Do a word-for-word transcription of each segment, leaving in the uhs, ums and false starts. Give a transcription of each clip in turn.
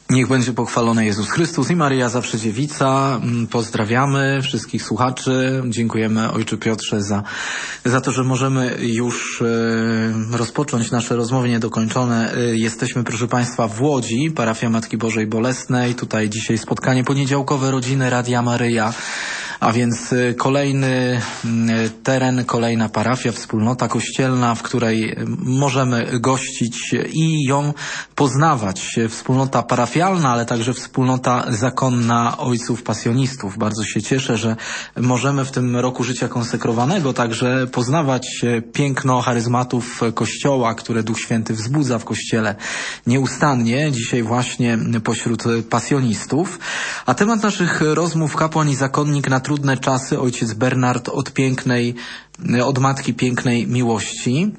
Niech będzie pochwalony Jezus Chrystus i Maryja Zawsze Dziewica. Pozdrawiamy wszystkich słuchaczy. Dziękujemy Ojcze Piotrze za, za to, że możemy już e, rozpocząć nasze rozmowy niedokończone. E, jesteśmy, proszę Państwa, w Łodzi, parafia Matki Bożej Bolesnej. Tutaj dzisiaj spotkanie poniedziałkowe rodziny Radia Maryja. A więc kolejny teren, kolejna parafia, wspólnota kościelna, w której możemy gościć i ją poznawać. Wspólnota parafialna, ale także wspólnota zakonna ojców pasjonistów. Bardzo się cieszę, że możemy w tym roku życia konsekrowanego także poznawać piękno charyzmatów Kościoła, które Duch Święty wzbudza w Kościele nieustannie. Dzisiaj właśnie pośród pasjonistów. A temat naszych rozmów kapłan i zakonnik na trudne czasy, ojciec Bernard od pięknej, od Matki Pięknej Miłości.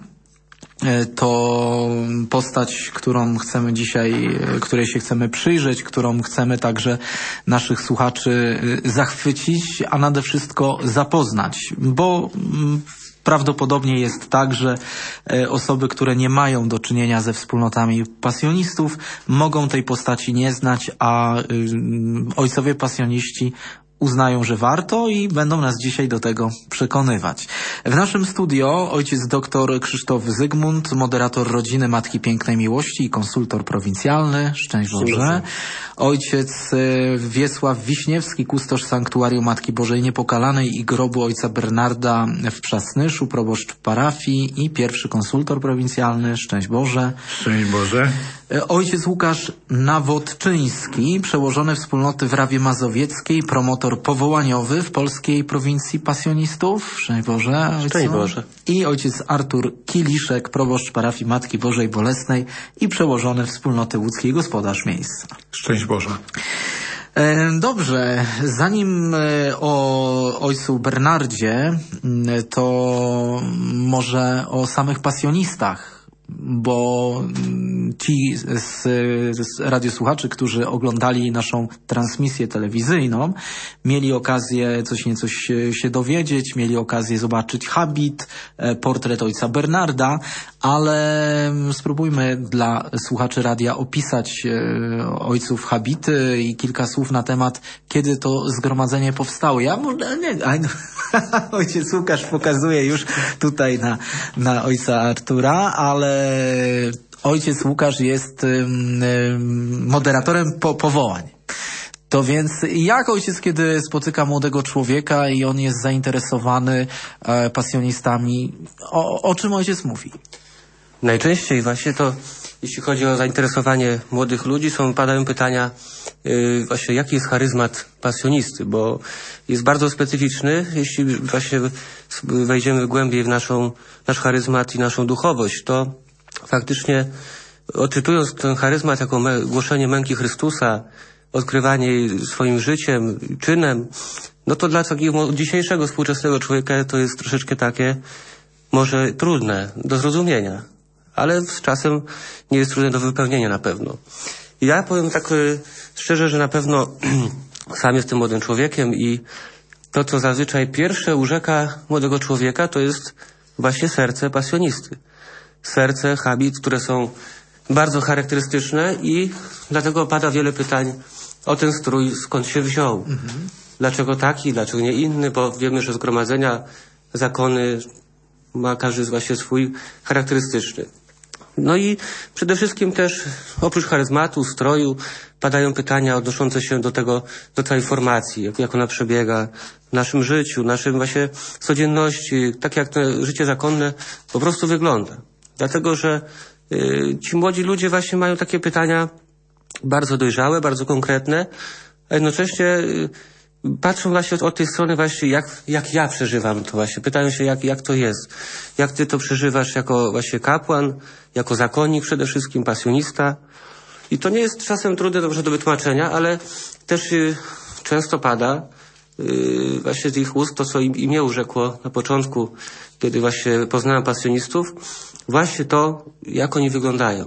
To postać, którą chcemy dzisiaj, której się chcemy przyjrzeć, którą chcemy także naszych słuchaczy zachwycić, a nade wszystko zapoznać, bo prawdopodobnie jest tak, że osoby, które nie mają do czynienia ze wspólnotami pasjonistów, mogą tej postaci nie znać, a ojcowie pasjoniści uznają, że warto i będą nas dzisiaj do tego przekonywać. W naszym studio ojciec dr Krzysztof Zygmunt, moderator rodziny Matki Pięknej Miłości i konsultor prowincjalny. Szczęść Boże. Ojciec Wiesław Wiśniewski, kustosz Sanktuarium Matki Bożej Niepokalanej i grobu ojca Bernarda w Przasnyszu, proboszcz parafii i pierwszy konsultor prowincjalny. Szczęść Boże. Szczęść Boże. Ojciec Łukasz Nawodczyński, przełożony wspólnoty w Rawie Mazowieckiej, promotor powołaniowy w polskiej prowincji pasjonistów. Szczęść Boże. Ojcu. Szczęść Boże. I ojciec Artur Kiliszek, proboszcz parafii Matki Bożej Bolesnej i przełożony wspólnoty łódzkiej gospodarz miejsca. Szczęść Boże. Dobrze, zanim o ojcu Bernardzie, to może o samych pasjonistach, bo ci z, z radiosłuchaczy, którzy oglądali naszą transmisję telewizyjną, mieli okazję coś nieco się dowiedzieć, mieli okazję zobaczyć habit, portret ojca Bernarda, ale spróbujmy dla słuchaczy radia opisać ojców habity i kilka słów na temat, kiedy to zgromadzenie powstało. Ja może nie, a, no, ojciec Łukasz pokazuje już tutaj na, na ojca Artura, ale ojciec Łukasz jest um, moderatorem po, powołań. To więc jak ojciec, kiedy spotyka młodego człowieka i on jest zainteresowany e, pasjonistami, o, o czym ojciec mówi? Najczęściej właśnie to, jeśli chodzi o zainteresowanie młodych ludzi, są padają pytania yy, właśnie jaki jest charyzmat pasjonisty, bo jest bardzo specyficzny. Jeśli właśnie wejdziemy głębiej w naszą, nasz charyzmat i naszą duchowość, to faktycznie odczytując ten charyzmat jako me, głoszenie męki Chrystusa, odkrywanie jej swoim życiem, czynem, no to dla takiego dzisiejszego współczesnego człowieka to jest troszeczkę takie może trudne do zrozumienia, ale z czasem nie jest trudne do wypełnienia na pewno. I ja powiem tak y, szczerze, że na pewno sam jestem młodym człowiekiem i to, co zazwyczaj pierwsze urzeka młodego człowieka, to jest właśnie serce pasjonisty. Serce, habit, które są bardzo charakterystyczne i dlatego pada wiele pytań o ten strój, skąd się wziął. Mhm. Dlaczego taki, dlaczego nie inny, bo wiemy, że zgromadzenia, zakony ma każdy właśnie swój charakterystyczny. No i przede wszystkim też oprócz charyzmatu, stroju padają pytania odnoszące się do tego, do tej formacji, jak, jak ona przebiega w naszym życiu, naszym właśnie codzienności, tak jak to życie zakonne po prostu wygląda. Dlatego, że y, ci młodzi ludzie właśnie mają takie pytania bardzo dojrzałe, bardzo konkretne, a jednocześnie y, patrzą właśnie od, od tej strony właśnie jak, jak ja przeżywam to właśnie. Pytają się jak, jak to jest. Jak ty to przeżywasz jako właśnie kapłan, jako zakonnik przede wszystkim, pasjonista. I to nie jest czasem trudne dobrze do wytłumaczenia, ale też y, często pada y, właśnie z ich ust to, co im, im mnie urzekło na początku, kiedy właśnie poznałem pasjonistów, właśnie to, jak oni wyglądają.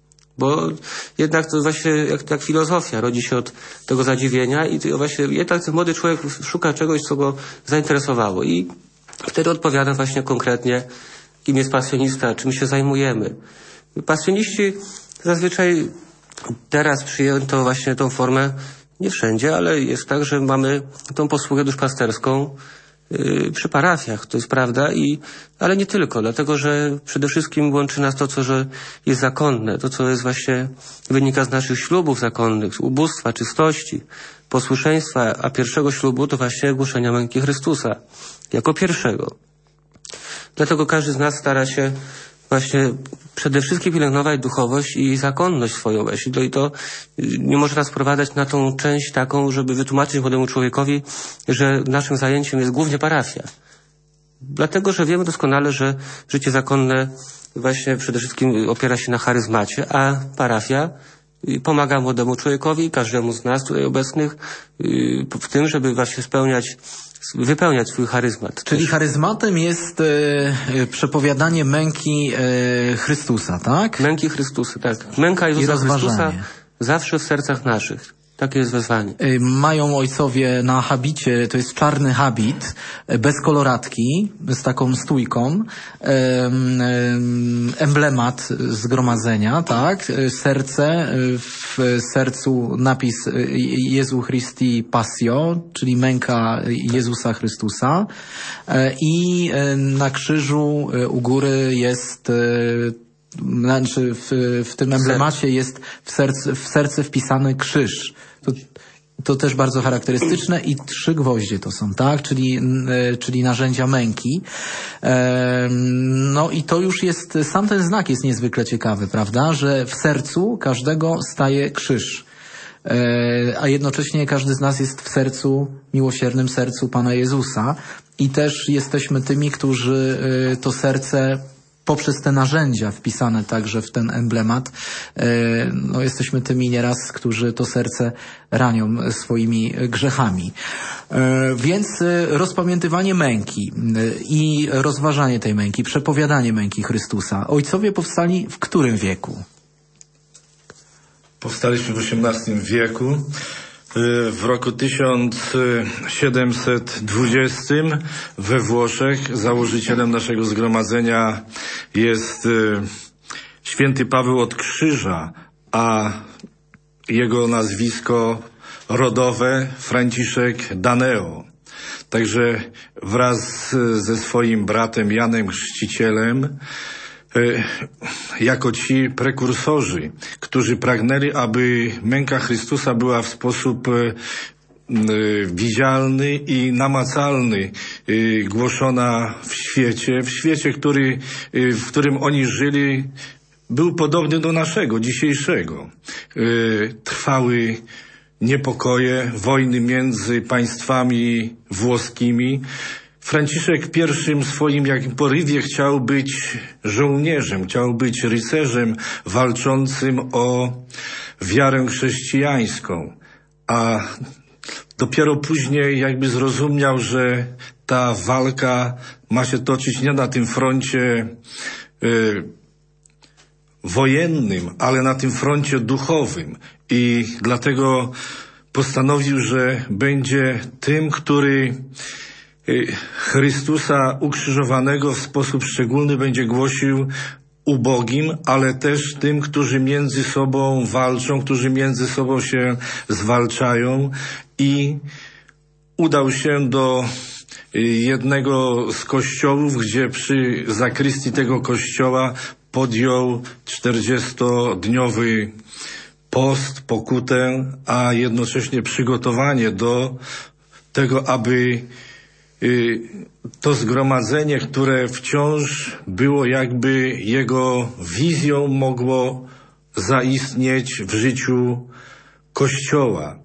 Bo jednak to właśnie jak, jak filozofia rodzi się od tego zadziwienia i to właśnie jednak ten młody człowiek szuka czegoś, co go zainteresowało i wtedy odpowiada właśnie konkretnie, kim jest pasjonista, czym się zajmujemy. Pasjoniści zazwyczaj teraz przyjęto właśnie tą formę, nie wszędzie, ale jest tak, że mamy tą posługę duszpasterską yy, przy parafiach, to jest prawda, i, ale nie tylko, dlatego że przede wszystkim łączy nas to, co że jest zakonne, to, co jest właśnie, wynika z naszych ślubów zakonnych, ubóstwa, czystości, posłuszeństwa, a pierwszego ślubu to właśnie głoszenia męki Chrystusa, jako pierwszego. Dlatego każdy z nas stara się właśnie przede wszystkim pielęgnować duchowość i zakonność swoją właśnie. I to nie może nas sprowadzać na tą część taką, żeby wytłumaczyć młodemu człowiekowi, że naszym zajęciem jest głównie parafia. Dlatego, że wiemy doskonale, że życie zakonne właśnie przede wszystkim opiera się na charyzmacie, a parafia pomaga młodemu człowiekowi, każdemu z nas tutaj obecnych w tym, żeby właśnie spełniać wypełniać swój charyzmat. Czyli charyzmatem jest e, przepowiadanie męki e, Chrystusa, tak? Męki Chrystusa, tak. Męka Jezusa Chrystusa zawsze w sercach naszych. Takie jest wezwanie. E, mają ojcowie na habicie, to jest czarny habit, e, bez koloratki, z taką stójką, e, e, emblemat zgromadzenia, tak? E, serce, e, w sercu napis e, Jezu Christi Passio, czyli męka Jezusa Chrystusa, e, i e, na krzyżu e, u góry jest e, znaczy w, w tym emblemacie jest w serce, w serce wpisany krzyż. To, to też bardzo charakterystyczne i trzy gwoździe to są, tak? Czyli, e, czyli narzędzia męki. E, no i to już jest, sam ten znak jest niezwykle ciekawy, prawda? Że w sercu każdego staje krzyż. E, a jednocześnie każdy z nas jest w sercu, miłosiernym sercu Pana Jezusa i też jesteśmy tymi, którzy e, to serce poprzez te narzędzia wpisane także w ten emblemat, no jesteśmy tymi nieraz, którzy to serce ranią swoimi grzechami. Więc rozpamiętywanie męki i rozważanie tej męki, przepowiadanie męki Chrystusa. Ojcowie powstali w którym wieku? Powstaliśmy w osiemnastym wieku. W roku tysiąc siedemset dwudziestym we Włoszech założycielem naszego zgromadzenia jest święty Paweł od Krzyża, a jego nazwisko rodowe Franciszek Daneo. Także wraz ze swoim bratem Janem Chrzcicielem jako ci prekursorzy, którzy pragnęli, aby męka Chrystusa była w sposób widzialny i namacalny głoszona w świecie, w świecie, który, w którym oni żyli, był podobny do naszego, dzisiejszego. Trwały niepokoje, wojny między państwami włoskimi. Franciszek w pierwszym swoim jakim porywie chciał być żołnierzem, chciał być rycerzem walczącym o wiarę chrześcijańską, a dopiero później jakby zrozumiał, że ta walka ma się toczyć nie na tym froncie y, wojennym, ale na tym froncie duchowym i dlatego postanowił, że będzie tym, który Chrystusa ukrzyżowanego w sposób szczególny będzie głosił ubogim, ale też tym, którzy między sobą walczą, którzy między sobą się zwalczają, i udał się do jednego z kościołów, gdzie przy zakrystii tego kościoła podjął czterdziestodniowy post, pokutę, a jednocześnie przygotowanie do tego, aby to zgromadzenie, które wciąż było jakby jego wizją, mogło zaistnieć w życiu Kościoła.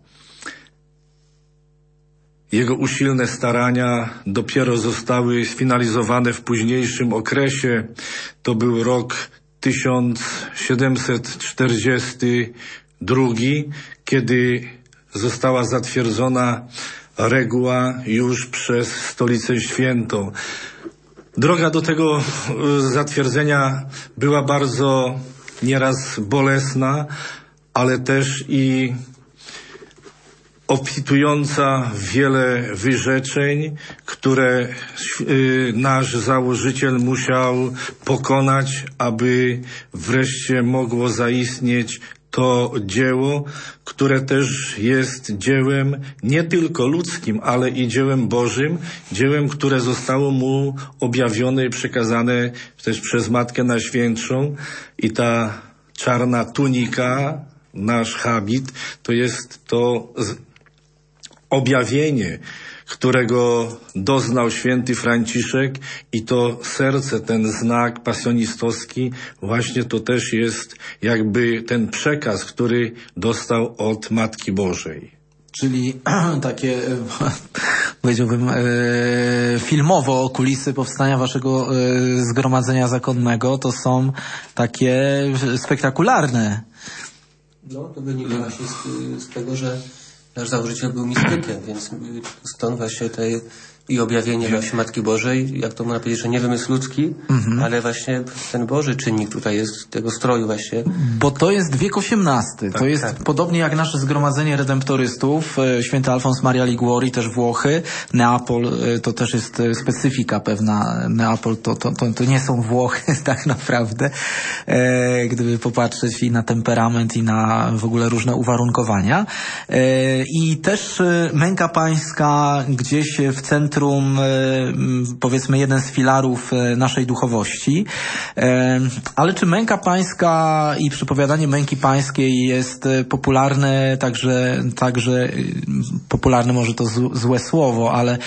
Jego usilne starania dopiero zostały sfinalizowane w późniejszym okresie. To był rok tysiąc siedemset czterdziesty drugi, kiedy została zatwierdzona reguła już przez Stolicę Świętą. Droga do tego zatwierdzenia była bardzo nieraz bolesna, ale też i obfitująca w wiele wyrzeczeń, które nasz założyciel musiał pokonać, aby wreszcie mogło zaistnieć to dzieło, które też jest dziełem nie tylko ludzkim, ale i dziełem Bożym, dziełem, które zostało mu objawione i przekazane też przez Matkę Najświętszą. I ta czarna tunika, nasz habit, to jest to objawienie, którego doznał święty Franciszek, i to serce, ten znak pasjonistowski, właśnie to też jest jakby ten przekaz, który dostał od Matki Bożej. Czyli takie, powiedziałbym, filmowo kulisy powstania waszego zgromadzenia zakonnego to są takie spektakularne. No, to wynika właśnie z, z tego, że nasz założyciel był mistykiem, więc stąd właśnie te i objawienie właśnie Matki Bożej, jak to można powiedzieć, że nie wymysł ludzki, mhm. ale właśnie ten Boży czynnik tutaj jest tego stroju właśnie. Bo to jest wiek osiemnasty. Tak, to jest tak. podobnie jak nasze zgromadzenie redemptorystów, święty Alfons Maria Liguori, też Włochy, Neapol, to też jest specyfika pewna. Neapol to, to, to, to nie są Włochy tak naprawdę, e, gdyby popatrzeć i na temperament, i na w ogóle różne uwarunkowania. E, I też męka pańska gdzieś w centrum, powiedzmy, jeden z filarów naszej duchowości. Ale czy męka pańska i przypowiadanie męki pańskiej jest popularne, także, także popularne może to złe słowo, ale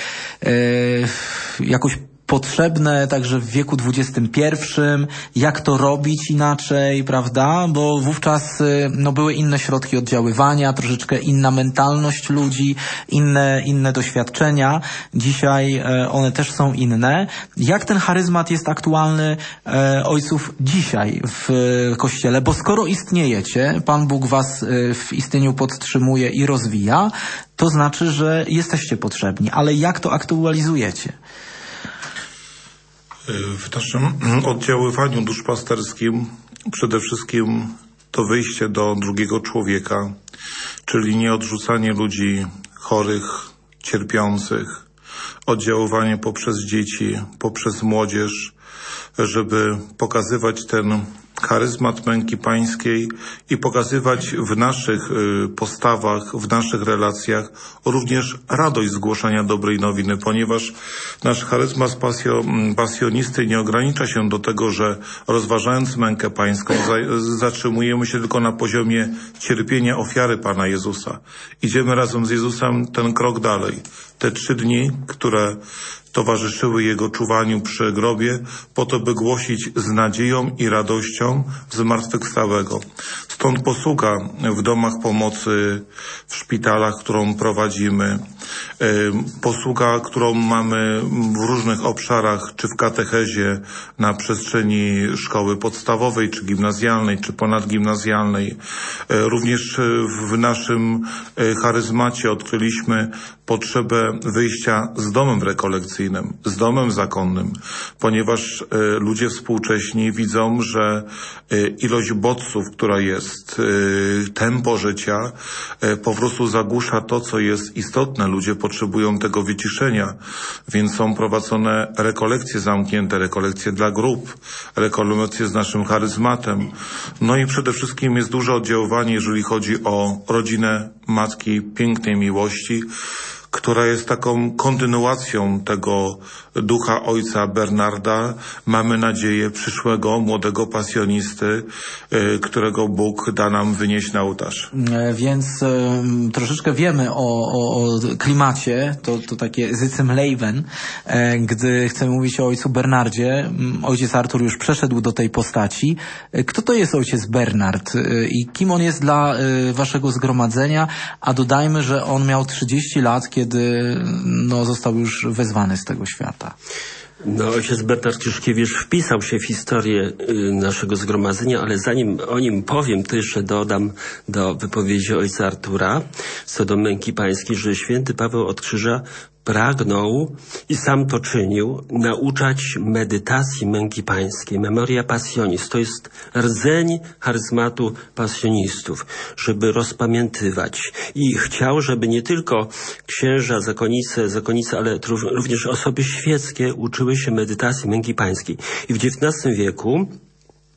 jakoś potrzebne także w wieku dwudziestym pierwszym, jak to robić inaczej, prawda? Bo wówczas no, były inne środki oddziaływania, troszeczkę inna mentalność ludzi, inne, inne doświadczenia. Dzisiaj e, one też są inne. Jak ten charyzmat jest aktualny e, ojców dzisiaj w e, Kościele? Bo skoro istniejecie, Pan Bóg was e, w istnieniu podtrzymuje i rozwija, to znaczy, że jesteście potrzebni. Ale jak to aktualizujecie? W naszym oddziaływaniu duszpasterskim przede wszystkim to wyjście do drugiego człowieka, czyli nie odrzucanie ludzi chorych, cierpiących, oddziaływanie poprzez dzieci, poprzez młodzież, żeby pokazywać ten charyzmat męki pańskiej i pokazywać w naszych postawach, w naszych relacjach również radość zgłoszenia dobrej nowiny, ponieważ nasz charyzmat pasjo, pasjonisty nie ogranicza się do tego, że rozważając mękę pańską za, zatrzymujemy się tylko na poziomie cierpienia ofiary Pana Jezusa. Idziemy razem z Jezusem ten krok dalej. Te trzy dni, które towarzyszyły Jego czuwaniu przy grobie, po to, by głosić z nadzieją i radością zmartwychwstałego. Stąd posługa w domach pomocy, w szpitalach, którą prowadzimy, posługa, którą mamy w różnych obszarach, czy w katechezie na przestrzeni szkoły podstawowej, czy gimnazjalnej, czy ponadgimnazjalnej. Również w naszym charyzmacie odkryliśmy potrzebę wyjścia z domem rekolekcyjnym, z domem zakonnym, ponieważ ludzie współcześni widzą, że ilość bodźców, która jest, tempo życia po prostu zagłusza to, co jest istotne. Ludzie potrzebują tego wyciszenia, więc są prowadzone rekolekcje zamknięte, rekolekcje dla grup, rekolekcje z naszym charyzmatem. No i przede wszystkim jest duże oddziaływanie, jeżeli chodzi o rodzinę Matki Pięknej Miłości, która jest taką kontynuacją tego ducha ojca Bernarda. Mamy nadzieję przyszłego młodego pasjonisty, którego Bóg da nam wynieść na ołtarz. Więc e, troszeczkę wiemy o, o, o klimacie, to, to takie Sitzemleben, e, gdy chcemy mówić o ojcu Bernardzie. Ojciec Artur już przeszedł do tej postaci. Kto to jest ojciec Bernard e, i kim on jest dla e, waszego zgromadzenia? A dodajmy, że on miał trzydzieści lat, kiedy no, został już wezwany z tego świata. No, ojciec Bernard Kiszkiewicz wpisał się w historię y, naszego zgromadzenia, ale zanim o nim powiem, to jeszcze dodam do wypowiedzi ojca Artura co do męki pańskiej, że święty Paweł od Krzyża pragnął i sam to czynił, nauczać medytacji męki pańskiej. Memoria passionis to jest rdzeń charyzmatu pasjonistów, żeby rozpamiętywać. I chciał, żeby nie tylko księża, zakonice, zakonice, ale również osoby świeckie uczyły się medytacji męki pańskiej. I w dziewiętnastym wieku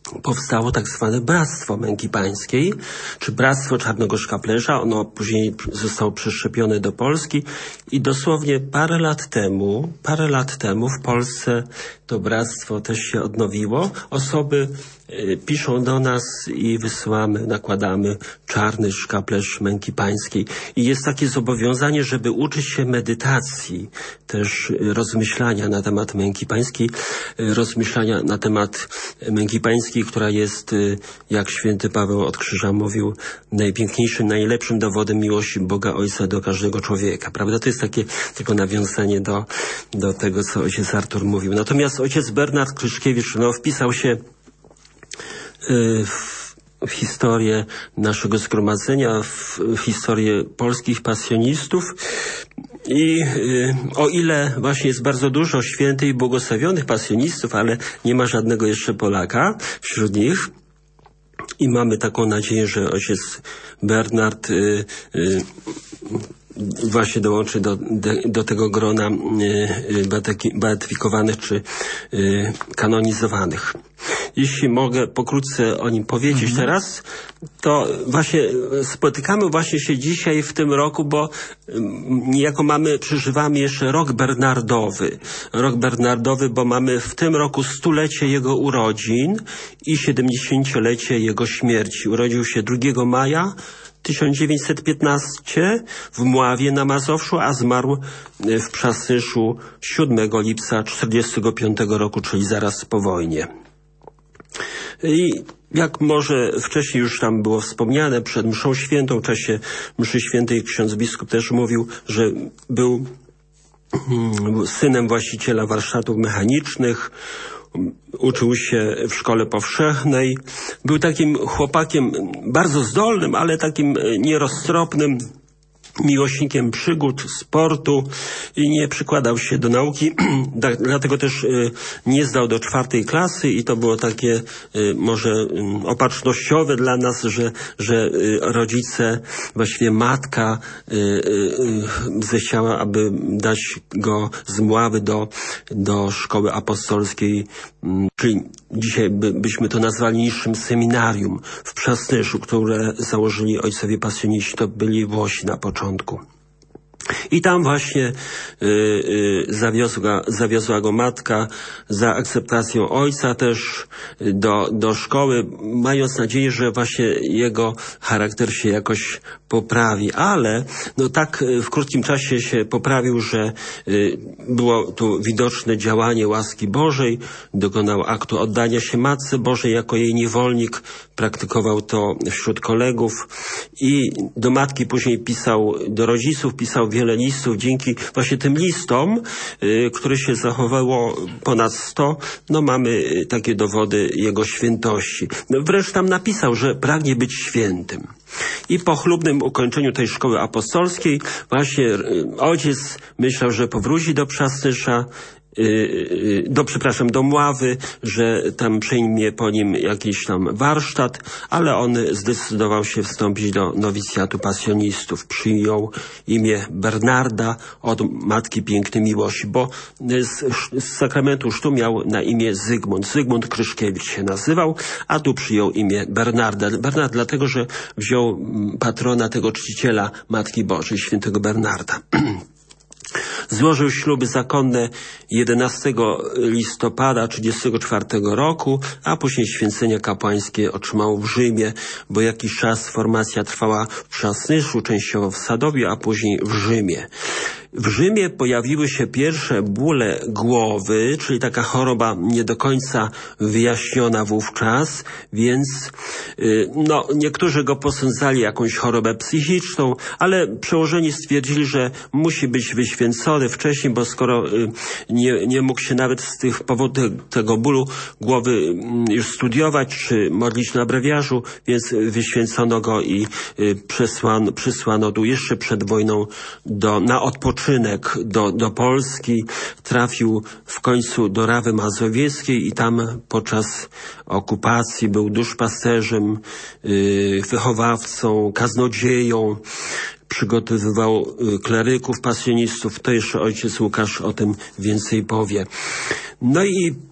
powstało tak zwane Bractwo Męki Pańskiej, czy Bractwo Czarnego Szkaplerza. Ono później zostało przeszczepione do Polski i dosłownie parę lat temu, parę lat temu w Polsce to bractwo też się odnowiło. Osoby y, piszą do nas i wysyłamy, nakładamy Czarny Szkaplerz Męki Pańskiej. I jest takie zobowiązanie, żeby uczyć się medytacji, też y, rozmyślania na temat Męki Pańskiej, y, rozmyślania na temat Męki Pańskiej, która jest, y, jak święty Paweł od Krzyża mówił, najpiękniejszym, najlepszym dowodem miłości Boga Ojca do każdego człowieka. Prawda? To jest takie tylko nawiązanie do, do tego, co ojciec Artur mówił. Natomiast ojciec Bernard Kryszkiewicz no, wpisał się y, w, w historię naszego zgromadzenia, w, w historię polskich pasjonistów i y, o ile właśnie jest bardzo dużo świętych i błogosławionych pasjonistów, ale nie ma żadnego jeszcze Polaka wśród nich. I mamy taką nadzieję, że ojciec Bernard y, y, właśnie dołączy do, do, do tego grona y, beatyfikowanych czy y, kanonizowanych. Jeśli mogę pokrótce o nim powiedzieć mhm. teraz, to właśnie spotykamy właśnie się dzisiaj w tym roku, bo niejako mamy, przeżywamy jeszcze rok Bernardowy. Rok Bernardowy, bo mamy w tym roku stulecie jego urodzin i siedemdziesięciolecie jego śmierci. Urodził się drugiego maja tysiąc dziewięćset piętnastego w Mławie na Mazowszu, a zmarł w Przasnyszu siódmego lipca tysiąc dziewięćset czterdziestego piątego roku, czyli zaraz po wojnie. I jak może wcześniej już tam było wspomniane, przed mszą świętą, w czasie mszy świętej ksiądz biskup też mówił, że był synem właściciela warsztatów mechanicznych, uczył się w szkole powszechnej, był takim chłopakiem bardzo zdolnym, ale takim nieroztropnym, miłośnikiem przygód, sportu i nie przykładał się do nauki, dlatego też y, nie zdał do czwartej klasy i to było takie y, może y, opatrznościowe dla nas, że, że y, rodzice, właściwie matka y, y, zechciała, aby dać go z Mławy do, do szkoły apostolskiej, y, czyli dzisiaj by, byśmy to nazwali niższym seminarium w Przasnyszu, które założyli ojcowie pasjoniści, to byli Włosi na początku. I tam właśnie y, y, zawiozła, zawiozła go matka za akceptacją ojca też do, do szkoły, mając nadzieję, że właśnie jego charakter się jakoś poprawi. Ale no tak w krótkim czasie się poprawił, że y, było tu widoczne działanie łaski Bożej, dokonał aktu oddania się Matce Bożej jako jej niewolnik, praktykował to wśród kolegów i do matki później pisał, do rodziców pisał wiele listów. Dzięki właśnie tym listom, y, które się zachowało ponad sto, no mamy y, takie dowody jego świętości. No, wręcz tam napisał, że pragnie być świętym. I po chlubnym ukończeniu tej szkoły apostolskiej właśnie y, ojciec myślał, że powróci do Przasnysza, do, przepraszam, do Mławy, że tam przejmie po nim jakiś tam warsztat, ale on zdecydował się wstąpić do nowicjatu pasjonistów. Przyjął imię Bernarda od Matki Pięknej Miłości, bo z, z sakramentu chrztu miał na imię Zygmunt. Zygmunt Kryszkiewicz się nazywał, a tu przyjął imię Bernarda. Bernard dlatego, że wziął patrona tego czciciela Matki Bożej, świętego Bernarda. Złożył śluby zakonne jedenastego listopada tysiąc dziewięćset trzydziestego czwartego roku, a później święcenia kapłańskie otrzymał w Rzymie, bo jakiś czas formacja trwała w Przasnyszu, częściowo w Sadowiu, a później w Rzymie. W Rzymie pojawiły się pierwsze bóle głowy, czyli taka choroba nie do końca wyjaśniona wówczas, więc yy, no, niektórzy go posądzali jakąś chorobę psychiczną, ale przełożeni stwierdzili, że musi być wyświęcony wcześniej, bo skoro yy, nie, nie mógł się nawet z tych powodów tego bólu głowy yy, już studiować, czy modlić na brewiarzu, więc wyświęcono go i yy, przesłano, przysłano tu jeszcze przed wojną do, na odpoczynek Do, do Polski, trafił w końcu do Rawy Mazowieckiej i tam podczas okupacji był duszpasterzem, yy, wychowawcą, kaznodzieją, przygotowywał yy, kleryków, pasjonistów. To jeszcze ojciec Łukasz o tym więcej powie. No i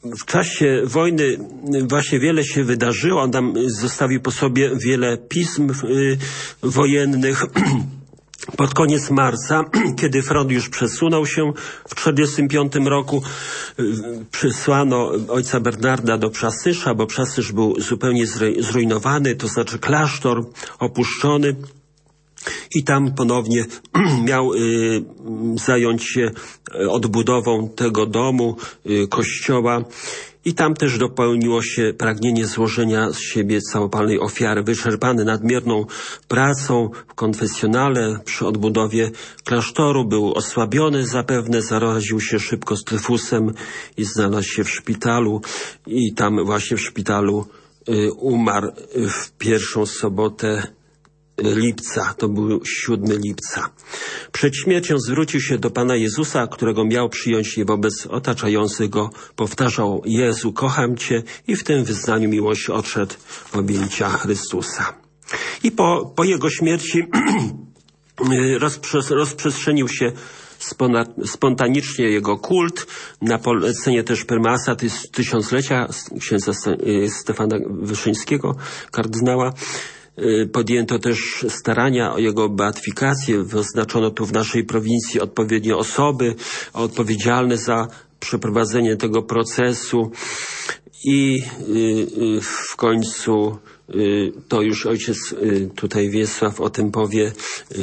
w czasie wojny właśnie wiele się wydarzyło. On tam zostawił po sobie wiele pism y, wojennych. Pod koniec marca, kiedy front już przesunął się, w czterdziestym piątym roku przysłano ojca Bernarda do Przasysza, bo Przasysz był zupełnie zrujnowany, to znaczy klasztor opuszczony. I tam ponownie miał y, zająć się odbudową tego domu, y, kościoła. I tam też dopełniło się pragnienie złożenia z siebie całopalnej ofiary. Wyczerpany nadmierną pracą w konfesjonale przy odbudowie klasztoru, był osłabiony zapewne, zaraził się szybko z tyfusem i znalazł się w szpitalu. I tam właśnie w szpitalu y, umarł w pierwszą sobotę lipca, to był siódmego lipca. Przed śmiercią zwrócił się do Pana Jezusa, którego miał przyjąć i wobec otaczających go powtarzał: Jezu, kocham Cię, i w tym wyznaniu miłości odszedł w objęcia Chrystusa. I po, po jego śmierci rozprzes rozprzestrzenił się spontanicznie jego kult, na polecenie też prymasa tysiąclecia księdza Stefana Wyszyńskiego, kardynała. Podjęto też starania o jego beatyfikację. Wyznaczono tu w naszej prowincji odpowiednie osoby odpowiedzialne za przeprowadzenie tego procesu i w końcu to już ojciec tutaj Wiesław o tym powie,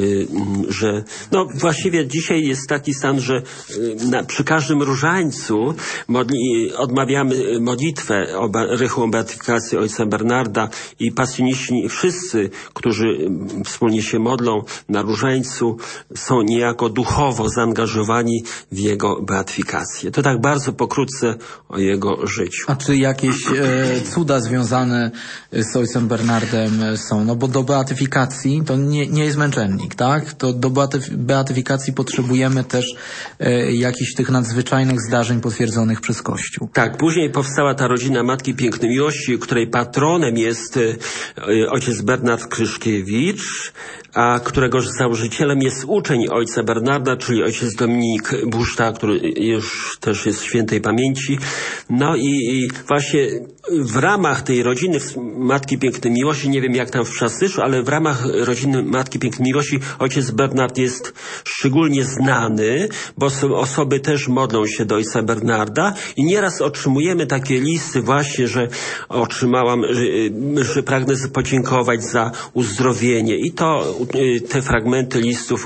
że no właściwie dzisiaj jest taki stan, że na, przy każdym różańcu modli, odmawiamy modlitwę o rychłą beatyfikację ojca Bernarda i pasjoniści wszyscy, którzy wspólnie się modlą na różańcu, są niejako duchowo zaangażowani w jego beatyfikację. To tak bardzo pokrótce o jego życiu. A czy jakieś e, cuda związane z ojcem Bernardem są? No bo do beatyfikacji to nie, nie jest męczennik, tak? To do beatyf beatyfikacji potrzebujemy też e, jakichś tych nadzwyczajnych zdarzeń potwierdzonych przez Kościół. Tak, później powstała ta rodzina Matki Pięknej Miłości, której patronem jest e, ojciec Bernard Kryszkiewicz, a któregoż założycielem jest uczeń ojca Bernarda, czyli ojciec Dominik Buszta, który już też jest świętej pamięci. No i, i właśnie w ramach tej rodziny Matki Pięknej Miłości, nie wiem jak tam w Przasyszu, ale w ramach rodziny Matki Pięknej Miłości ojciec Bernard jest szczególnie znany, bo osoby też modlą się do ojca Bernarda i nieraz otrzymujemy takie listy właśnie, że otrzymałam, że, że pragnę podziękować za uzdrowienie i to te fragmenty listów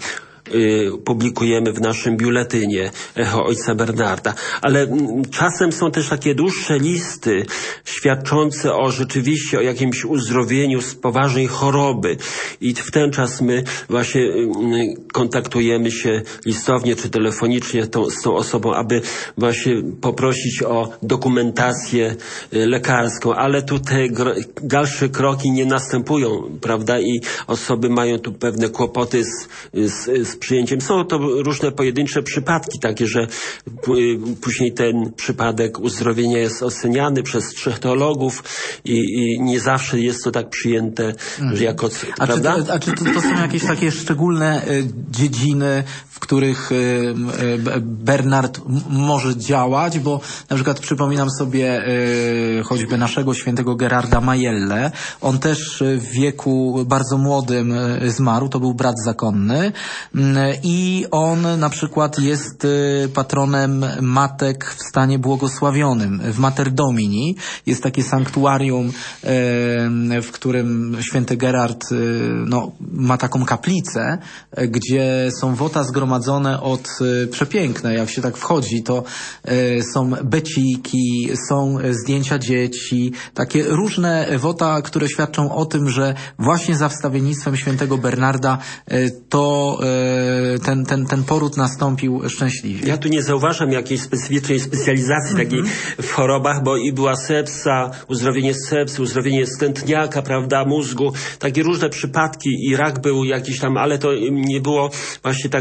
publikujemy w naszym biuletynie Echo Ojca Bernarda. Ale czasem są też takie dłuższe listy świadczące o rzeczywiście o jakimś uzdrowieniu z poważnej choroby. I w ten czas my właśnie kontaktujemy się listownie czy telefonicznie tą, z tą osobą, aby właśnie poprosić o dokumentację lekarską. Ale tu te dalsze kroki nie następują, prawda? I osoby mają tu pewne kłopoty z, z, z przyjęciem. Są to różne pojedyncze przypadki takie, że później ten przypadek uzdrowienia jest oceniany przez trzech teologów i, i nie zawsze jest to tak przyjęte, mm. że jako... A prawda? czy, to, a czy to, to są jakieś takie szczególne y, dziedziny, w których y, y, Bernard może działać? Bo na przykład przypominam sobie y, choćby naszego świętego Gerarda Majelle. On też w wieku bardzo młodym y, zmarł. To był brat zakonny. I on na przykład jest patronem matek w stanie błogosławionym. W Mater Domini jest takie sanktuarium, w którym święty Gerard no, ma taką kaplicę, gdzie są wota zgromadzone od przepiękne. Jak się tak wchodzi, to są beciki, są zdjęcia dzieci, takie różne wota, które świadczą o tym, że właśnie za wstawiennictwem świętego Bernarda to ten, ten, ten poród nastąpił szczęśliwie. Ja tu nie zauważam jakiejś specyficznej specjalizacji mm-hmm. takiej w chorobach, bo i była sepsa, uzdrowienie sepsy, uzdrowienie stętniaka, prawda, mózgu, takie różne przypadki i rak był jakiś tam, ale to nie było właśnie tak do końca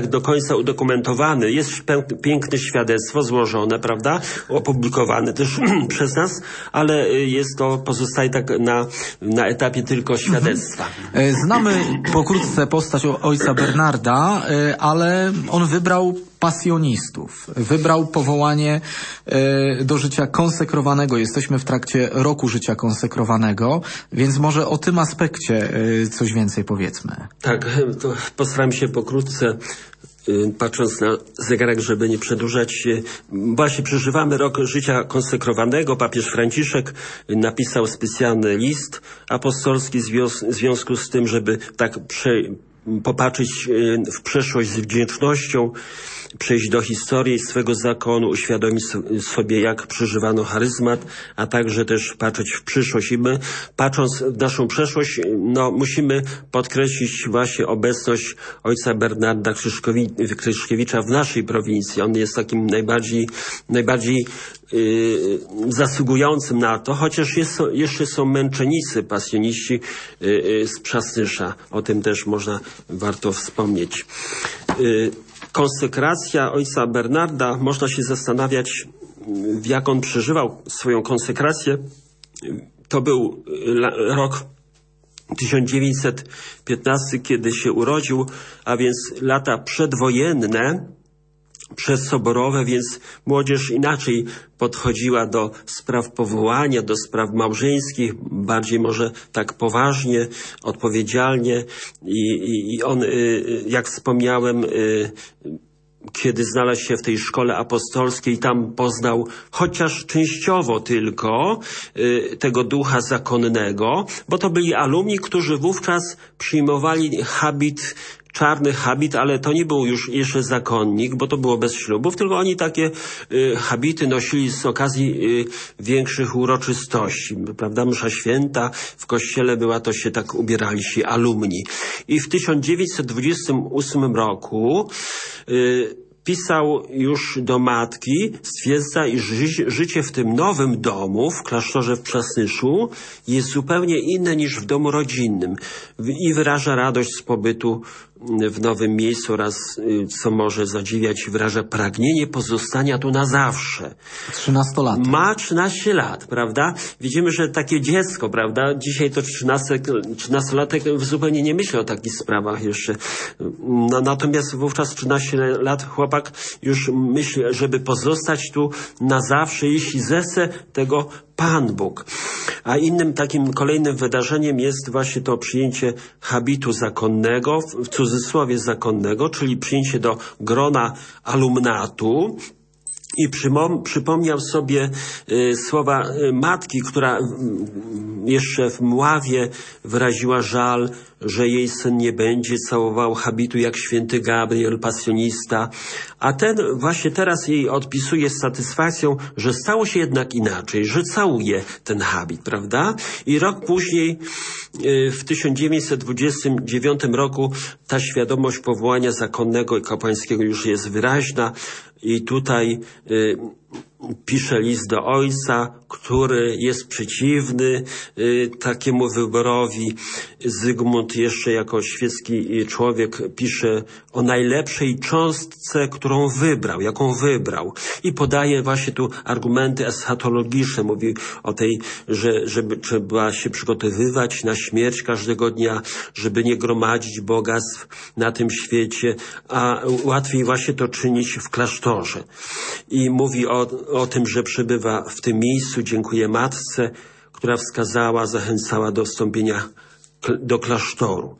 został udokumentowany. Jest piękne świadectwo złożone, prawda? Opublikowane też przez nas, ale jest to, pozostaje tak na, na etapie tylko świadectwa. Znamy pokrótce postać ojca Bernarda, ale on wybrał pasjonistów. Wybrał powołanie e, do życia konsekrowanego. Jesteśmy w trakcie roku życia konsekrowanego, więc może o tym aspekcie e, coś więcej powiedzmy. Tak, to postaram się pokrótce, y, patrząc na zegarek, żeby nie przedłużać. Y, właśnie przeżywamy rok życia konsekrowanego. Papież Franciszek napisał specjalny list apostolski w zwios- w związku z tym, żeby tak prze, popatrzeć y, w przeszłość z wdzięcznością, przejść do historii swego zakonu, uświadomić sobie, jak przeżywano charyzmat, a także też patrzeć w przyszłość. I my, patrząc w naszą przeszłość, no, musimy podkreślić właśnie obecność ojca Bernarda Krzyszkowi- Krzyszkiewicza w naszej prowincji. On jest takim najbardziej, najbardziej yy, zasługującym na to, chociaż jest, jeszcze są męczennicy, pasjoniści yy, yy, z Przasnysza. O tym też można, warto wspomnieć. Yy, Konsekracja ojca Bernarda, można się zastanawiać, jak on przeżywał swoją konsekrację. To był rok tysiąc dziewięćset piętnasty, kiedy się urodził, a więc lata przedwojenne, przedsoborowe, więc młodzież inaczej podchodziła do spraw powołania, do spraw małżeńskich, bardziej może tak poważnie, odpowiedzialnie i, i, i on, jak wspomniałem, kiedy znalazł się w tej szkole apostolskiej, tam poznał chociaż częściowo tylko y, tego ducha zakonnego, bo to byli alumni, którzy wówczas przyjmowali habit, czarny habit, ale to nie był już jeszcze zakonnik, bo to było bez ślubów, tylko oni takie y, habity nosili z okazji y, większych uroczystości, prawda? Msza święta w kościele była, to się tak ubierali się alumni. I w tysiąc dziewięćset dwudziestym ósmym roku y, pisał już do matki, stwierdza, iż ży- życie w tym nowym domu, w klasztorze w Przasnyszu, jest zupełnie inne niż w domu rodzinnym i wyraża radość z pobytu w nowym miejscu oraz, co może zadziwiać, wyraża pragnienie pozostania tu na zawsze. Trzynastolatek. Ma trzynaście lat, prawda? Widzimy, że takie dziecko, prawda? Dzisiaj to trzynastolatek zupełnie nie myśli o takich sprawach jeszcze. No, natomiast wówczas trzynaście lat chłopak już myśli, żeby pozostać tu na zawsze, jeśli zechce tego Pan Bóg. A innym takim kolejnym wydarzeniem jest właśnie to przyjęcie habitu zakonnego, w cudzysłowie zakonnego, czyli przyjęcie do grona alumnatu. I przymom- przypomniał sobie y, słowa y, matki, która y, jeszcze w Mławie wyraziła żal, że jej syn nie będzie całował habitu jak święty Gabriel, pasjonista. A ten właśnie teraz jej odpisuje z satysfakcją, że stało się jednak inaczej, że całuje ten habit, prawda? I rok później, y, w tysiąc dziewięćset dwudziestym dziewiątym roku, ta świadomość powołania zakonnego i kapłańskiego już jest wyraźna. I tutaj y, pisze list do ojca, który jest przeciwny y, takiemu wyborowi. Zygmunt jeszcze jako świecki człowiek pisze o najlepszej cząstce, którą wybrał, jaką wybrał. I podaje właśnie tu argumenty eschatologiczne. Mówi o tej, że żeby trzeba się przygotowywać na śmierć każdego dnia, żeby nie gromadzić bogactw na tym świecie, a łatwiej właśnie to czynić w klasztorze. I mówi o, o tym, że przebywa w tym miejscu, dziękuję matce, która wskazała, zachęcała do wstąpienia do klasztoru.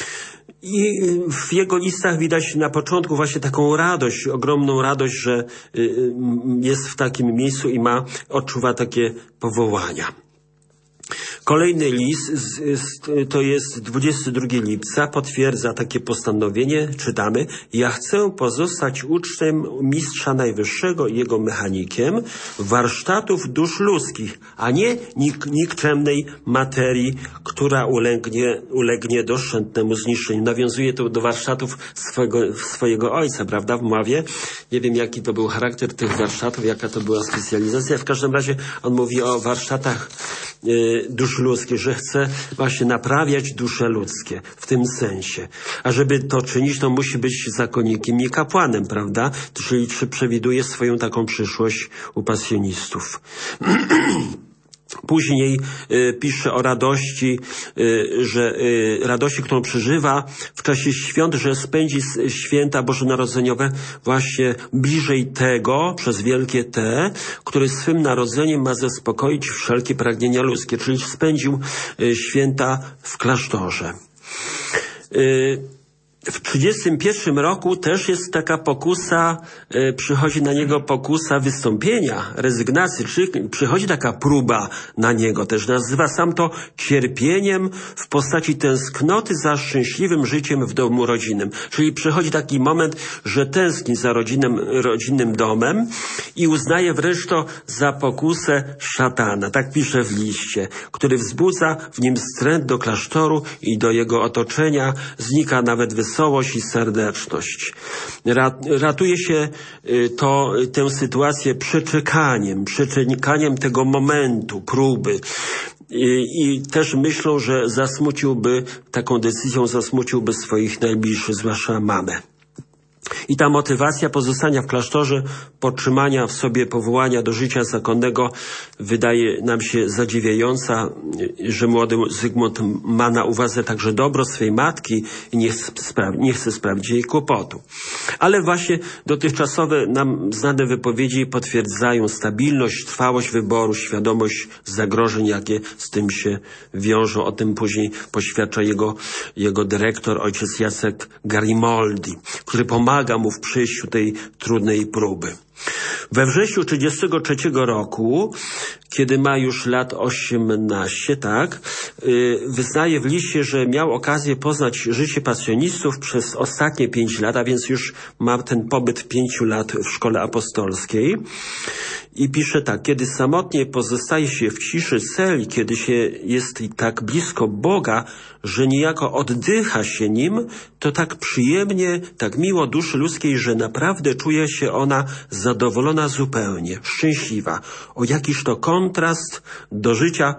I w jego listach widać na początku właśnie taką radość, ogromną radość, że jest w takim miejscu i ma, odczuwa takie powołania. Kolejny list, to jest dwudziestego drugiego lipca, potwierdza takie postanowienie, czytamy: ja chcę pozostać uczniem Mistrza Najwyższego i jego mechanikiem warsztatów dusz ludzkich, a nie nik- nikczemnej materii, która ulegnie, ulegnie doszczętnemu zniszczeniu. Nawiązuje to do warsztatów swego, swojego ojca, prawda, w Mławie. Nie wiem, jaki to był charakter tych warsztatów, jaka to była specjalizacja. W każdym razie on mówi o warsztatach y, dusz dusz ludzkich, że chce właśnie naprawiać dusze ludzkie w tym sensie. A żeby to czynić, to musi być zakonnikiem i kapłanem, prawda? Czyli czy przewiduje swoją taką przyszłość u pasjonistów. Później y, pisze o radości, y, że y, radości, którą przeżywa w czasie świąt, że spędzi święta bożonarodzeniowe właśnie bliżej tego, przez wielkie T, który swym narodzeniem ma zaspokoić wszelkie pragnienia ludzkie, czyli spędził y, święta w klasztorze. Y, W trzydziestym pierwszym roku też jest taka pokusa, y, przychodzi na niego pokusa wystąpienia, rezygnacji, czyli przychodzi taka próba na niego też. Nazywa sam to cierpieniem w postaci tęsknoty za szczęśliwym życiem w domu rodzinnym. Czyli przychodzi taki moment, że tęskni za rodzinnym, rodzinnym domem i uznaje wręcz to za pokusę szatana. Tak pisze w liście, który wzbudza w nim wstręt do klasztoru i do jego otoczenia. Znika nawet wesołość i serdeczność. Ratuje się to, tę sytuację przeczekaniem, przeczekaniem tego momentu, próby. I, I też myślą, że zasmuciłby, taką decyzją zasmuciłby swoich najbliższych, zwłaszcza mamę. I ta motywacja pozostania w klasztorze, podtrzymania w sobie powołania do życia zakonnego wydaje nam się zadziwiająca, że młody Zygmunt ma na uwadze także dobro swej matki i nie chce, spra- nie chce sprawić jej kłopotu. Ale właśnie dotychczasowe nam znane wypowiedzi potwierdzają stabilność, trwałość wyboru, świadomość zagrożeń, jakie z tym się wiążą. O tym później poświadcza jego, jego dyrektor, ojciec Jacek Garimoldi, który pomaga mu w przejściu tej trudnej próby. We wrześniu trzydziestego trzeciego roku, kiedy ma już lat osiemnaście, tak, yy, wyznaje w liście, że miał okazję poznać życie pasjonistów przez ostatnie pięć lat, a więc już ma ten pobyt pięciu lat w szkole apostolskiej. I pisze tak: kiedy samotnie pozostaje się w ciszy celi, kiedy się jest tak blisko Boga, że niejako oddycha się Nim, to tak przyjemnie, tak miło duszy ludzkiej, że naprawdę czuje się ona zadowolona zupełnie, szczęśliwa. O jakiż to kontrast do życia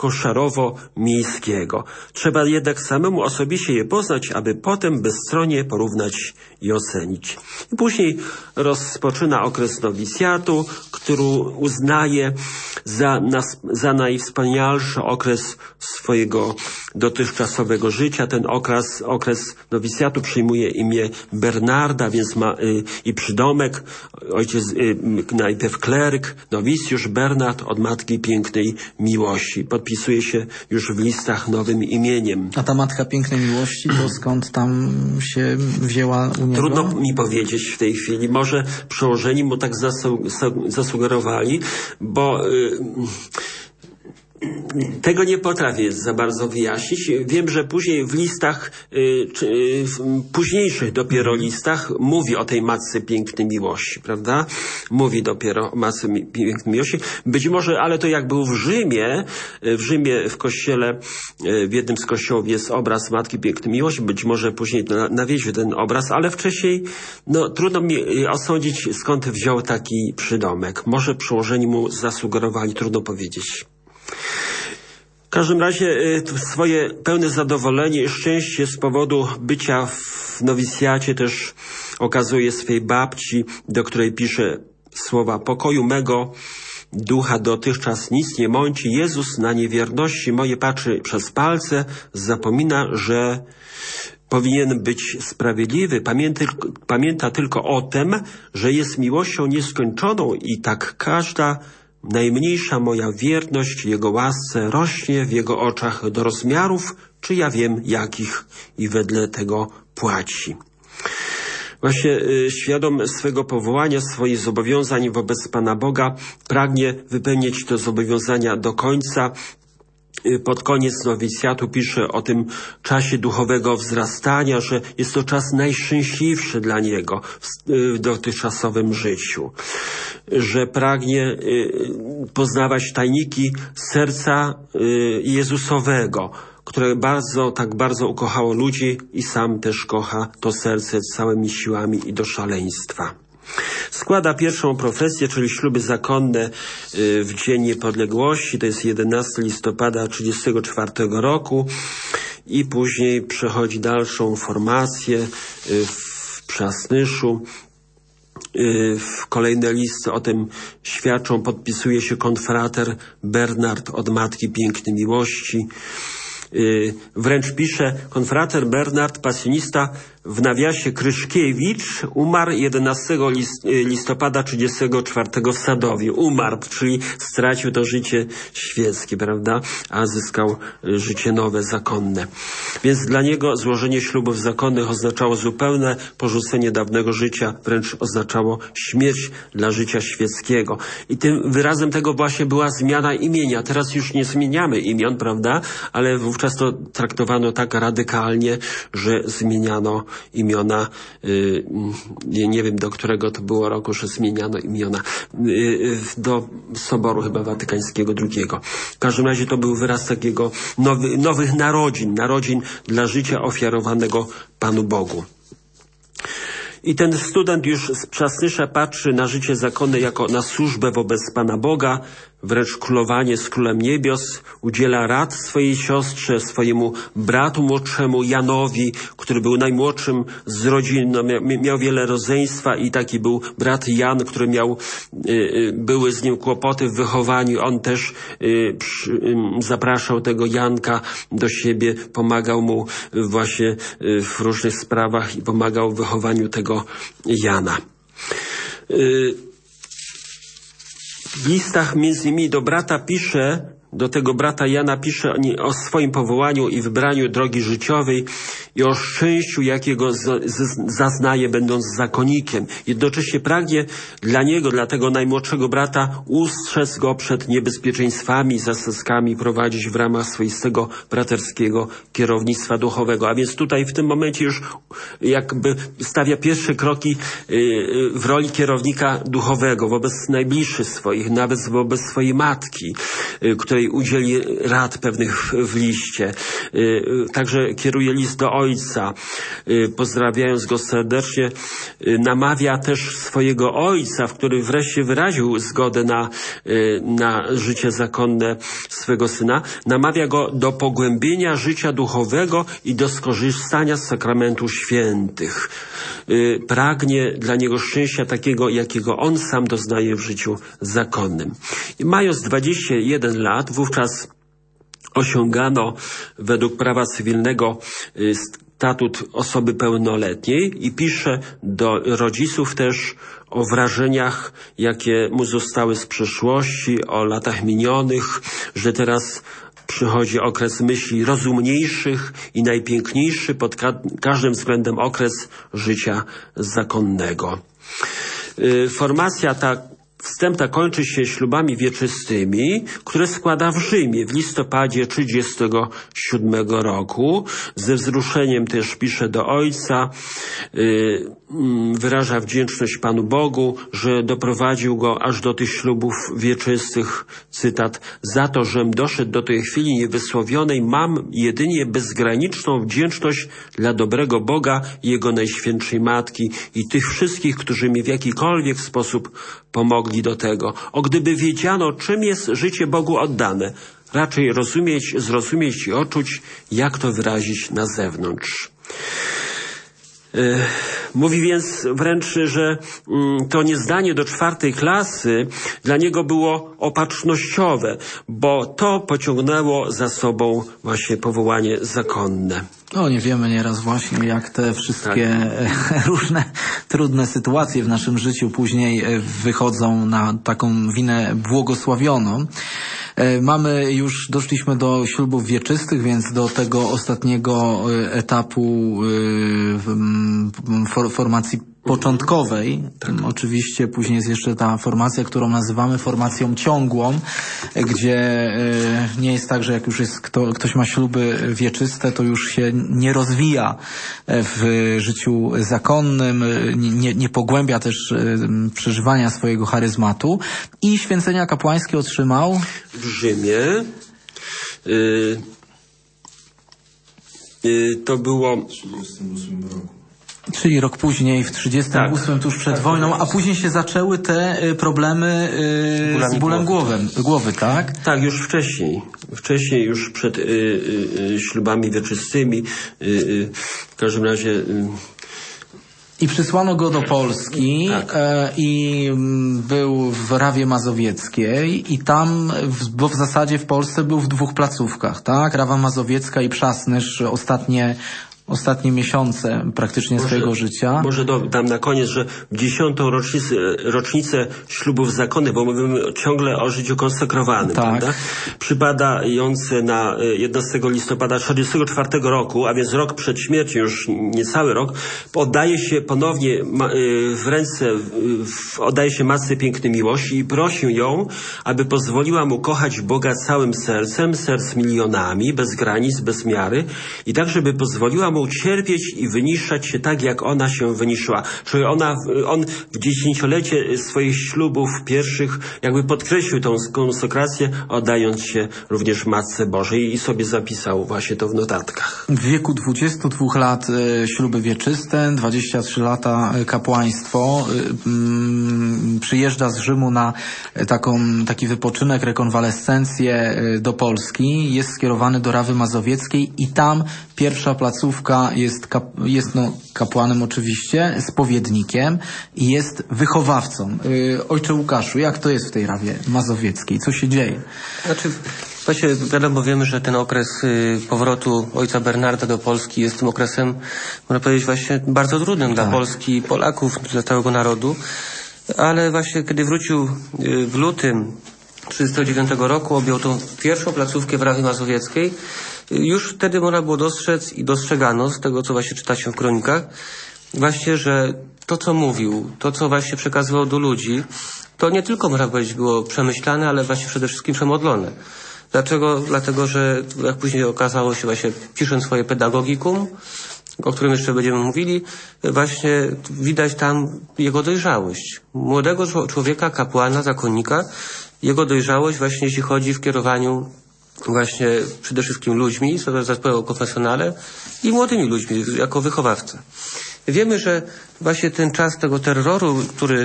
koszarowo-miejskiego. Trzeba jednak samemu osobiście je poznać, aby potem bezstronnie porównać i ocenić. I później rozpoczyna okres nowicjatu, który uznaje za, nas, za najwspanialszy okres swojego dotychczasowego życia. Ten okres, okres nowicjatu przyjmuje imię Bernarda, więc ma y, i przydomek. Ojciec, y, najpierw kleryk, nowicjusz Bernard od Matki Pięknej Miłości. Podpisuje się już w listach nowym imieniem. A ta Matka Pięknej Miłości, to skąd tam się wzięła u niego? Trudno mi powiedzieć w tej chwili. Może przełożeni mu tak zasu- zasugerowali, bo y, tego nie potrafię za bardzo wyjaśnić. Wiem, że później w listach, y, czy, y, w późniejszych dopiero listach mówi o tej Matce Pięknej Miłości, prawda? Mówi dopiero o Matce Pięknej Miłości. Być może, ale to jak był w Rzymie, w Rzymie w kościele, w jednym z kościołów jest obraz Matki Pięknej Miłości. Być może później nawiedził ten obraz, ale wcześniej, no trudno mi osądzić, skąd wziął taki przydomek. Może przełożeni mu zasugerowali, trudno powiedzieć. W każdym razie y, swoje pełne zadowolenie i szczęście z powodu bycia w nowicjacie też okazuje swej babci, do której pisze słowa: pokoju mego ducha dotychczas nic nie mąci. Jezus na niewierności moje patrzy przez palce, zapomina, że powinien być sprawiedliwy. Pamięta, pamięta tylko o tym, że jest miłością nieskończoną i tak każda najmniejsza moja wierność Jego łasce rośnie w Jego oczach do rozmiarów, czy ja wiem jakich, i wedle tego płaci. Właśnie y, świadom swego powołania, swoich zobowiązań wobec Pana Boga, pragnie wypełnić te zobowiązania do końca. Pod koniec nowicjatu pisze o tym czasie duchowego wzrastania, że jest to czas najszczęśliwszy dla niego w dotychczasowym życiu, że pragnie poznawać tajniki serca Jezusowego, które bardzo, tak bardzo ukochało ludzi, i sam też kocha to serce całymi siłami i do szaleństwa. Składa pierwszą profesję, czyli śluby zakonne w Dzień Niepodległości, to jest jedenastego listopada trzydziestego czwartego roku, i później przechodzi dalszą formację w Przasnyszu. W kolejne listy o tym świadczą, podpisuje się konfrater Bernard od Matki Pięknej Miłości. Wręcz pisze konfrater Bernard, pasjonista, w nawiasie Kryszkiewicz, umarł jedenastego listopada trzydziestego czwartego w Sadowie. Umarł, czyli stracił to życie świeckie, prawda? A zyskał życie nowe, zakonne. Więc dla niego złożenie ślubów zakonnych oznaczało zupełne porzucenie dawnego życia, wręcz oznaczało śmierć dla życia świeckiego. I tym wyrazem tego właśnie była zmiana imienia. Teraz już nie zmieniamy imion, prawda? Ale wówczas to traktowano tak radykalnie, że zmieniano imiona, y, nie, nie wiem do którego to było roku, że zmieniano imiona, y, do Soboru chyba Watykańskiego drugiego. W każdym razie to był wyraz takiego nowy, nowych narodzin, narodzin dla życia ofiarowanego Panu Bogu. I ten student już z Przasnysza patrzy na życie zakonne jako na służbę wobec Pana Boga, wręcz królowanie z Królem Niebios, udziela rad swojej siostrze, swojemu bratu młodszemu Janowi, który był najmłodszym z rodzin, no, mia, miał wiele rodzeństwa, i taki był brat Jan, który miał, y, y, były z nim kłopoty w wychowaniu. On też y, przy, y, zapraszał tego Janka do siebie, pomagał mu właśnie y, w różnych sprawach i pomagał w wychowaniu tego Jana. Y, W listach między innymi do brata pisze, do tego brata Jana pisze o swoim powołaniu i wybraniu drogi życiowej i o szczęściu, jakiego zaznaje, będąc zakonnikiem. Jednocześnie pragnie dla niego, dla tego najmłodszego brata, ustrzec go przed niebezpieczeństwami, zasadzkami, prowadzić w ramach swoistego braterskiego kierownictwa duchowego. A więc tutaj w tym momencie już jakby stawia pierwsze kroki w roli kierownika duchowego wobec najbliższych swoich, nawet wobec swojej matki, której udzieli rad pewnych w liście. Także kieruje list do ojca, pozdrawiając go serdecznie. Namawia też swojego ojca, w którym wreszcie wyraził zgodę na, na życie zakonne swego syna. Namawia go do pogłębienia życia duchowego i do skorzystania z sakramentu świętych. Pragnie dla niego szczęścia takiego, jakiego on sam doznaje w życiu zakonnym. I mając dwadzieścia jeden lat, wówczas osiągano według prawa cywilnego statut osoby pełnoletniej, i pisze do rodziców też o wrażeniach, jakie mu zostały z przeszłości, o latach minionych, że teraz przychodzi okres myśli rozumniejszych i najpiękniejszy pod ka każdym względem okres życia zakonnego. Yy, formacja ta wstępna kończy się ślubami wieczystymi, które składa w Rzymie w listopadzie trzydziestego siódmego roku. Ze wzruszeniem też pisze do ojca, yy, wyraża wdzięczność Panu Bogu, że doprowadził go aż do tych ślubów wieczystych. Cytat: za to, żem doszedł do tej chwili niewysłowionej, mam jedynie bezgraniczną wdzięczność dla dobrego Boga i Jego Najświętszej Matki i tych wszystkich, którzy mi w jakikolwiek sposób pomogli do tego. O, gdyby wiedziano, czym jest życie Bogu oddane, raczej rozumieć, zrozumieć i odczuć, jak to wyrazić na zewnątrz. Yy, mówi więc wręcz, że yy, to niezdanie do czwartej klasy dla niego było opatrznościowe, bo to pociągnęło za sobą właśnie powołanie zakonne. No, nie wiemy nieraz właśnie, jak te wszystkie tak. różne trudne sytuacje w naszym życiu później wychodzą na taką winę błogosławioną. Mamy już, doszliśmy do ślubów wieczystych, więc do tego ostatniego etapu formacji początkowej. Tak. Oczywiście później jest jeszcze ta formacja, którą nazywamy formacją ciągłą, gdzie y, nie jest tak, że jak już jest kto, ktoś ma śluby wieczyste, to już się nie rozwija w życiu zakonnym, nie, nie pogłębia też y, przeżywania swojego charyzmatu. I święcenia kapłańskie otrzymał w Rzymie. Y, y, to było w trzydziestym ósmym roku. Czyli rok później, w trzydziestym ósmym, tak, tuż przed tak, wojną, a później się zaczęły te y, problemy y, z bólem głowy. głowy, tak? Tak, już wcześniej. Wcześniej, już przed y, y, ślubami wieczystymi. Y, y, w każdym razie... Y, I przysłano go do Polski, tak. e, i m, był w Rawie Mazowieckiej i tam, w, bo w zasadzie w Polsce był w dwóch placówkach, tak? Rawa Mazowiecka i Przasnysz, ostatnie ostatnie miesiące praktycznie może, swojego życia. Może dodam na koniec, że w dziesiątą rocznicę, rocznicę ślubów zakonnych, bo mówimy ciągle o życiu konsekrowanym, tak, prawda? Przypadające na jedenastego listopada czterdziestego czwartego roku, a więc rok przed śmiercią, już niecały rok, oddaje się ponownie w ręce, oddaje się Matce Pięknej Miłości i prosi ją, aby pozwoliła mu kochać Boga całym sercem, serc milionami, bez granic, bez miary i tak, żeby pozwoliła mu cierpieć i wyniszczać się tak, jak ona się wyniszczyła. Czyli ona, on w dziesięciolecie swoich ślubów pierwszych jakby podkreślił tą konsekrację, oddając się również Matce Bożej i sobie zapisał właśnie to w notatkach. W wieku dwudziestu dwóch lat y, śluby wieczyste, dwadzieścia trzy lata y, kapłaństwo. Y, y, przyjeżdża z Rzymu na y, taką, taki wypoczynek, rekonwalescencję y, do Polski. Jest skierowany do Rawy Mazowieckiej i tam pierwsza placówka jest, kap, jest no, kapłanem oczywiście, spowiednikiem i jest wychowawcą. Yy, ojcze Łukaszu, jak to jest w tej Rawie Mazowieckiej? Co się dzieje? Znaczy, właśnie wiadomo, wiemy, że ten okres y, powrotu ojca Bernarda do Polski jest tym okresem, można powiedzieć, właśnie bardzo trudnym tak. dla Polski i Polaków, dla całego narodu. Ale właśnie kiedy wrócił y, w lutym tysiąc dziewięćset trzydziestego dziewiątego roku, objął tą pierwszą placówkę w Rawie Mazowieckiej. Już wtedy można było dostrzec i dostrzegano z tego, co właśnie czyta się w kronikach, właśnie, że to, co mówił, to, co właśnie przekazywał do ludzi, to nie tylko, można powiedzieć, było przemyślane, ale właśnie przede wszystkim przemodlone. Dlaczego? Dlatego, że jak później okazało się, właśnie pisząc swoje pedagogikum, o którym jeszcze będziemy mówili, właśnie widać tam jego dojrzałość. Młodego człowieka, kapłana, zakonnika, jego dojrzałość właśnie jeśli chodzi w kierowaniu właśnie przede wszystkim ludźmi z zespołu konfesjonale i młodymi ludźmi jako wychowawca. Wiemy, że właśnie ten czas tego terroru, który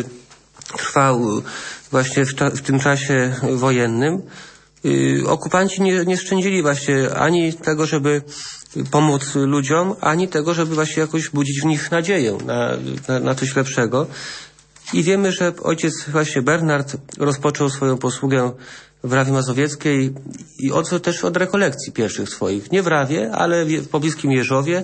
trwał właśnie w, w tym czasie wojennym, yy, okupanci nie, nie szczędzili właśnie ani tego, żeby pomóc ludziom, ani tego, żeby właśnie jakoś budzić w nich nadzieję na, na, na coś lepszego. I wiemy, że ojciec właśnie Bernard rozpoczął swoją posługę w Rawie Mazowieckiej i od, też od rekolekcji pierwszych swoich. Nie w Rawie, ale w pobliskim Jeżowie,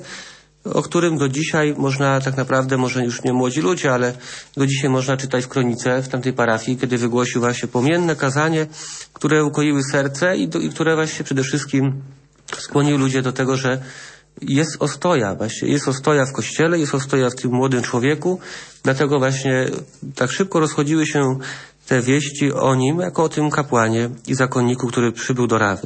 o którym do dzisiaj można tak naprawdę, może już nie młodzi ludzie, ale do dzisiaj można czytać w kronice w tamtej parafii, kiedy wygłosił właśnie płomienne kazanie, które ukoiły serce i, do, i które właśnie przede wszystkim skłoniły ludzie do tego, że jest ostoja, właśnie jest ostoja w Kościele, jest ostoja w tym młodym człowieku, dlatego właśnie tak szybko rozchodziły się te wieści o nim, jako o tym kapłanie i zakonniku, który przybył do Rawy.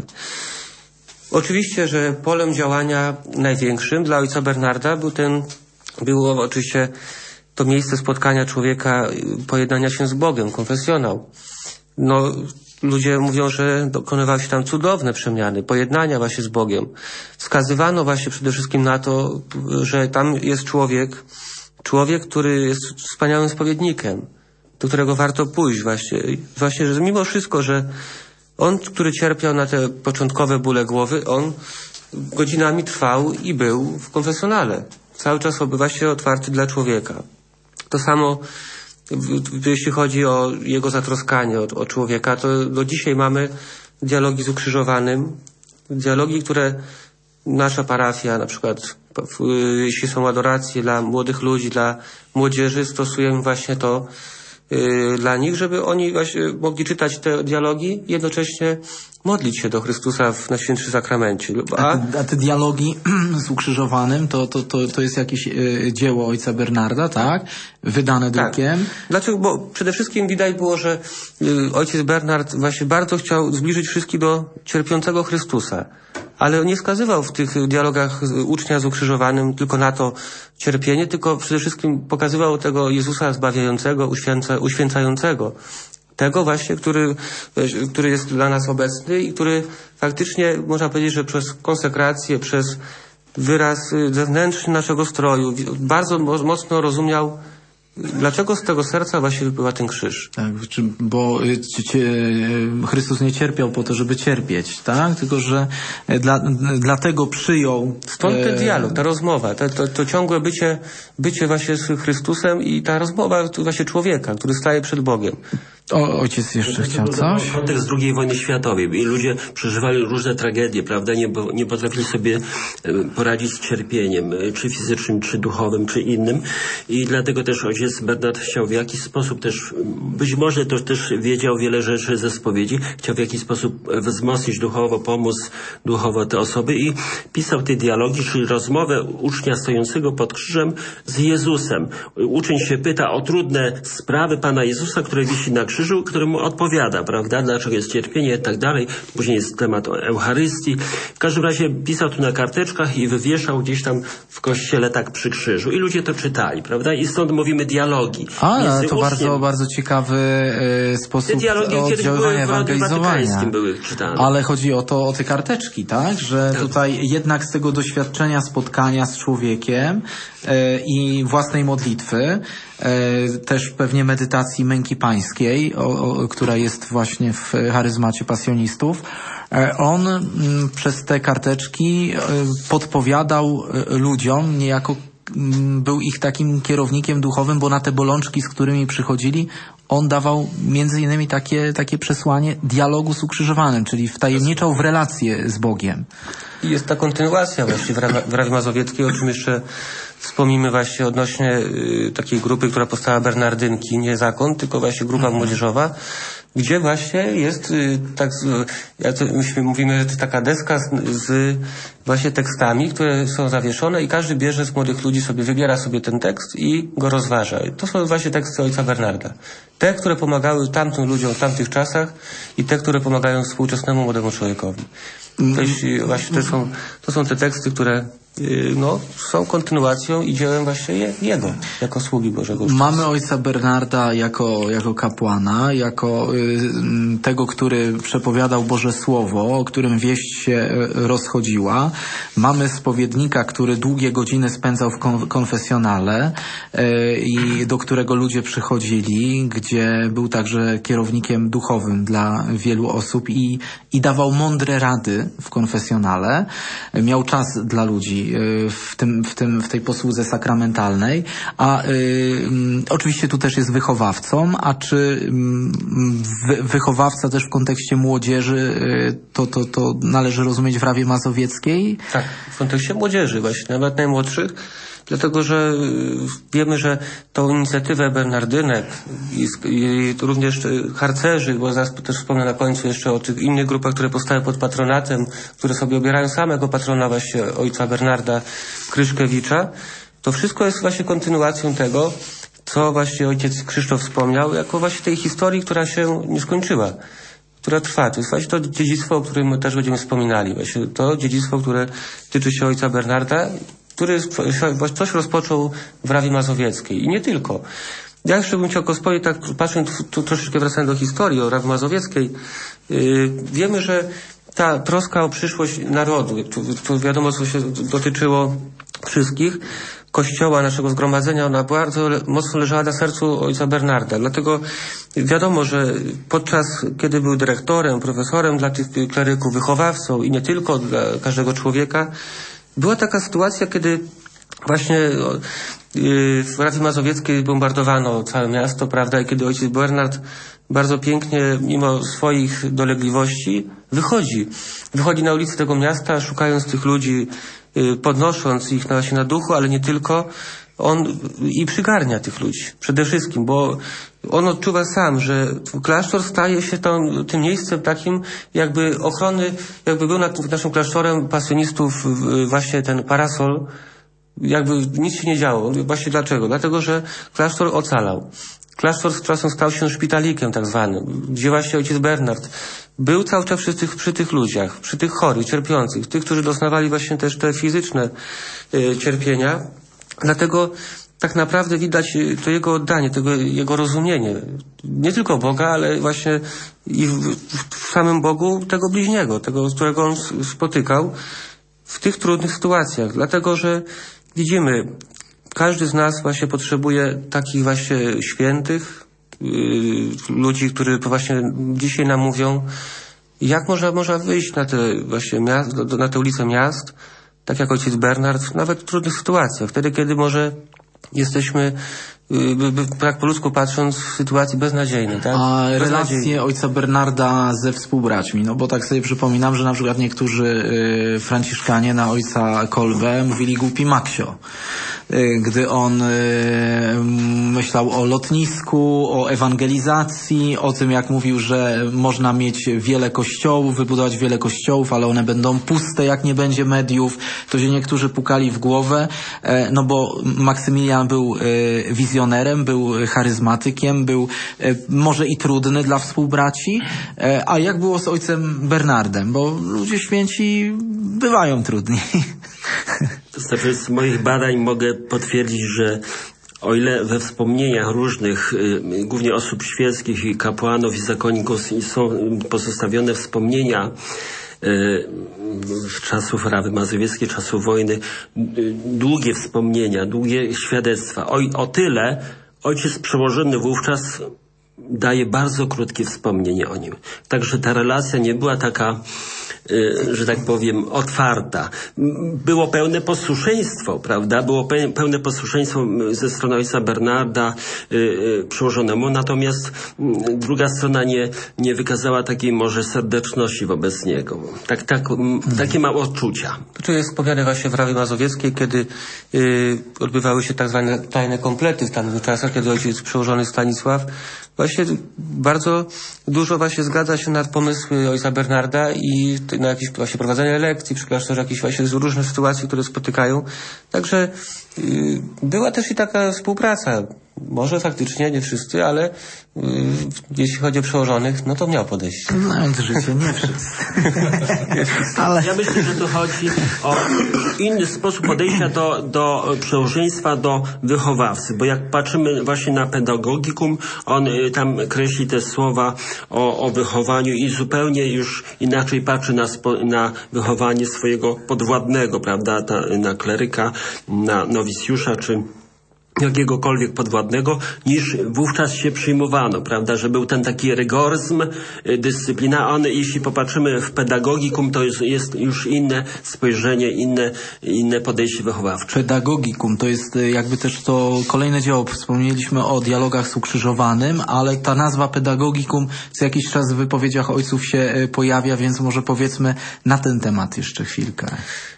Oczywiście, że polem działania największym dla ojca Bernarda był ten, było oczywiście to miejsce spotkania człowieka, pojednania się z Bogiem, konfesjonał. No, ludzie mówią, że dokonywały się tam cudowne przemiany, pojednania właśnie z Bogiem. Wskazywano właśnie przede wszystkim na to, że tam jest człowiek, człowiek, który jest wspaniałym spowiednikiem, do którego warto pójść właśnie. Właśnie, że mimo wszystko, że on, który cierpiał na te początkowe bóle głowy, on godzinami trwał i był w konfesjonale. Cały czas obywa się otwarty dla człowieka. To samo jeśli chodzi o jego zatroskanie o, o człowieka, to do dzisiaj mamy dialogi z ukrzyżowanym. Dialogi, które nasza parafia, na przykład jeśli są adoracje dla młodych ludzi, dla młodzieży, stosujemy właśnie to yy, dla nich, żeby oni właśnie mogli czytać te dialogi i jednocześnie modlić się do Chrystusa w Najświętszym Sakramencie. A, a, te, a te dialogi z ukrzyżowanym to, to, to, to jest jakieś y, dzieło ojca Bernarda, tak? Wydane drukiem. Tak. Dlaczego? Bo przede wszystkim widać było, że y, ojciec Bernard właśnie bardzo chciał zbliżyć wszystkich do cierpiącego Chrystusa. Ale nie wskazywał w tych dialogach ucznia z ukrzyżowanym tylko na to cierpienie, tylko przede wszystkim pokazywał tego Jezusa zbawiającego, uświęca, uświęcającego. Tego właśnie, który, który jest dla nas obecny i który faktycznie, można powiedzieć, że przez konsekrację, przez wyraz zewnętrzny naszego stroju. Bardzo mocno rozumiał, dlaczego z tego serca właśnie wypływa ten krzyż. Tak, bo Chrystus nie cierpiał po to, żeby cierpieć, tak? Tylko, że dla, dlatego przyjął... Stąd ten dialog, ta rozmowa, to, to, to ciągłe bycie, bycie właśnie z Chrystusem i ta rozmowa właśnie człowieka, który staje przed Bogiem. O, ojciec jeszcze chciał coś? Kontekst drugiej wojny światowej. I ludzie przeżywali różne tragedie, prawda? Nie, nie potrafili sobie poradzić z cierpieniem, czy fizycznym, czy duchowym, czy innym. I dlatego też ojciec Bernard chciał w jakiś sposób też, być może to też wiedział wiele rzeczy ze spowiedzi, chciał w jakiś sposób wzmocnić duchowo, pomóc duchowo te osoby i pisał te dialogi, czyli rozmowę ucznia stojącego pod krzyżem z Jezusem. Uczeń się pyta o trudne sprawy Pana Jezusa, które wisi na krzyżu, który mu odpowiada, prawda? Dlaczego jest cierpienie i tak dalej. Później jest temat Eucharystii. W każdym razie pisał tu na karteczkach i wywieszał gdzieś tam w kościele tak przy krzyżu. I ludzie to czytali, prawda? I stąd mówimy dialogi. A, to uczniem. bardzo, bardzo ciekawy y, sposób te dialogi oddziaływania ewangelizowania. Były czytane. Ale chodzi o to, o te karteczki, tak? Że tak. Tutaj jednak z tego doświadczenia spotkania z człowiekiem y, i własnej modlitwy, y, też pewnie medytacji męki pańskiej, o, o, która jest właśnie w charyzmacie pasjonistów, on m, przez te karteczki podpowiadał ludziom, niejako m, był ich takim kierownikiem duchowym, bo na te bolączki, z którymi przychodzili, on dawał między innymi takie, takie przesłanie dialogu z ukrzyżowanym, czyli wtajemniczał w relację z Bogiem. I jest ta kontynuacja właśnie w, Ra w Rawie Mazowieckiej, o czym jeszcze wspomnimy właśnie odnośnie y, takiej grupy, która powstała Bernardynki, nie zakon, tylko właśnie grupa mhm. młodzieżowa, gdzie właśnie jest y, tak, jak to myśmy mówimy, taka deska z, z właśnie tekstami, które są zawieszone i każdy bierze z młodych ludzi sobie, wybiera sobie ten tekst i go rozważa. To są właśnie teksty ojca Bernarda. Te, które pomagały tamtym ludziom w tamtych czasach i te, które pomagają współczesnemu młodemu człowiekowi. To, jeśli właśnie to są, to są te teksty, które no, są kontynuacją i dziełem właśnie je, jego, jako sługi Bożego. Mamy ojca Bernarda jako, jako kapłana, jako y, tego, który przepowiadał Boże Słowo, o którym wieść się rozchodziła. Mamy spowiednika, który długie godziny spędzał w kon konfesjonale y, i do którego ludzie przychodzili, gdzie był także kierownikiem duchowym dla wielu osób i, i dawał mądre rady w konfesjonale. Miał czas dla ludzi w tym, w tym, w tej posłudze sakramentalnej, a y, oczywiście tu też jest wychowawcą, a czy y, wy, wychowawca też w kontekście młodzieży y, to, to, to należy rozumieć w Rawie Mazowieckiej? Tak, w kontekście młodzieży właśnie, nawet najmłodszych, dlatego że wiemy, że tą inicjatywę Bernardynek i, i również harcerzy, bo zaraz też wspomnę na końcu jeszcze o tych innych grupach, które powstały pod patronatem, które sobie obierają samego patrona właśnie ojca Bernarda Kryszkiewicza, to wszystko jest właśnie kontynuacją tego, co właśnie ojciec Krzysztof wspomniał, jako właśnie tej historii, która się nie skończyła, która trwa. To jest właśnie to dziedzictwo, o którym my też będziemy wspominali. Właśnie to dziedzictwo, które tyczy się ojca Bernarda, który coś rozpoczął w Rawie Mazowieckiej. I nie tylko. Ja jeszcze bym chciał powiedzieć, tak patrząc tu troszeczkę wracając do historii o Rawie Mazowieckiej, yy, wiemy, że ta troska o przyszłość narodu, to, to wiadomo, co się dotyczyło wszystkich, Kościoła, naszego zgromadzenia, ona bardzo le mocno leżała na sercu ojca Bernarda. Dlatego wiadomo, że podczas, kiedy był dyrektorem, profesorem dla tych kleryków, wychowawcą i nie tylko dla każdego człowieka, była taka sytuacja, kiedy właśnie w Rawie Mazowieckiej bombardowano całe miasto, prawda, i kiedy ojciec Bernard bardzo pięknie, mimo swoich dolegliwości, wychodzi. Wychodzi na ulicę tego miasta, szukając tych ludzi, podnosząc ich na, się na duchu, ale nie tylko. On i przygarnia tych ludzi. Przede wszystkim, bo on odczuwa sam, że klasztor staje się tą, tym miejscem takim jakby ochrony, jakby był nad naszym klasztorem pasjonistów właśnie ten parasol, jakby nic się nie działo. Właśnie dlaczego? Dlatego, że klasztor ocalał. Klasztor z czasem stał się szpitalikiem tak zwanym, gdzie właśnie ojciec Bernard był cały czas przy tych, przy tych ludziach, przy tych chorych, cierpiących, tych, którzy doznawali właśnie też te fizyczne y, cierpienia. Dlatego tak naprawdę widać to jego oddanie, tego, jego rozumienie. Nie tylko Boga, ale właśnie i w, w samym Bogu tego bliźniego, tego, którego on spotykał. w tych trudnych sytuacjach, dlatego że widzimy, każdy z nas właśnie potrzebuje takich właśnie świętych, yy, ludzi, którzy właśnie dzisiaj nam mówią, jak można, można wyjść na te właśnie miast, na te ulice miast, tak jak ojciec Bernard, nawet w trudnych sytuacjach, wtedy, kiedy może jesteśmy, tak po ludzku patrząc, w sytuacji beznadziejnej. Tak? A relacje ojca Bernarda ze współbraćmi, no bo tak sobie przypominam, że na przykład niektórzy y, franciszkanie na ojca Kolbę mówili głupi Maksio. Y, gdy on y, myślał o lotnisku, o ewangelizacji, o tym jak mówił, że można mieć wiele kościołów, wybudować wiele kościołów, ale one będą puste, jak nie będzie mediów, to się niektórzy pukali w głowę, y, no bo Maksymilian był y, wizjonerem, był charyzmatykiem, był y, może i trudny dla współbraci, y, a jak było z ojcem Bernardem, bo ludzie święci bywają trudni. To znaczy, z moich badań mogę potwierdzić, że o ile we wspomnieniach różnych, y, głównie osób świeckich i kapłanów i zakonników są pozostawione wspomnienia y, z czasów Rawy Mazowieckiej, czasów wojny, y, długie wspomnienia, długie świadectwa. O, o tyle ojciec przełożony wówczas daje bardzo krótkie wspomnienie o nim. Także ta relacja nie była taka, że tak powiem, otwarta. Było pełne posłuszeństwo, prawda? Było pełne posłuszeństwo ze strony ojca Bernarda przełożonemu, natomiast druga strona nie, nie wykazała takiej może serdeczności wobec niego. Tak, tak, takie mam odczucia. Tu jest wspomniane właśnie w Rawie Mazowieckiej, kiedy y, odbywały się tak zwane tajne komplety w tamtych czasach, kiedy ojciec przełożony Stanisław właśnie bardzo dużo właśnie zgadza się na pomysły ojca Bernarda i na jakieś właśnie prowadzenie lekcji przy klasztorze, jakieś właśnie różne sytuacje, które spotykają. Także yy, była też i taka współpraca. Może faktycznie nie wszyscy, ale yy, jeśli chodzi o przełożonych, no to miał podejście. Znając życie, nie wszyscy. Ale... Ja myślę, że tu chodzi o inny sposób podejścia do, do przełożeństwa, do wychowawcy, bo jak patrzymy właśnie na pedagogikum, on y, tam kreśli te słowa o, o wychowaniu i zupełnie już inaczej patrzy na, spo, na wychowanie swojego podwładnego, prawda, ta, na kleryka, na nowicjusza, czy jakiegokolwiek podwładnego, niż wówczas się przyjmowano, prawda, że był ten taki rygoryzm, dyscyplina, a one, jeśli popatrzymy w pedagogikum, to jest, jest już inne spojrzenie, inne, inne podejście wychowawcze. Pedagogikum to jest jakby też to kolejne dzieło. Wspomnieliśmy o dialogach z ukrzyżowanym, ale ta nazwa pedagogikum co jakiś czas w wypowiedziach ojców się pojawia, więc może powiedzmy na ten temat jeszcze chwilkę.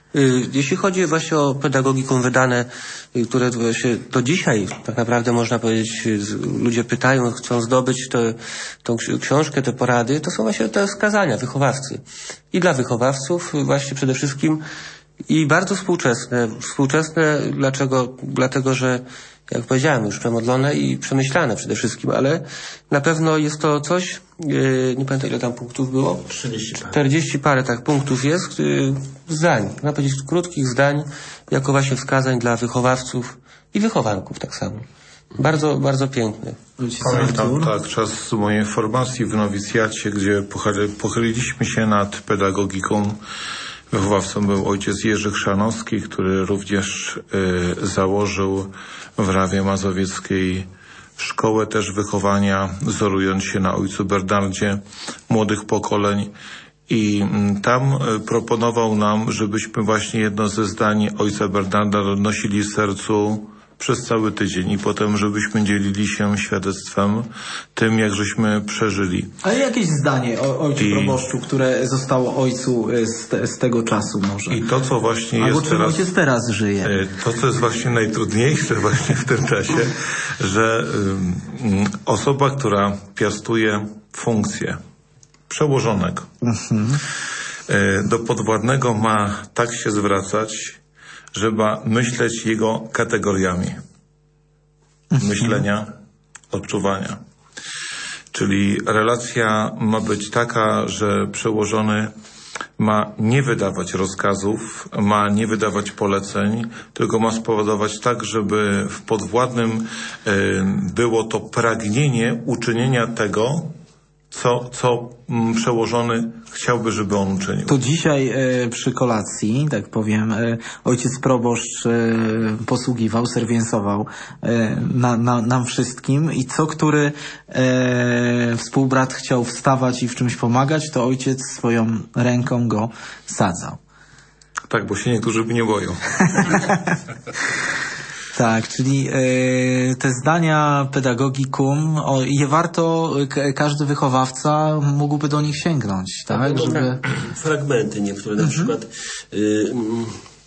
Jeśli chodzi właśnie o pedagogikum wydane, które właśnie do dzisiaj tak naprawdę można powiedzieć, ludzie pytają, chcą zdobyć te, tą książkę, te porady, to są właśnie te wskazania wychowawcy. I dla wychowawców właśnie przede wszystkim i bardzo współczesne. Współczesne dlaczego? Dlatego, że jak powiedziałem, już przemodlone i przemyślane przede wszystkim, ale na pewno jest to coś, yy, nie pamiętam ile tam punktów było? czterdzieści parę. czterdzieści parę tak punktów jest, yy, zdań, można powiedzieć krótkich zdań, jako właśnie wskazań dla wychowawców i wychowanków tak samo. Bardzo, bardzo piękne. Pamiętam tak czas mojej formacji w nowicjacie, gdzie pochyli, pochyliliśmy się nad pedagogiką. Wychowawcą był ojciec Jerzy Chrzanowski, który również y, założył w Rawie Mazowieckiej szkołę też wychowania, wzorując się na ojcu Bernardzie młodych pokoleń. I y, tam y, proponował nam, żebyśmy właśnie jedno ze zdań ojca Bernarda nosili w sercu przez cały tydzień i potem, żebyśmy dzielili się świadectwem tym, jak żeśmy przeżyli. Ale jakieś zdanie o ojcu I... proboszczu, które zostało ojcu z, te, z tego czasu może? I to, co właśnie Albo jest czym teraz... ojciec teraz żyje? To, co jest właśnie najtrudniejsze właśnie w tym czasie, że um, osoba, która piastuje funkcję przełożonego, mhm. y, do podwładnego ma tak się zwracać, żeby myśleć jego kategoriami myślenia, odczuwania. Czyli relacja ma być taka, że przełożony ma nie wydawać rozkazów, ma nie wydawać poleceń, tylko ma spowodować tak, żeby w podwładnym y, było to pragnienie uczynienia tego, co, co mm, przełożony chciałby, żeby on uczynił. To dzisiaj e, przy kolacji, tak powiem, e, ojciec proboszcz e, posługiwał, serwiensował e, na, na, nam wszystkim i co który e, współbrat chciał wstawać i w czymś pomagać, to ojciec swoją ręką go sadzał. Tak, bo się niektórzy nie boją. Tak, czyli y, te zdania pedagogikum, o, je warto, k- każdy wychowawca mógłby do nich sięgnąć, tak? No, Żeby... Fragmenty niektóre, na Mhm. przykład y, mm,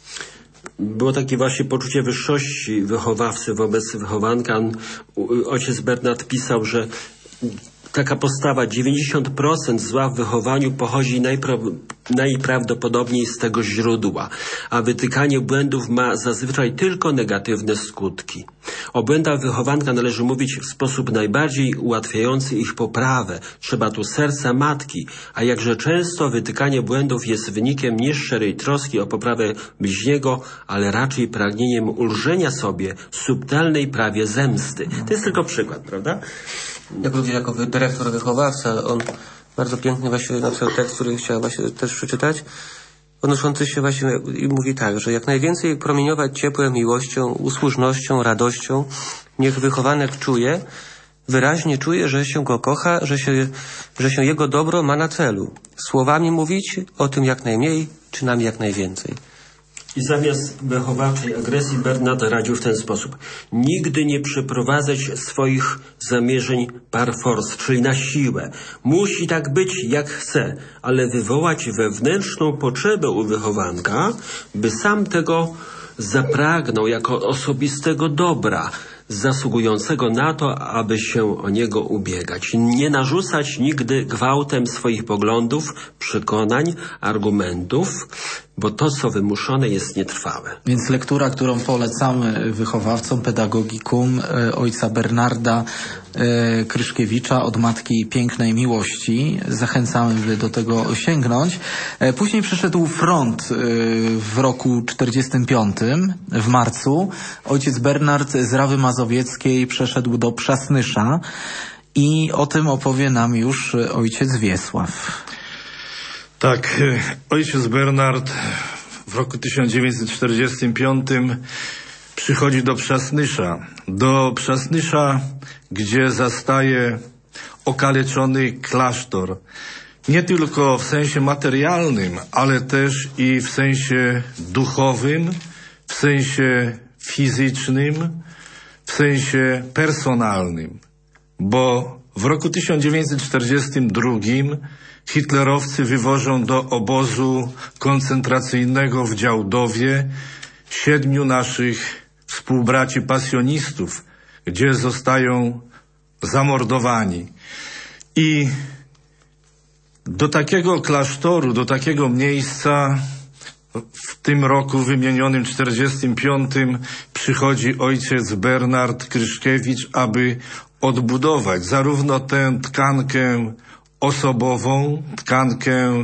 było takie właśnie poczucie wyższości wychowawcy wobec wychowanka. On, u- ojciec Bernard pisał, że taka postawa, dziewięćdziesiąt procent zła w wychowaniu pochodzi najpra- najprawdopodobniej z tego źródła, a wytykanie błędów ma zazwyczaj tylko negatywne skutki. O błędach wychowanka należy mówić w sposób najbardziej ułatwiający ich poprawę. Trzeba tu serca matki, a jakże często wytykanie błędów jest wynikiem nie szczerej troski o poprawę bliźniego, ale raczej pragnieniem ulżenia sobie, subtelnej prawie zemsty. To jest tylko przykład, prawda? Jak również jako wy- dyrektor wychowawca, on bardzo pięknie właśnie napisał tekst, który chciałem właśnie też przeczytać, odnoszący się właśnie i mówi tak, że jak najwięcej promieniować ciepłem, miłością, usłużnością, radością, niech wychowanek czuje, wyraźnie czuje, że się go kocha, że się, że się jego dobro ma na celu. Słowami mówić o tym jak najmniej, czynami jak najwięcej. I zamiast wychowawczej agresji Bernard radził w ten sposób. Nigdy nie przeprowadzać swoich zamierzeń par force, czyli na siłę. Musi tak być, jak chce, ale wywołać wewnętrzną potrzebę u wychowanka, by sam tego zapragnął jako osobistego dobra, zasługującego na to, aby się o niego ubiegać. Nie narzucać nigdy gwałtem swoich poglądów, przekonań, argumentów, bo to, co wymuszone, jest nietrwałe. Więc lektura, którą polecamy wychowawcom pedagogikum e, ojca Bernarda e, Kryszkiewicza Od Matki Pięknej Miłości. Zachęcamy, by do tego sięgnąć. E, później przyszedł front e, w roku czterdziestym piątym, w marcu. Ojciec Bernard z Rawy Mazowieckiej przeszedł do Przasnysza i o tym opowie nam już ojciec Wiesław. Tak, ojciec Bernard w roku tysiąc dziewięćset czterdziestym piątym przychodzi do Przasnysza. Do Przasnysza, gdzie zastaje okaleczony klasztor. Nie tylko w sensie materialnym, ale też i w sensie duchowym, w sensie fizycznym, w sensie personalnym. Bo w roku tysiąc dziewięćset czterdziestym drugim hitlerowcy wywożą do obozu koncentracyjnego w Działdowie siedmiu naszych współbraci pasjonistów, gdzie zostają zamordowani. I do takiego klasztoru, do takiego miejsca w tym roku wymienionym czterdziestym piątym przychodzi ojciec Bernard Kryszkiewicz, aby odbudować zarówno tę tkankę osobową, tkankę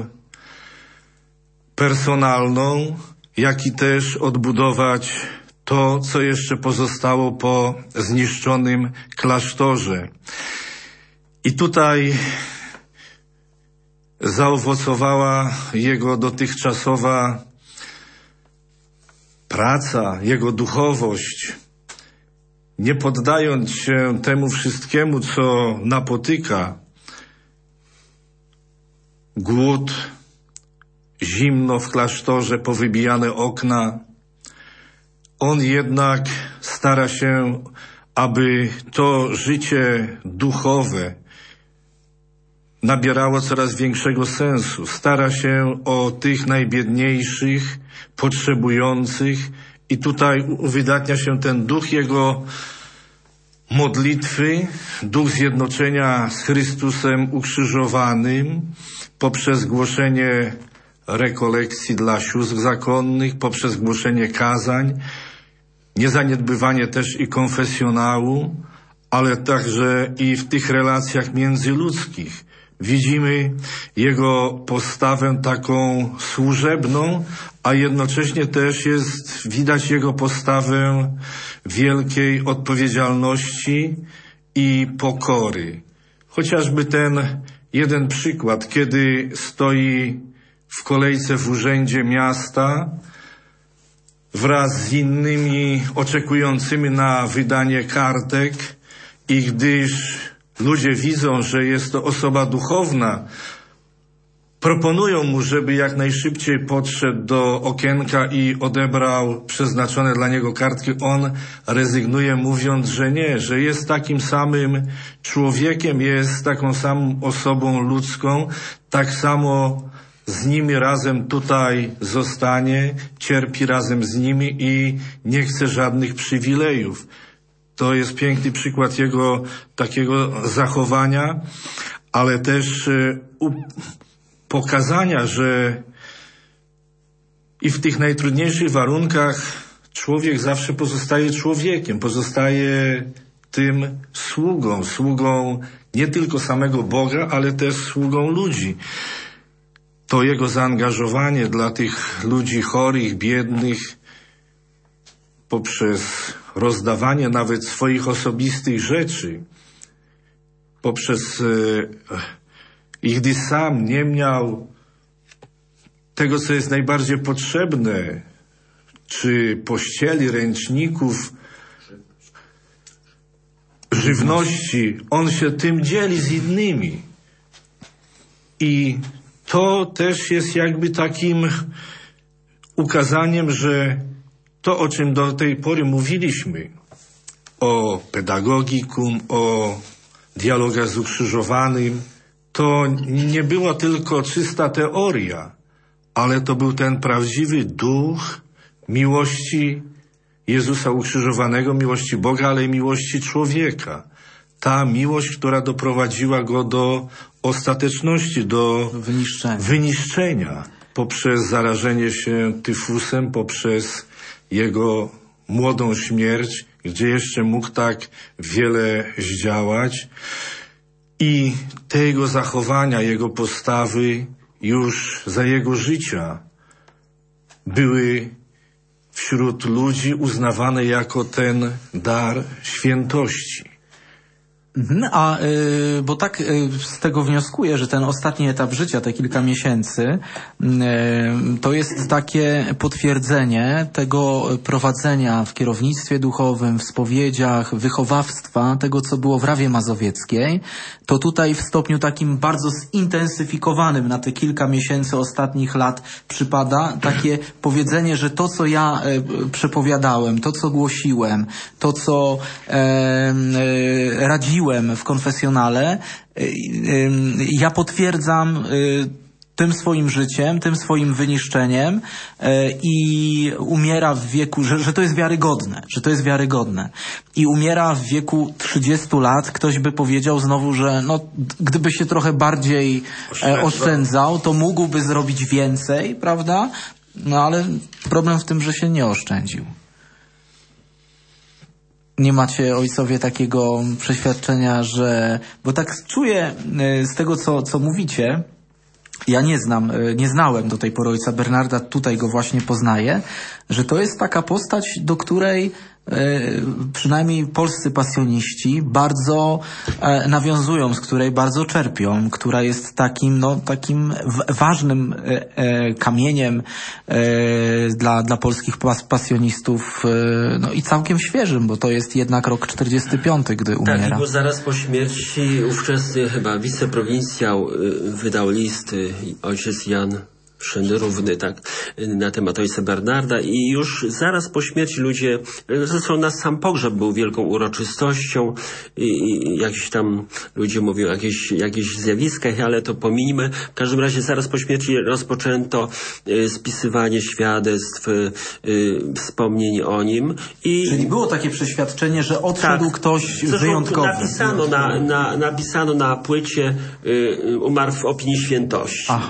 personalną, jak i też odbudować to, co jeszcze pozostało po zniszczonym klasztorze. I tutaj zaowocowała jego dotychczasowa praca, jego duchowość. Nie poddając się temu wszystkiemu, co napotyka, głód, zimno w klasztorze, powybijane okna, on jednak stara się, aby to życie duchowe nabierało coraz większego sensu. Stara się o tych najbiedniejszych, potrzebujących i tutaj uwydatnia się ten duch jego modlitwy, duch zjednoczenia z Chrystusem ukrzyżowanym poprzez głoszenie rekolekcji dla sióstr zakonnych, poprzez głoszenie kazań, niezaniedbywanie też i konfesjonału, ale także i w tych relacjach międzyludzkich. Widzimy jego postawę taką służebną, a jednocześnie też jest widać jego postawę wielkiej odpowiedzialności i pokory. Chociażby ten jeden przykład, kiedy stoi w kolejce w urzędzie miasta wraz z innymi oczekującymi na wydanie kartek i gdyż ludzie widzą, że jest to osoba duchowna, proponują mu, żeby jak najszybciej podszedł do okienka i odebrał przeznaczone dla niego kartki. On rezygnuje, mówiąc, że nie, że jest takim samym człowiekiem, jest taką samą osobą ludzką, tak samo z nimi razem tutaj zostanie, cierpi razem z nimi i nie chce żadnych przywilejów. To jest piękny przykład jego takiego zachowania, ale też u pokazania, że i w tych najtrudniejszych warunkach człowiek zawsze pozostaje człowiekiem, pozostaje tym sługą, sługą nie tylko samego Boga, ale też sługą ludzi. To jego zaangażowanie dla tych ludzi chorych, biednych, poprzez rozdawanie nawet swoich osobistych rzeczy, poprzez i gdy sam nie miał tego, co jest najbardziej potrzebne, czy pościeli, ręczników, żywności, on się tym dzieli z innymi. I to też jest jakby takim ukazaniem, że to, o czym do tej pory mówiliśmy, o pedagogikum, o dialogach z ukrzyżowanym, to nie była tylko czysta teoria, ale to był ten prawdziwy duch miłości Jezusa ukrzyżowanego, miłości Boga, ale i miłości człowieka. Ta miłość, która doprowadziła go do ostateczności, do wyniszczenia, wyniszczenia poprzez zarażenie się tyfusem, poprzez jego młodą śmierć, gdzie jeszcze mógł tak wiele zdziałać. I te jego zachowania, jego postawy już za jego życia były wśród ludzi uznawane jako ten dar świętości. A, y, bo tak y, z tego wnioskuję, że ten ostatni etap życia, te kilka miesięcy, y, to jest takie potwierdzenie tego prowadzenia w kierownictwie duchowym, w spowiedziach, wychowawstwa, tego co było w Rawie Mazowieckiej. To tutaj w stopniu takim bardzo zintensyfikowanym na te kilka miesięcy ostatnich lat przypada takie powiedzenie, że to co ja y, przepowiadałem, to co głosiłem, to co y, y, radziłem w konfesjonale, ja potwierdzam tym swoim życiem, tym swoim wyniszczeniem i umiera w wieku, że, że to jest wiarygodne, że to jest wiarygodne. I umiera w wieku trzydziestu lat. Ktoś by powiedział znowu, że no, gdyby się trochę bardziej oszczędzał, to mógłby zrobić więcej, prawda? No ale problem w tym, że się nie oszczędził. Nie macie, ojcowie, takiego przeświadczenia, że... Bo tak czuję z tego, co, co mówicie, ja nie znam, nie znałem do tej pory ojca Bernarda, tutaj go właśnie poznaję, że to jest taka postać, do której przynajmniej polscy pasjoniści bardzo nawiązują, z której bardzo czerpią, która jest takim, no, takim ważnym kamieniem dla, dla polskich pas, pasjonistów, no i całkiem świeżym, bo to jest jednak rok czterdziesty piąty, gdy umiera. Tak, bo zaraz po śmierci ówczesny chyba wiceprowincjał wydał list, ojciec Jan Szendrówny, tak, na temat ojca Bernarda i już zaraz po śmierci ludzie, zresztą na sam pogrzeb był wielką uroczystością i, i jakieś tam ludzie mówią o jakichś, jakichś zjawiskach, ale to pominijmy. W każdym razie zaraz po śmierci rozpoczęto y, spisywanie świadectw, y, wspomnień o nim. I czyli było takie przeświadczenie, że odszedł tak, ktoś wyjątkowy. Napisano na, na, napisano na płycie y, umarł w opinii świętości. Aha.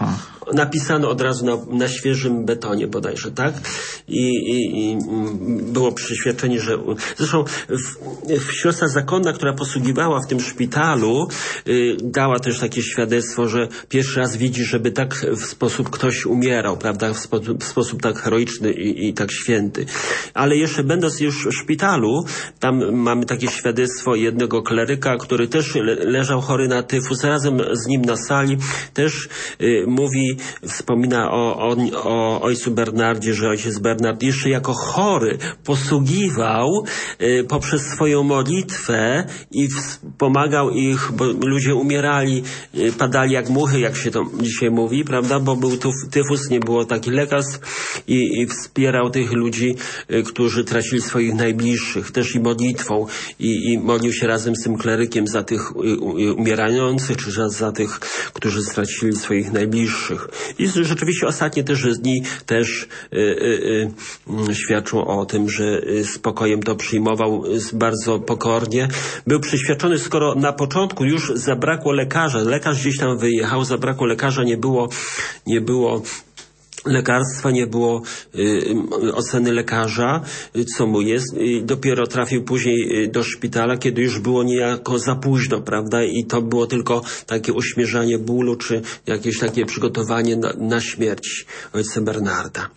napisano od razu na, na świeżym betonie bodajże, tak? I, i, i było przyświadczenie, że... Zresztą w, w siostra zakonna, która posługiwała w tym szpitalu, y, dała też takie świadectwo, że pierwszy raz widzi, żeby tak w sposób ktoś umierał, prawda? W sposób, w sposób tak heroiczny i, i tak święty. Ale jeszcze będąc już w szpitalu, tam mamy takie świadectwo jednego kleryka, który też le, leżał chory na tyfus, razem z nim na sali, też y, mówi, wspomina o, o, o ojcu Bernardzie, że ojciec Bernard jeszcze jako chory posługiwał y, poprzez swoją modlitwę i pomagał ich, bo ludzie umierali, y, padali jak muchy, jak się to dzisiaj mówi, prawda, bo był tu tyfus, nie było taki lekarstw i, i wspierał tych ludzi, y, którzy tracili swoich najbliższych, też i modlitwą i, i modlił się razem z tym klerykiem za tych y, y, umierających, czy za, za tych, którzy stracili swoich najbliższych. I rzeczywiście ostatnie też dni też y, y, y, świadczą o tym, że spokojem to przyjmował bardzo pokornie. Był przyświadczony, skoro na początku już zabrakło lekarza, lekarz gdzieś tam wyjechał, zabrakło lekarza, nie było, nie było lekarstwa, nie było y, oceny lekarza, y, co mu jest. Y, dopiero trafił później y, do szpitala, kiedy już było niejako za późno, prawda? I to było tylko takie uśmierzanie bólu, czy jakieś takie przygotowanie na, na śmierć ojca Bernarda.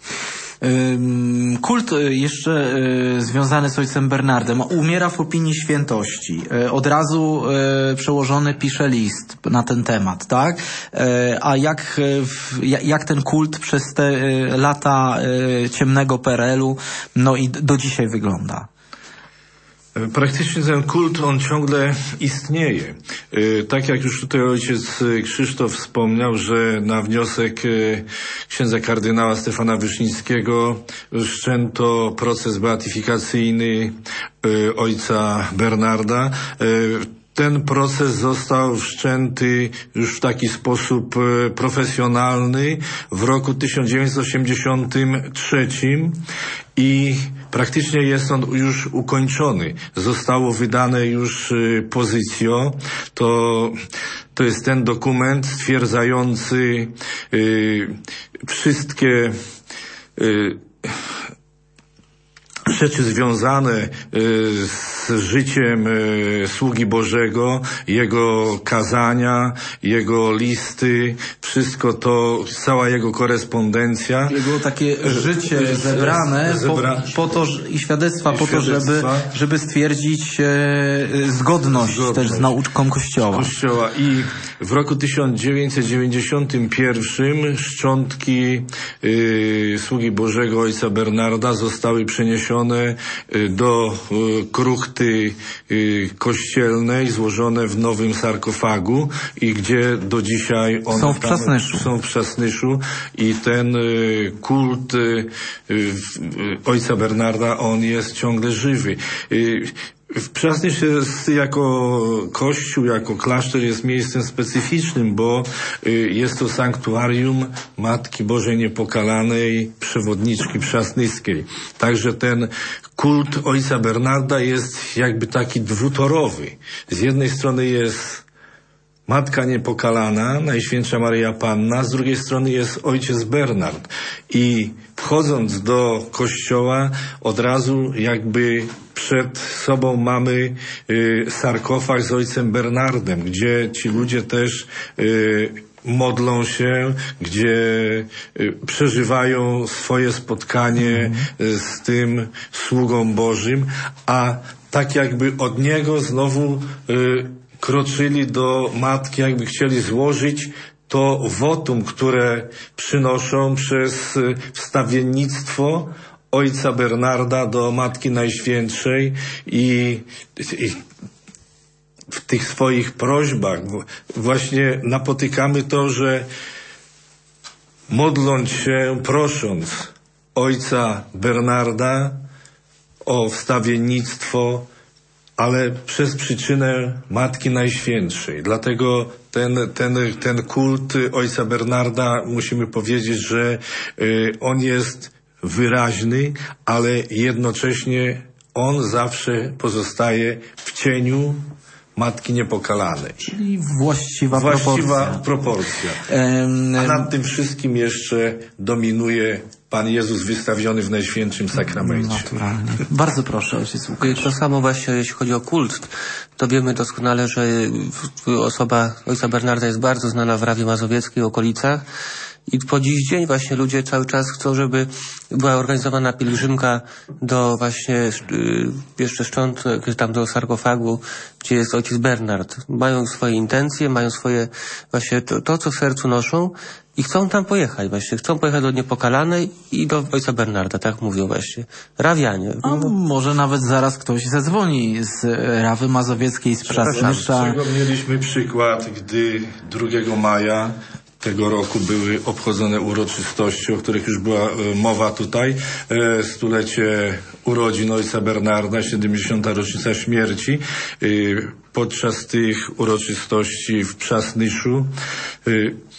Kult jeszcze związany z ojcem Bernardem umiera w opinii świętości. Od razu przełożony pisze list na ten temat, tak? A jak, jak ten kult przez te lata ciemnego P R L u no i do dzisiaj wygląda? Praktycznie ten kult, on ciągle istnieje. Tak jak już tutaj ojciec Krzysztof wspomniał, że na wniosek księdza kardynała Stefana Wyszyńskiego wszczęto proces beatyfikacyjny ojca Bernarda. Ten proces został wszczęty już w taki sposób profesjonalny w roku tysiąc dziewięćset osiemdziesiątym trzecim i praktycznie jest on już ukończony. Zostało wydane już pozycjo. To, to jest ten dokument stwierdzający y, wszystkie y, rzeczy związane y, z życiem y, sługi Bożego, jego kazania, jego listy, wszystko to, cała jego korespondencja. Jego takie życie zebrane Zebra... po, po to, i świadectwa po to, żeby, żeby stwierdzić e, zgodność, zgodność też z nauczką Kościoła. Kościoła. I w roku tysiąc dziewięćset dziewięćdziesiątym pierwszym szczątki y, sługi Bożego ojca Bernarda zostały przeniesione do kruchty kościelnej, złożone w nowym sarkofagu i gdzie do dzisiaj one są w Przasnyszu. Są w Przasnyszu i ten kult ojca Bernarda, on jest ciągle żywy. Przasnysz jest jako kościół, jako klasztor jest miejscem specyficznym, bo jest to sanktuarium Matki Bożej Niepokalanej, przewodniczki przasnyskiej. Także ten kult ojca Bernarda jest jakby taki dwutorowy. Z jednej strony jest Matka Niepokalana, Najświętsza Maryja Panna, z drugiej strony jest ojciec Bernard. I wchodząc do kościoła, od razu jakby przed sobą mamy y, sarkofag z ojcem Bernardem, gdzie ci ludzie też y, modlą się, gdzie y, przeżywają swoje spotkanie y, z tym sługą Bożym, a tak jakby od niego znowu y, kroczyli do matki, jakby chcieli złożyć to wotum, które przynoszą przez wstawiennictwo ojca Bernarda do Matki Najświętszej i, i w tych swoich prośbach właśnie napotykamy to, że modląc się, prosząc ojca Bernarda o wstawiennictwo, ale przez przyczynę Matki Najświętszej. Dlatego ten, ten, ten kult ojca Bernarda, musimy powiedzieć, że y, on jest wyraźny, ale jednocześnie on zawsze pozostaje w cieniu Matki Niepokalanej. Czyli właściwa, Właściwa proporcja. proporcja. Em, A nad tym wszystkim jeszcze dominuje Pan Jezus wystawiony w Najświętszym Sakramencie. Naturalnie. Bardzo proszę, ojciec Łukasz. To samo właśnie, jeśli chodzi o kult, to wiemy doskonale, że osoba ojca Bernarda jest bardzo znana w Rawie Mazowieckiej, okolicach. I po dziś dzień właśnie ludzie cały czas chcą, żeby była organizowana pielgrzymka do właśnie yy, jeszcze szczątek, tam do sarkofagu, gdzie jest ojciec Bernard. Mają swoje intencje, mają swoje właśnie to, to co w sercu noszą i chcą tam pojechać właśnie. Chcą pojechać do Niepokalanej i do ojca Bernarda, tak mówią właśnie. Rawianie. A może nawet zaraz ktoś zadzwoni z Rawy Mazowieckiej, z Przasnysza. Czego mieliśmy przykład, gdy drugiego maja tego roku były obchodzone uroczystości, o których już była e, mowa tutaj. E, stulecie urodzin ojca Bernarda, siedemdziesiąta rocznica śmierci. E, podczas tych uroczystości w Przasnyszu, e,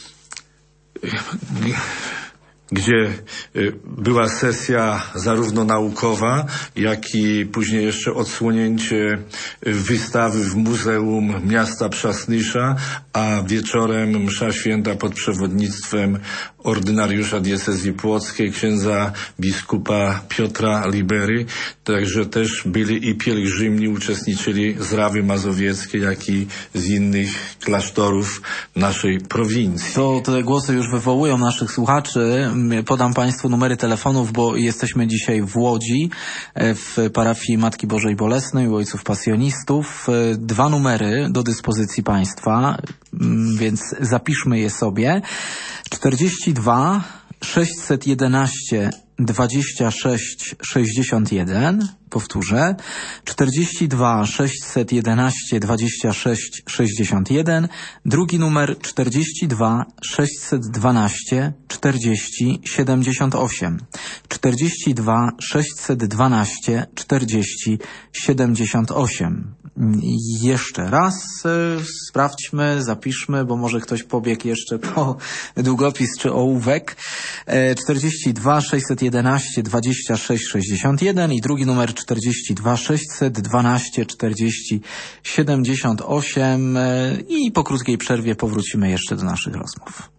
gdzie była sesja zarówno naukowa, jak i później jeszcze odsłonięcie wystawy w Muzeum Miasta Przasnysza, a wieczorem msza święta pod przewodnictwem ordynariusza diecezji płockiej, księdza biskupa Piotra Libery. Także też byli i pielgrzymni, uczestniczyli z Rawy Mazowieckiej, jak i z innych klasztorów naszej prowincji. To te głosy już wywołują naszych słuchaczy. Podam Państwu numery telefonów, bo jesteśmy dzisiaj w Łodzi, w parafii Matki Bożej Bolesnej, u ojców pasjonistów. Dwa numery do dyspozycji Państwa, więc zapiszmy je sobie. czterdzieści dwa sześćset jedenaście dwadzieścia sześć sześćdziesiąt jeden. Powtórzę. czterdzieści dwa sześćset jedenaście dwadzieścia sześć sześćdziesiąt jeden. Drugi numer czterdzieści dwa sześćset dwanaście czterdzieści siedemdziesiąt osiem. czterdzieści dwa sześćset dwanaście czterdzieści siedemdziesiąt osiem. Jeszcze raz e, sprawdźmy, zapiszmy, bo może ktoś pobiegł jeszcze po długopis czy ołówek. E, czterdzieści dwa sześćset jedenaście dwadzieścia sześć sześćdziesiąt jeden i drugi numer czterdzieści dwa sześćset dwanaście czterdzieści siedemdziesiąt osiem e, i po krótkiej przerwie powrócimy jeszcze do naszych rozmów.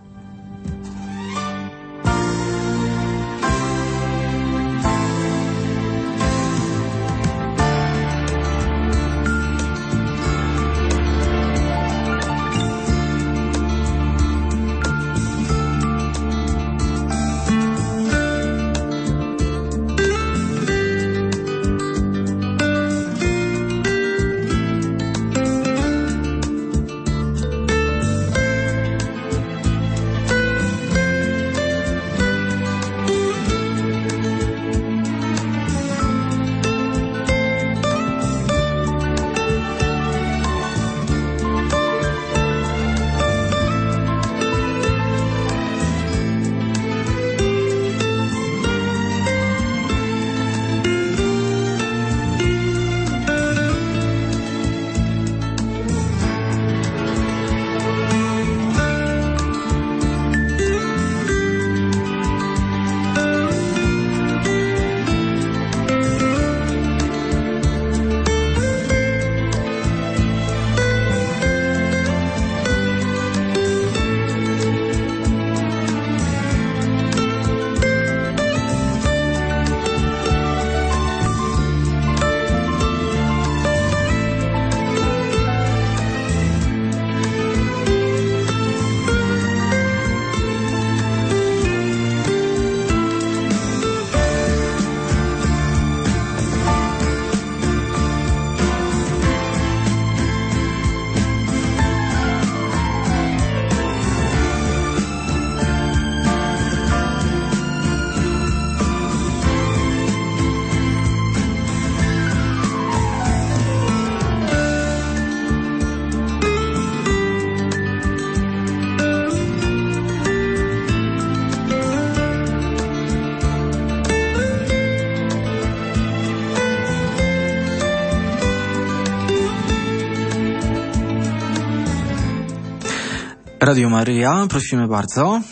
Radio Maryja, prosimy bardzo.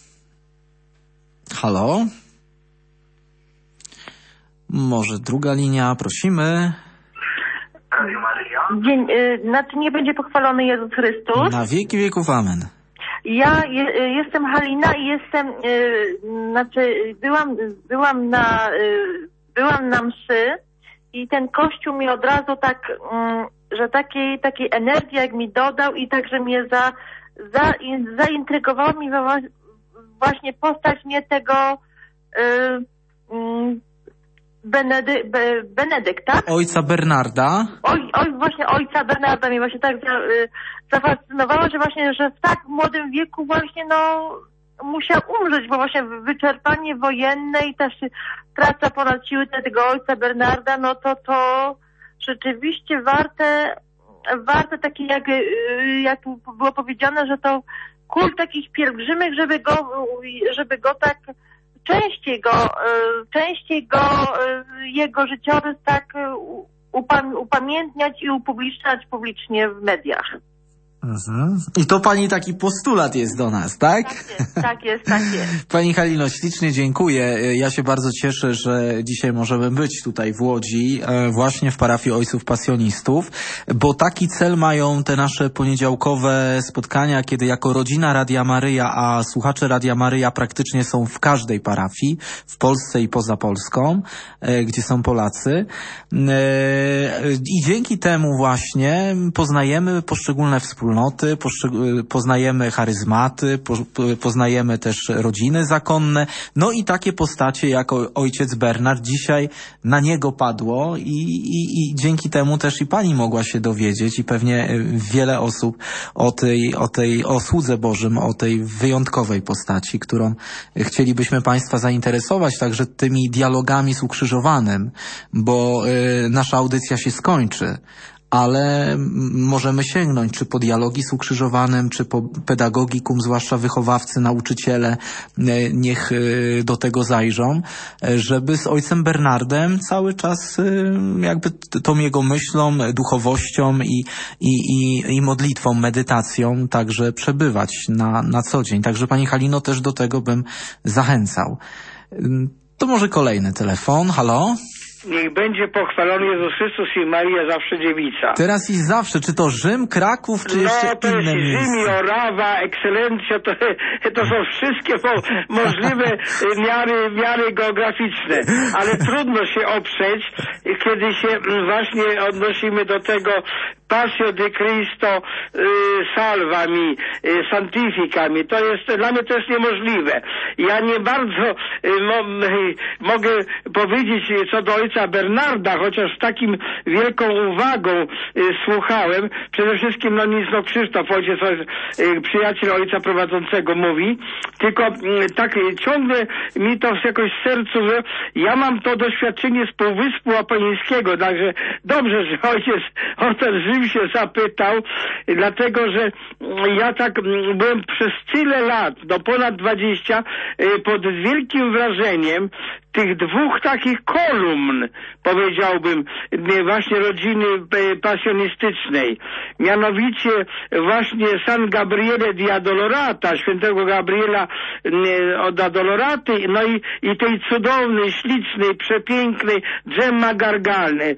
Halo? Może druga linia, prosimy. Dzień, y, znaczy nie będzie pochwalony Jezus Chrystus. Na wieki wieków amen. Ja je, y, jestem Halina i jestem, y, znaczy byłam, byłam na, y, byłam na mszy i ten kościół mi od razu tak, y, że takiej, takiej energii jak mi dodał i także mnie za, za, in, zaintrygował mi właśnie postać mnie tego y, y, Benedy, Be, Benedykta. Ojca Bernarda. Oj, oj, właśnie ojca Bernarda mnie właśnie tak za, y, zafascynowało, że właśnie, że w tak młodym wieku właśnie no musiał umrzeć, bo właśnie wyczerpanie wojenne i też praca ponad siły tego ojca Bernarda, no to to rzeczywiście warte, warte takie jak, jak było powiedziane, że to kult takich pielgrzymek, żeby go, żeby go tak częściej go, częściej go, jego życiorys tak upam- upamiętniać i upubliczniać publicznie w mediach. Mhm. I to pani taki postulat jest do nas, tak? Tak jest, tak jest, tak jest. Pani Halino, ślicznie dziękuję. Ja się bardzo cieszę, że dzisiaj możemy być tutaj w Łodzi, właśnie w parafii Ojców Pasjonistów, bo taki cel mają te nasze poniedziałkowe spotkania, kiedy jako rodzina Radia Maryja, a słuchacze Radia Maryja praktycznie są w każdej parafii, w Polsce i poza Polską, gdzie są Polacy. I dzięki temu właśnie poznajemy poszczególne wspólnoty, poznajemy charyzmaty, poznajemy też rodziny zakonne, no i takie postacie jak ojciec Bernard. Dzisiaj na niego padło i, i, i dzięki temu też i pani mogła się dowiedzieć i pewnie wiele osób o tej, o tej o słudze Bożym, o tej wyjątkowej postaci, którą chcielibyśmy państwa zainteresować także tymi dialogami z ukrzyżowanym, bo y, nasza audycja się skończy, ale możemy sięgnąć czy po dialogi z ukrzyżowanym, czy po pedagogikum, zwłaszcza wychowawcy, nauczyciele, niech do tego zajrzą, żeby z ojcem Bernardem cały czas jakby tą jego myślą, duchowością i, i, i, i modlitwą, medytacją także przebywać na, na co dzień. Także pani Halino, też do tego bym zachęcał. To może kolejny telefon. Halo? Niech będzie pochwalony Jezus Chrystus i Maria zawsze dziewica. Teraz i zawsze. Czy to Rzym, Kraków, czy no, jeszcze to inne jest miejsce? Rzym i Orawa, Ekscelencja, to, to są wszystkie mo- możliwe miary, miary geograficzne. Ale trudno się oprzeć, kiedy się właśnie odnosimy do tego Passio di Cristo y, salvami, y, santificami. To jest, dla mnie to jest niemożliwe. Ja nie bardzo y, mo, y, mogę powiedzieć co do ojca Bernarda, chociaż z takim wielką uwagą y, słuchałem. Przede wszystkim, no nic, no Krzysztof, ojciec, y, przyjaciel ojca prowadzącego mówi, tylko y, tak y, ciągle mi to jakoś w sercu, że ja mam to doświadczenie z Półwyspu Apenińskiego, także dobrze, że ojciec o ten Rzym się zapytał, dlatego, że ja tak byłem przez tyle lat, do ponad dwadzieścia, pod wielkim wrażeniem tych dwóch takich kolumn, powiedziałbym, właśnie rodziny pasjonistycznej. Mianowicie właśnie San Gabriele di Addolorata, świętego Gabriela od Addoloraty, no i, i tej cudownej, ślicznej, przepięknej Gemma Gargany,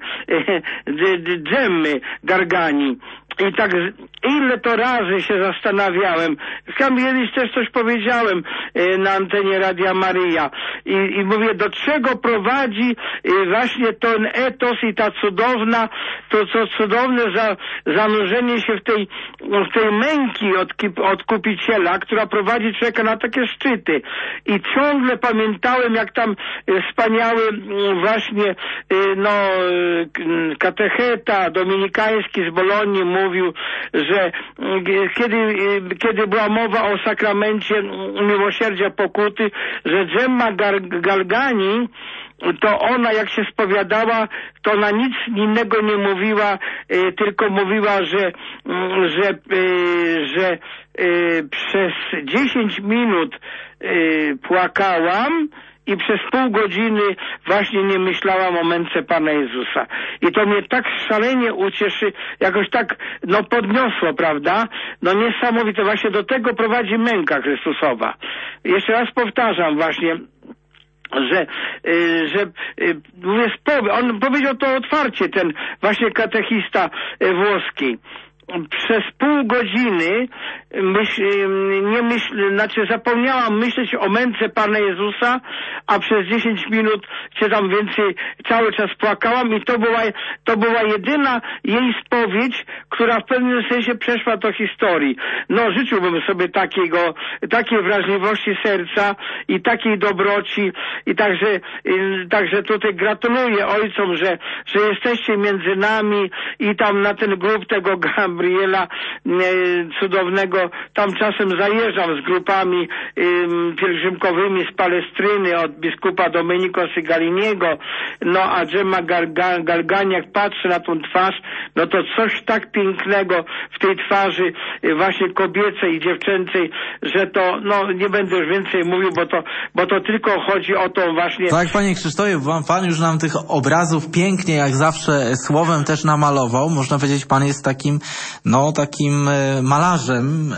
Gemmy Gargani. I tak ile to razy się zastanawiałem. Tam kiedyś też coś powiedziałem y, na antenie Radia Maryja. I, I mówię, do czego prowadzi y, właśnie ten etos i ta cudowna, to co cudowne za, zanurzenie się w tej, w tej męki od, od Kupiciela, która prowadzi człowieka na takie szczyty. I ciągle pamiętałem, jak tam y, wspaniały y, właśnie y, no y, katecheta dominikański z Bolonii mówił, że kiedy, kiedy była mowa o sakramencie miłosierdzia pokuty, że Gemma Gar- Gargani, to ona jak się spowiadała, to ona nic innego nie mówiła, y, tylko mówiła, że, y, że, y, że y, przez dziesięć minut y, płakałam i przez pół godziny właśnie nie myślałam o męce Pana Jezusa. I to mnie tak szalenie ucieszy, jakoś tak, no podniosło, prawda? No niesamowite, właśnie do tego prowadzi męka Chrystusowa. Jeszcze raz powtarzam właśnie, że, y, że y, mówię, on powiedział to otwarcie, ten właśnie katechista y, włoski. Przez pół godziny myśl, nie myśl, znaczy zapomniałam myśleć o męce Pana Jezusa, a przez dziesięć minut czy tam więcej cały czas płakałam i to była, to była jedyna jej spowiedź, która w pewnym sensie przeszła do historii. No, życzyłbym sobie takiego, takiej wrażliwości serca i takiej dobroci i także, i, także tutaj gratuluję ojcom, że, że jesteście między nami i tam na ten grób tego Gabriela e, cudownego, tam czasem zajeżdżam z grupami e, pielgrzymkowymi z Palestryny od biskupa Domenico Sygaliniego, no a Gemma Galgani, Galgani, jak patrzę na tą twarz, no to coś tak pięknego w tej twarzy e, właśnie kobiecej i dziewczęcej, że to, no nie będę już więcej mówił, bo to, bo to tylko chodzi o to właśnie... Tak, panie Krzysztofie, pan, pan już nam tych obrazów pięknie, jak zawsze, słowem też namalował. Można powiedzieć, pan jest takim, no takim malarzem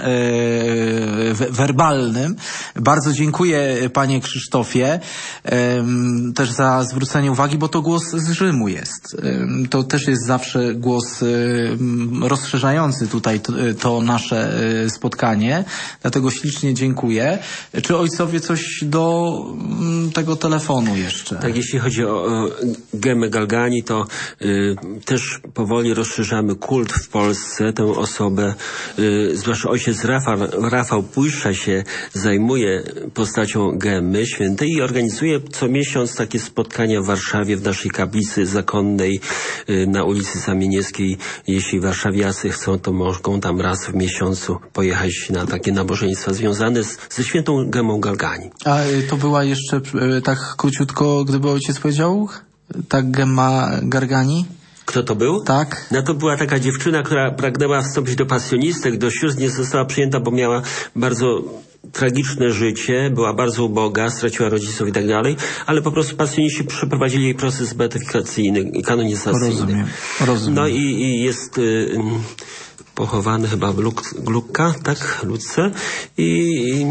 e, werbalnym. Bardzo dziękuję, panie Krzysztofie, e, też za zwrócenie uwagi, bo to głos z Rzymu jest. E, to też jest zawsze głos e, rozszerzający tutaj to, to nasze spotkanie. Dlatego ślicznie dziękuję. Czy ojcowie coś do tego telefonu jeszcze? Tak, jeśli chodzi o, o Gemmę Galgani, to y, też powoli rozszerzamy kult w Polsce. Tę osobę, y, zwłaszcza ojciec Rafał, Rafał Pujsza się zajmuje postacią Gemmy Świętej i organizuje co miesiąc takie spotkania w Warszawie, w naszej kaplicy zakonnej y, na ulicy Zamienieckiej. Jeśli warszawiacy chcą, to mogą tam raz w miesiącu pojechać na takie nabożeństwa związane z, ze świętą Gemmą Galgani. A to była jeszcze, tak króciutko, gdyby ojciec powiedział, tak Gemma Galgani? Kto to był? Tak. No to była taka dziewczyna, która pragnęła wstąpić do pasjonistek, do sióstr, nie została przyjęta, bo miała bardzo tragiczne życie, była bardzo uboga, straciła rodziców i tak dalej, ale po prostu pasjoniści przeprowadzili jej proces beatyfikacyjny i kanonizacyjny. Rozumiem. Rozumiem. No i, i jest y, pochowany chyba w Luk, Lukka, tak? Ludce i, i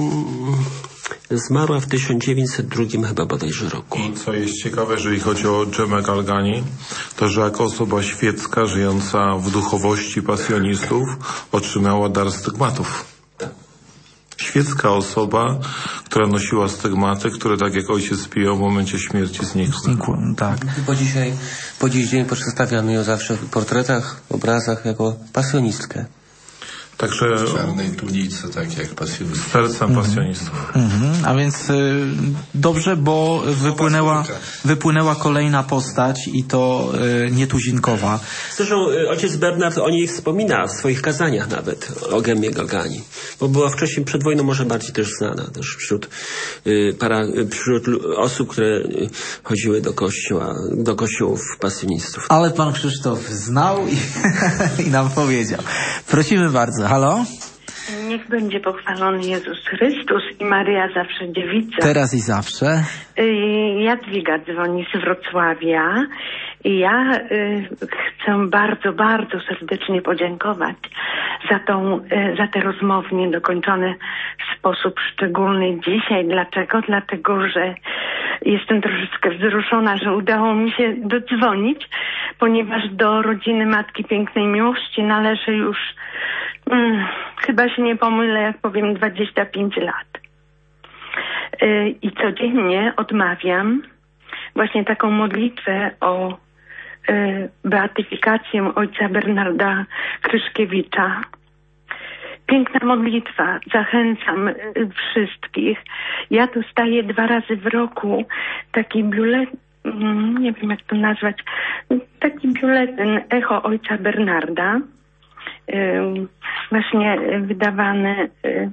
zmarła w tysiąc dziewięćset drugim chyba bodajże roku. I co jest ciekawe, jeżeli chodzi o Gemmę Galgani, to że jako osoba świecka, żyjąca w duchowości pasjonistów, otrzymała dar stygmatów. Świecka osoba, która nosiła stygmaty, które tak jak ojciec Pio w momencie śmierci znikły. Znikły, tak. Po dzisiaj, po dziś dzień przedstawiamy ją zawsze w portretach, obrazach jako pasjonistkę. Także w czarnej tunice, tak jak pasjonistów. Sercem mm. pasjonistów. Mm-hmm. A więc y, dobrze, bo wypłynęła, wypłynęła kolejna postać i to y, nietuzinkowa. Zresztą y, ojciec Bernard o niej wspomina w swoich kazaniach nawet, o Gemmie Galgani. Bo była wcześniej, przed wojną może bardziej też znana też wśród, y, para, y, wśród osób, które y, chodziły do kościoła, do kościołów pasjonistów. Ale pan Krzysztof znał i, i nam powiedział. Prosimy bardzo. Halo? Niech będzie pochwalony Jezus Chrystus i Maryja zawsze dziewica. Teraz i zawsze. Jadwiga dzwoni z Wrocławia i ja y, chcę bardzo, bardzo serdecznie podziękować za tą, y, za te rozmowy niedokończone w sposób szczególny dzisiaj. Dlaczego? Dlatego, że jestem troszeczkę wzruszona, że udało mi się dodzwonić, ponieważ do rodziny Matki Pięknej Miłości należy już Hmm, chyba się nie pomylę, jak powiem dwadzieścia pięć lat. Yy, I codziennie odmawiam właśnie taką modlitwę o yy, beatyfikację ojca Bernarda Kryszkiewicza. Piękna modlitwa. Zachęcam yy, wszystkich. Ja dostaję dwa razy w roku taki biuletyn, yy, nie wiem jak to nazwać, taki biuletyn Echo ojca Bernarda. Yy, właśnie wydawany yy,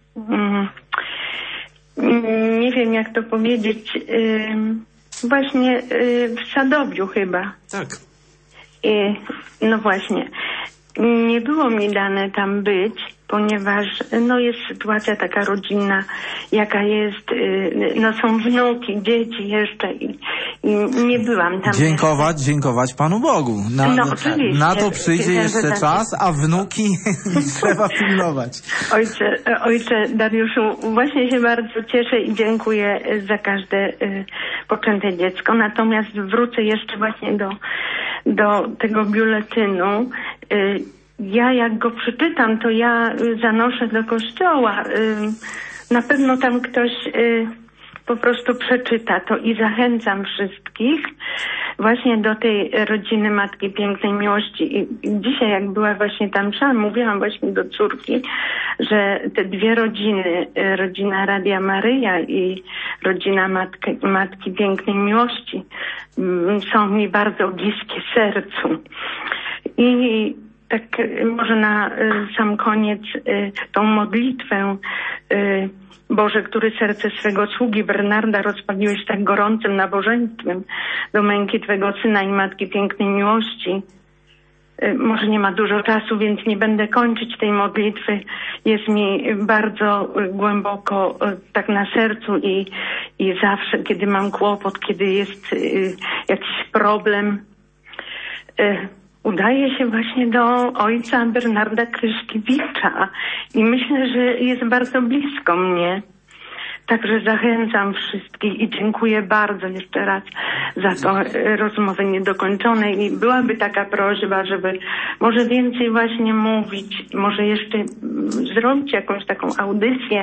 yy, nie wiem jak to powiedzieć, yy, właśnie yy, w Sadowiu chyba. Tak. Yy, no właśnie. nie było mi dane tam być, ponieważ no jest sytuacja taka rodzinna, jaka jest, no są wnuki, dzieci jeszcze i, i nie byłam tam. Dziękować, jeszcze. dziękować Panu Bogu. Na, no oczywiście. Na to przyjdzie jeszcze tak czas, a wnuki trzeba pilnować. Ojcze, ojcze Dariuszu, właśnie się bardzo cieszę i dziękuję za każde y, poczęte dziecko. Natomiast wrócę jeszcze właśnie do, do tego biuletynu. Y, Ja jak go przeczytam, to ja y, zanoszę do kościoła. Y, na pewno tam ktoś y, po prostu przeczyta to i zachęcam wszystkich właśnie do tej rodziny Matki Pięknej Miłości. I, i dzisiaj jak była właśnie tam msza, mówiłam właśnie do córki, że te dwie rodziny, y, rodzina Radia Maryja i rodzina Matki, Matki Pięknej Miłości y, są mi bardzo bliskie sercu. I tak może na y, sam koniec y, tą modlitwę y, Boże, który serce swego sługi Bernarda rozpaliłeś tak gorącym nabożeństwem do męki Twego Syna i Matki Pięknej Miłości. Y, może nie ma dużo czasu, więc nie będę kończyć tej modlitwy. Jest mi bardzo y, głęboko y, tak na sercu i, i zawsze, kiedy mam kłopot, kiedy jest y, jakiś problem, y, udaje się właśnie do ojca Bernarda Kryszkiewicza i myślę, że jest bardzo blisko mnie. Także zachęcam wszystkich i dziękuję bardzo jeszcze raz za tą rozmowę niedokończoną i byłaby taka prośba, żeby może więcej właśnie mówić, może jeszcze zrobić jakąś taką audycję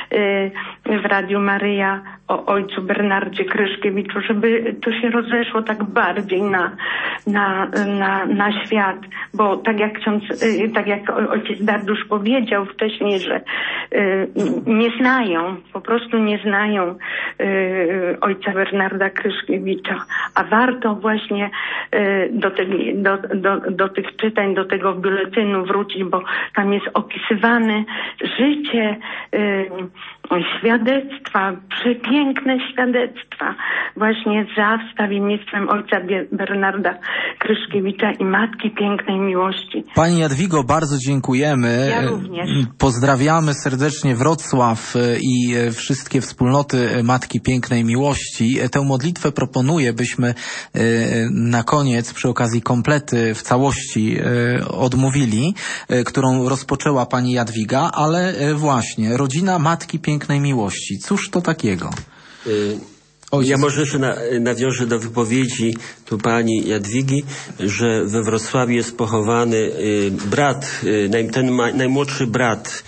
w Radiu Maryja o ojcu Bernardzie Kryszkiewiczu, żeby to się rozeszło tak bardziej na, na, na, na świat, bo tak jak ksiądz, tak jak ojciec Dariusz powiedział wcześniej, że nie znają, po prostu nie znają y, ojca Bernarda Kryszkiewicza, a warto właśnie y, do, te, do, do, do tych czytań, do tego biuletynu wrócić, bo tam jest opisywane życie, y, świadectwa, przepiękne świadectwa właśnie za wstawiennictwem ojca Bernarda Kryszkiewicza i Matki Pięknej Miłości. Pani Jadwigo, bardzo dziękujemy. Ja również. Pozdrawiamy serdecznie Wrocław i wszystkie wspólnoty Matki Pięknej Miłości. Tę modlitwę proponuję, byśmy na koniec przy okazji komplety w całości odmówili, którą rozpoczęła pani Jadwiga, ale właśnie rodzina Matki Pięknej Miłości. Cóż to takiego? Ojciec. Ja może jeszcze na, nawiążę do wypowiedzi tu pani Jadwigi, że we Wrocławiu jest pochowany y, brat, y, naj, ten ma, najmłodszy brat,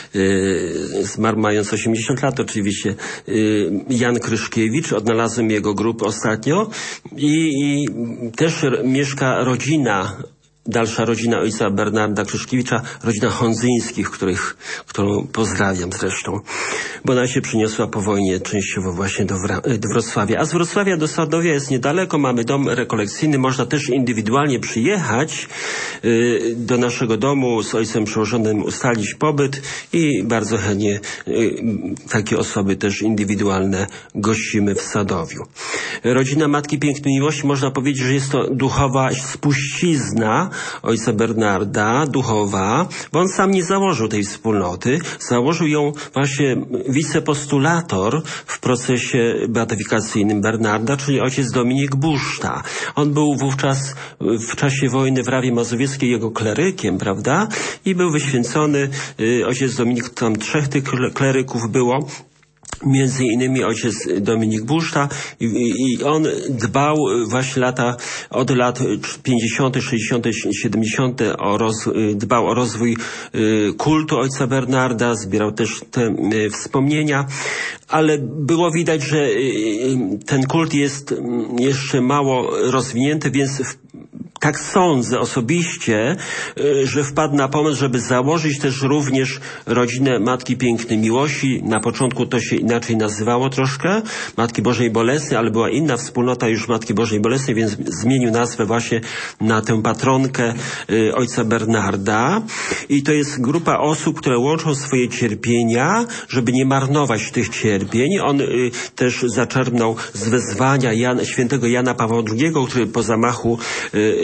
y, zmarł mając osiemdziesiąt lat oczywiście, y, Jan Kryszkiewicz. Odnalazłem jego grób ostatnio i, i też mieszka rodzina, dalsza rodzina ojca Bernarda Kryszkiewicza, rodzina Hondzyńskich, których, którą pozdrawiam zresztą, bo ona się przyniosła po wojnie częściowo właśnie do, do Wrocławia. A z Wrocławia do Sadowia jest niedaleko, mamy dom rekolekcyjny, można też indywidualnie przyjechać y, do naszego domu, z ojcem przełożonym ustalić pobyt i bardzo chętnie y, takie osoby też indywidualne gościmy w Sadowiu. Rodzina Matki Pięknej Miłości, można powiedzieć, że jest to duchowa spuścizna ojca Bernarda, duchowa, bo on sam nie założył tej wspólnoty. Założył ją właśnie wicepostulator w procesie beatyfikacyjnym Bernarda, czyli ojciec Dominik Buszta. On był wówczas w czasie wojny w Rawie Mazowieckiej jego klerykiem, prawda? I był wyświęcony ojciec Dominik, tam trzech tych kleryków było. Między innymi ojciec Dominik Buszta i, i on dbał właśnie lata, od lat pięćdziesiątych, sześćdziesiątych, siedemdziesiątych o roz, dbał o rozwój y, kultu ojca Bernarda, zbierał też te y, wspomnienia, ale było widać, że y, ten kult jest jeszcze mało rozwinięty, więc w, tak sądzę osobiście, że wpadł na pomysł, żeby założyć też również rodzinę Matki Pięknej Miłości. Na początku to się inaczej nazywało troszkę, Matki Bożej Bolesnej, ale była inna wspólnota już Matki Bożej Bolesnej, więc zmienił nazwę właśnie na tę patronkę y, ojca Bernarda. I to jest grupa osób, które łączą swoje cierpienia, żeby nie marnować tych cierpień. On y, też zaczerpnął z wezwania Jan, świętego Jana Pawła drugiego, który po zamachu y,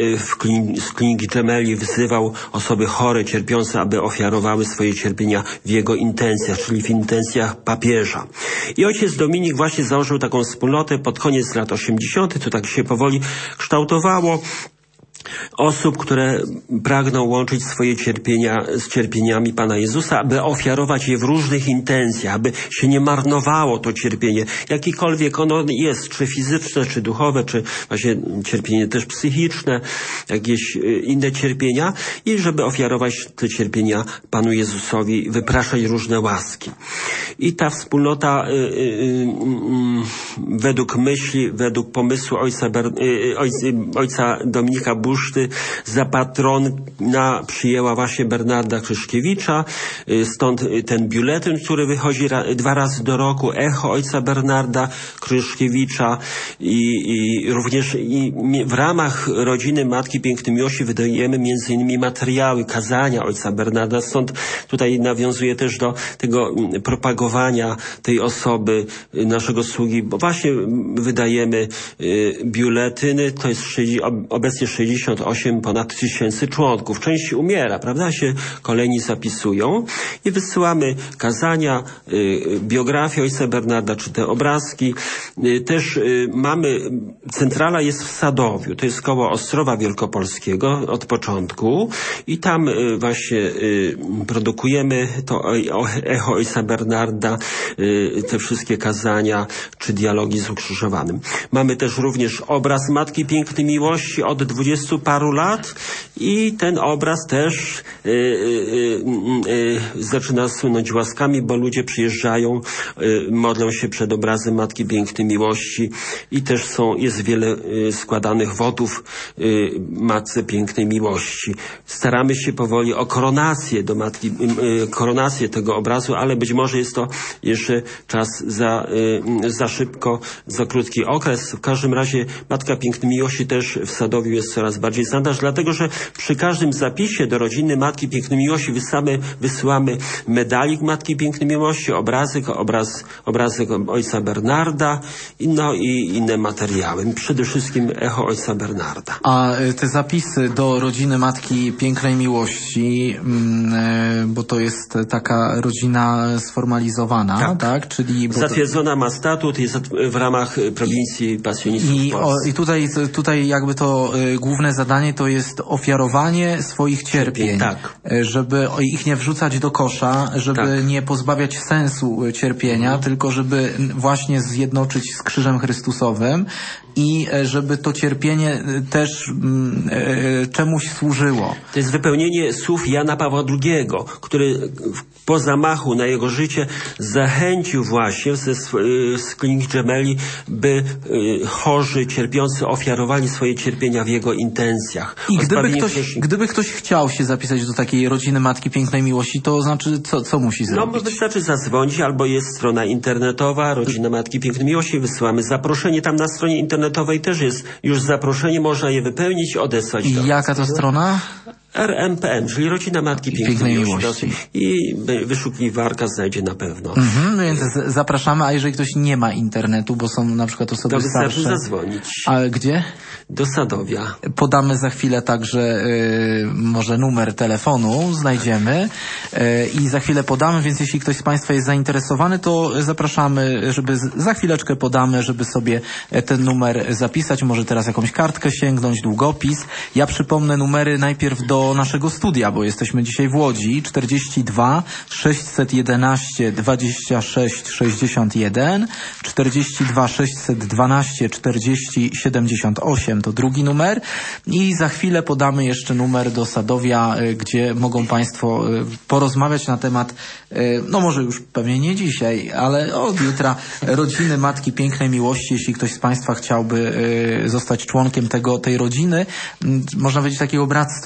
w klin, z kliniki Gemelli wzywał osoby chore, cierpiące, aby ofiarowały swoje cierpienia w jego intencjach, czyli w intencjach papieża. I ojciec Dominik właśnie założył taką wspólnotę pod koniec lat osiemdziesiątych. To tak się powoli kształtowało. Osób, które pragną łączyć swoje cierpienia z cierpieniami Pana Jezusa, aby ofiarować je w różnych intencjach, aby się nie marnowało to cierpienie, jakikolwiek ono jest, czy fizyczne, czy duchowe, czy właśnie cierpienie też psychiczne, jakieś inne cierpienia, i żeby ofiarować te cierpienia Panu Jezusowi, wypraszać różne łaski. I ta wspólnota y, y, y, według myśli, według pomysłu ojca, Ber, y, ojca, ojca Dominika Buszty za patrona przyjęła właśnie Bernarda Kryszkiewicza, stąd ten biuletyn, który wychodzi ra, dwa razy do roku, echo ojca Bernarda Kryszkiewicza, i, i również i w ramach rodziny Matki Pięknej Miłości wydajemy między innymi materiały, kazania ojca Bernarda, stąd tutaj nawiązuje też do tego propagowania tej osoby, naszego sługi, bo właśnie wydajemy y, biuletyny, to jest obecnie sześćdziesiąt osiem ponad tysięcy członków. Część umiera, prawda? Się kolejni zapisują i wysyłamy kazania, y, biografię ojca Bernarda, czy te obrazki. Y, też y, mamy, centrala jest w Sadowiu, to jest koło Ostrowa Wielkopolskiego od początku, i tam y, właśnie y, produkujemy to o, echo ojca Bernarda, y, te wszystkie kazania, czy dialogi z ukrzyżowanym. Mamy też również obraz Matki Pięknej Miłości od dwudziestu paru lat, i ten obraz też y, y, y, y, zaczyna słynąć łaskami, bo ludzie przyjeżdżają, y, modlą się przed obrazem Matki Pięknej Miłości, i też są, jest wiele y, składanych wotów y, Matce Pięknej Miłości. Staramy się powoli o koronację do Matki, y, koronację tego obrazu, ale być może jest to jeszcze czas za, y, za szybko, za krótki okres. W każdym razie Matka Pięknej Miłości też w Sadowiu jest coraz bardziej znana, dlatego że przy każdym zapisie do rodziny Matki Pięknej Miłości wysyłamy, wysyłamy medalik Matki Pięknej Miłości, obrazek, obraz, obrazek ojca Bernarda, no i inne materiały. Przede wszystkim echo ojca Bernarda. A te zapisy do rodziny Matki Pięknej Miłości, bo to jest taka rodzina sformalizowana, tak? tak? Czyli zatwierdzona to... ma statut, jest w ramach prowincji pasjonistów. I, o, i tutaj, tutaj jakby to y, główne zadanie to jest ofiarowanie swoich cierpień, tak. Żeby ich nie wrzucać do kosza, żeby tak. nie pozbawiać sensu cierpienia, mhm. tylko żeby właśnie zjednoczyć z krzyżem Chrystusowym, i żeby to cierpienie też e, czemuś służyło. To jest wypełnienie słów Jana Pawła drugiego, który po zamachu na jego życie zachęcił właśnie ze, z kliniki Gemelli, by y, chorzy, cierpiący ofiarowali swoje cierpienia w jego intencjach. I gdyby ktoś, też... gdyby ktoś chciał się zapisać do takiej rodziny Matki Pięknej Miłości, to znaczy co, co musi zrobić? No wystarczy zadzwonić, albo jest strona internetowa Rodzina Matki Pięknej Miłości, wysyłamy zaproszenie, tam na stronie internetowej też jest już zaproszenie, można je wypełnić i odesłać. I do jaka to strona? R M P M, czyli Rodzina Matki Pięknej, Pięknej Miłości. I wyszukiwarka znajdzie na pewno. Mhm, więc zapraszamy, a jeżeli ktoś nie ma internetu, bo są na przykład osoby to starsze. To wystarczy zadzwonić. A gdzie? Do Sadowia. Podamy za chwilę także y, może numer telefonu, znajdziemy y, i za chwilę podamy, więc jeśli ktoś z Państwa jest zainteresowany, to zapraszamy, żeby z, za chwileczkę podamy, żeby sobie ten numer zapisać, może teraz jakąś kartkę sięgnąć, długopis. Ja przypomnę numery najpierw do naszego studia, bo jesteśmy dzisiaj w Łodzi. czterdzieści dwa sześćset jedenaście dwadzieścia sześć sześćdziesiąt jeden, czterdzieści dwa sześćset dwanaście czterdzieści siedemdziesiąt osiem to drugi numer, i za chwilę podamy jeszcze numer do Sadowia, gdzie mogą Państwo porozmawiać na temat, no może już pewnie nie dzisiaj, ale od jutra, rodziny Matki Pięknej Miłości. Jeśli ktoś z Państwa chciałby zostać członkiem tego, tej rodziny, można powiedzieć takiego bractwa, tak? Bo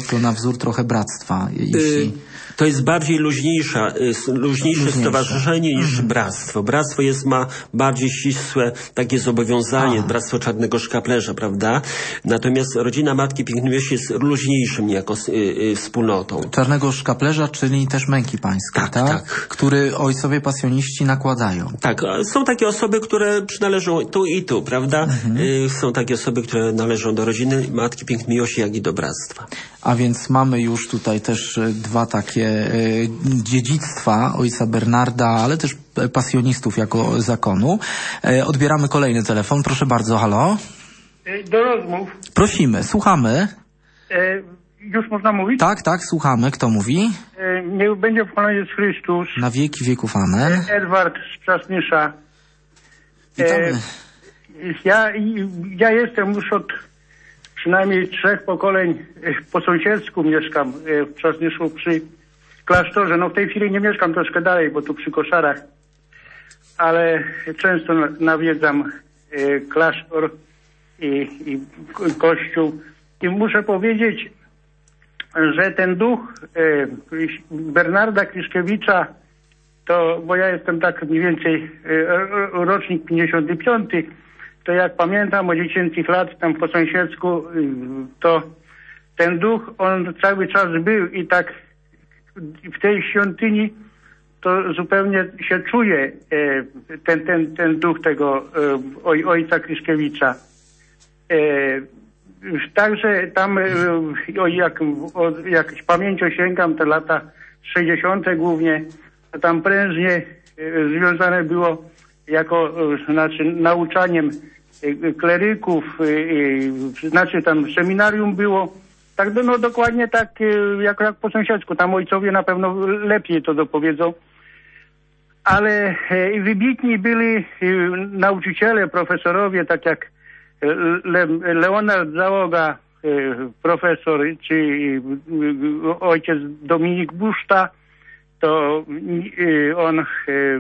to na wzór trochę bractwa. Jeśli... To jest bardziej luźniejsza, luźniejsze Luźniejsze. stowarzyszenie niż Mhm. bractwo. Bractwo jest, ma bardziej ścisłe takie zobowiązanie, Aha. bractwo czarnego szkaplerza, prawda? Natomiast rodzina Matki Pięknej Miłości jest luźniejszym niejako y, y, wspólnotą. Czarnego szkaplerza, czyli też męki pańskiej, Tak, tak? tak. Który ojcowie pasjoniści nakładają. Tak, są takie osoby, które przynależą tu i tu, prawda? Mhm. Y, są takie osoby, które należą do rodziny Matki Pięknej Miłości, jak i do bractwa. A więc mamy już tutaj też e, dwa takie e, dziedzictwa ojca Bernarda, ale też e, pasjonistów jako zakonu. E, odbieramy kolejny telefon. Proszę bardzo, halo. Do rozmów. Prosimy, słuchamy. E, już można mówić? Tak, tak, słuchamy. Kto mówi? E, niech będzie pochwalony Jezus Chrystus. Na wieki wieków, amen. Edward z Przasnysza. Witamy. E, ja, ja jestem już od przynajmniej trzech pokoleń e, po sąsiedzku mieszkam e, w Przasnyszu przy klasztorze. No w tej chwili nie mieszkam troszkę dalej, bo tu przy Koszarach. Ale często na- nawiedzam e, klasztor i, i kościół. I muszę powiedzieć, że ten duch e, Bernarda Kryszkiewicza, to, bo ja jestem tak mniej więcej e, rocznik pięćdziesiąty piąty, to jak pamiętam o dziecięcych lat tam po sąsiedzku, e, to ten duch, on cały czas był i tak w tej świątyni to zupełnie się czuje e, ten, ten, ten duch tego e, oj, ojca Kryszkiewicza. E, Także tam, e, o, jak, o, jak pamięcią sięgam, te lata sześćdziesiąte głównie, to tam prężnie e, związane było jako, e, znaczy nauczaniem e, kleryków, e, e, znaczy tam seminarium było, tak no dokładnie tak e, jak, jak po sąsiedzku, tam ojcowie na pewno lepiej to dopowiedzą. Ale e, wybitni byli e, nauczyciele, profesorowie, tak jak Le, Leonard Załoga, e, profesor, czy e, ojciec Dominik Buszta, to e, on e,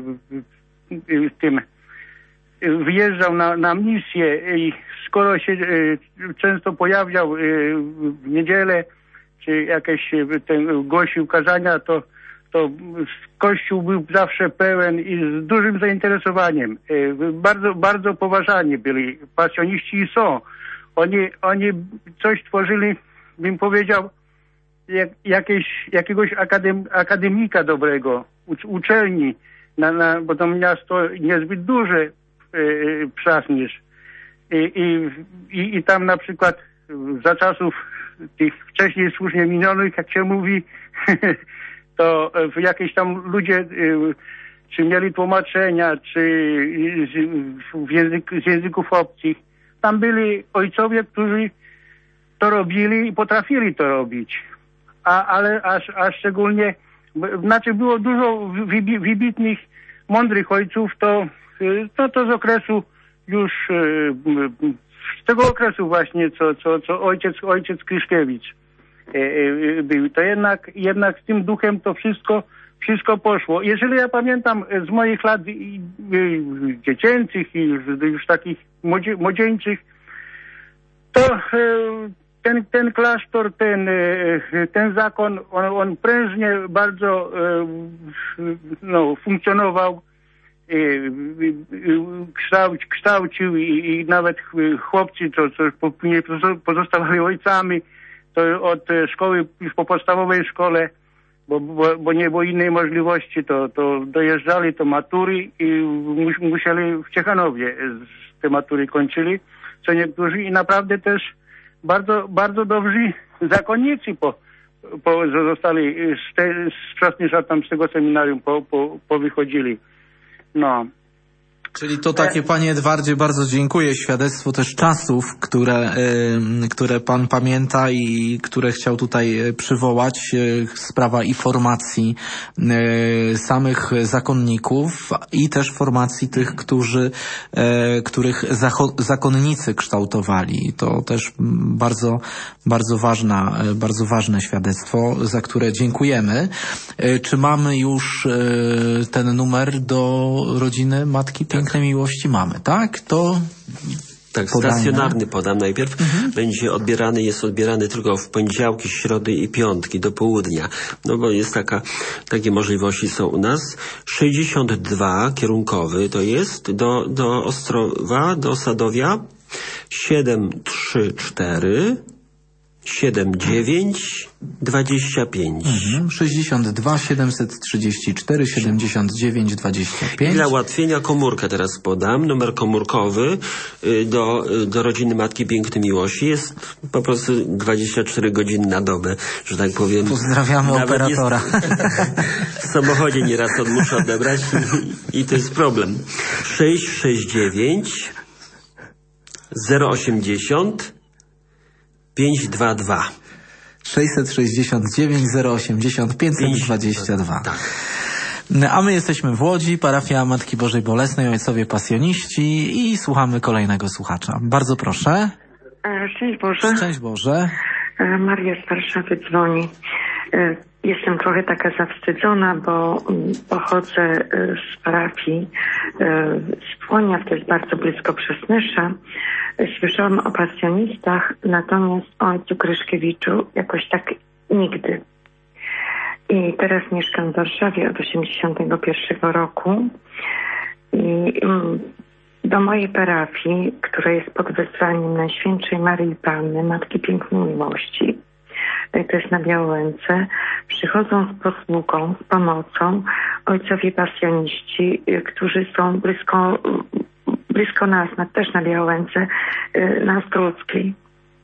e, tym e, wyjeżdżał na, na misję i skoro się e, często pojawiał e, w niedzielę, czy jakieś e, ten, głosił kazania, to to Kościół był zawsze pełen i z dużym zainteresowaniem. Bardzo, bardzo poważani byli pasjoniści i są. Oni, oni coś tworzyli, bym powiedział, jak, jakieś, jakiegoś akadem, akademika dobrego, ucz, uczelni, na, na, bo to miasto niezbyt duże, e, Przasnysz. I, i, i, I tam na przykład za czasów tych wcześniej słusznie minionych, jak się mówi, to jakieś tam ludzie, czy mieli tłumaczenia, czy z, język, z języków obcych. Tam byli ojcowie, którzy to robili i potrafili to robić. A, ale a, a szczególnie, znaczy było dużo wybi, wybitnych, mądrych ojców, to, to, to z okresu już, z tego okresu właśnie, co, co, co ojciec, ojciec Kryszkiewicz był. To jednak, jednak z tym duchem to wszystko, wszystko poszło. Jeżeli ja pamiętam z moich lat dziecięcych i już, już takich młodzie, młodzieńczych, to ten, ten klasztor, ten, ten zakon, on, on prężnie bardzo no, funkcjonował, kształc, kształcił i, i nawet chłopcy, co, co później pozostawali ojcami, to od szkoły, już po podstawowej szkole, bo, bo, bo nie było innej możliwości, to, to dojeżdżali do matury i mus, musieli w Ciechanowie te matury kończyli, co niektórzy i naprawdę też bardzo, bardzo dobrzy zakonnicy po, po, zostali z, te, z Przasnysza, tam z tego seminarium po, po, po wychodzili. No. Czyli to takie, panie Edwardzie, bardzo dziękuję. Świadectwo też czasów, które, y, które pan pamięta i które chciał tutaj przywołać. Y, sprawa i formacji y, samych zakonników i też formacji tych, którzy, y, których zacho- zakonnicy kształtowali. To też bardzo, bardzo ważna, bardzo ważne świadectwo, za które dziękujemy. Y, czy mamy już y, ten numer do rodziny Matki Pięknej Miłości? Mamy, tak? To Tak, podajne. stacjonarny podam najpierw. Mhm. Będzie odbierany, jest odbierany tylko w poniedziałki, środy i piątki do południa. No bo jest taka, takie możliwości są u nas. sześćdziesiąt dwa kierunkowy to jest do, do Ostrowa, do Sadowia. siedem trzy cztery siedem dziewięć dwadzieścia pięć. Mhm. sześćdziesiąt dwa siedemset trzydzieści cztery siedemdziesiąt dziewięć dwadzieścia pięć. Dla ułatwienia komórkę teraz podam. Numer komórkowy do, do rodziny Matki Pięknej Miłości jest po prostu dwadzieścia cztery godziny na dobę, że tak powiem. Pozdrawiamy Nawet operatora. Jest, w samochodzie nieraz on muszę odebrać i, i to jest problem. sześć sześć dziewięć zero osiemdziesiąt pięć dwa dwa. sześćset sześćdziesiąt dziewięć zero osiemdziesiąt pięćset dwadzieścia dwa. Tak. A my jesteśmy w Łodzi, parafia Matki Bożej Bolesnej, ojcowie pasjoniści i słuchamy kolejnego słuchacza. Bardzo proszę. Szczęść Boże. Szczęść Boże. Maria z Warszawy dzwoni. Jestem trochę taka zawstydzona, bo pochodzę z parafii z Płoniaw, to jest bardzo blisko Przasnysza. Słyszałam o pasjonistach, natomiast o ojcu Kryszkiewiczu jakoś tak nigdy. I teraz mieszkam w Warszawie od osiemdziesiątego pierwszego roku i do mojej parafii, która jest pod wezwaniem Najświętszej Maryi Panny, Matki Pięknej Miłości, to jest na Białęce, przychodzą z posługą, z pomocą ojcowie pasjoniści, którzy są blisko, blisko nas, na, też na Białęce, na Ostruckiej.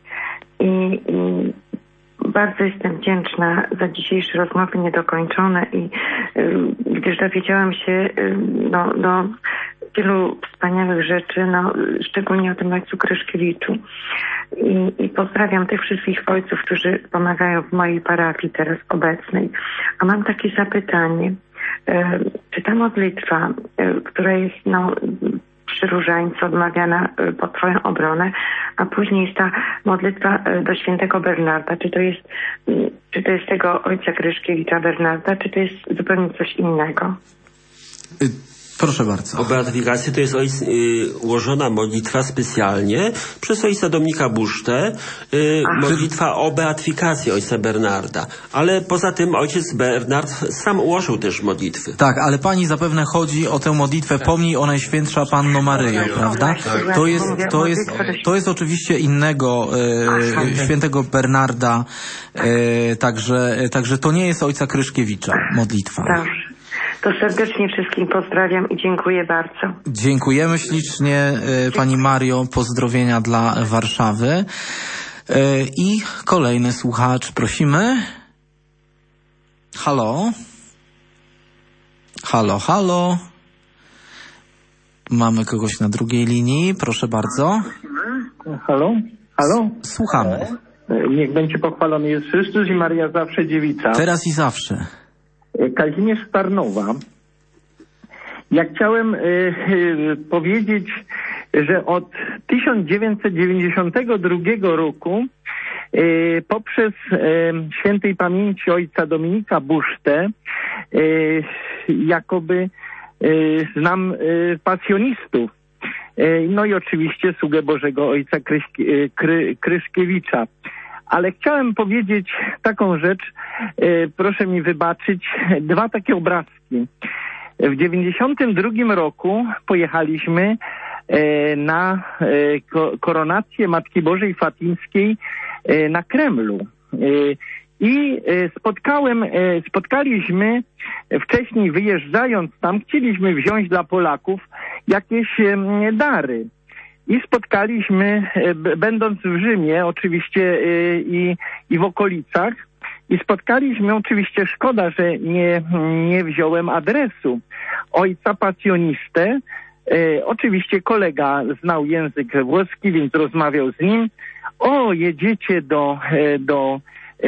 I, i bardzo jestem wdzięczna za dzisiejsze rozmowy niedokończone i gdyż dowiedziałam się no, no, wielu wspaniałych rzeczy, no, szczególnie o tym ojcu Kryszkiewiczu. I, I pozdrawiam tych wszystkich ojców, którzy pomagają w mojej parafii teraz obecnej. A mam takie zapytanie. E, czy ta modlitwa, e, która jest no, przy różańcu odmawiana e, pod Twoją obronę, a później jest ta modlitwa e, do świętego Bernarda, czy to jest, e, czy to jest tego ojca Kryszkiewicza Bernarda, czy to jest zupełnie coś innego? Y Proszę bardzo. O beatyfikacji to jest ojc, y, ułożona modlitwa specjalnie przez ojca Dominika Busztę, y, modlitwa o beatyfikacji ojca Bernarda. Ale poza tym ojciec Bernard sam ułożył też modlitwy. Tak, ale pani zapewne chodzi o tę modlitwę Pomnij o Najświętsza Panno Maryjo, tak, prawda? Tak. To jest, to jest, to jest oczywiście innego e, świętego Bernarda, e, także, także to nie jest ojca Kryszkiewicza modlitwa. Dobrze. To serdecznie wszystkim pozdrawiam i dziękuję bardzo. Dziękujemy ślicznie y, pani Mario, pozdrowienia dla Warszawy. Y, I kolejny słuchacz, prosimy. Halo? Halo, halo? Mamy kogoś na drugiej linii, proszę bardzo. Halo? Halo? Słuchamy. Niech będzie pochwalony Jezus Chrystus i Maria zawsze dziewica. Teraz i zawsze. Kazimierz z Tarnowa. Ja chciałem y, y, powiedzieć, że od tysiąc dziewięćset dziewięćdziesiątego drugiego roku y, poprzez y, świętej pamięci ojca Dominika Busztę y, jakoby y, znam y, pasjonistów. Y, no i oczywiście sługę Bożego ojca Kryś, y, Kry, Kryszkiewicza. Ale chciałem powiedzieć taką rzecz, e, proszę mi wybaczyć, dwa takie obrazki. W dziewięćdziesiątym drugim roku pojechaliśmy e, na e, ko, koronację Matki Bożej Fatimskiej e, na Kremlu. E, I e, spotkałem, e, spotkaliśmy, wcześniej wyjeżdżając tam, chcieliśmy wziąć dla Polaków jakieś e, dary. I spotkaliśmy, będąc w Rzymie oczywiście i, i w okolicach, i spotkaliśmy oczywiście, szkoda, że nie, nie wziąłem adresu, ojca pasjonistę. E, oczywiście kolega znał język włoski, więc rozmawiał z nim. O, jedziecie do, do, e,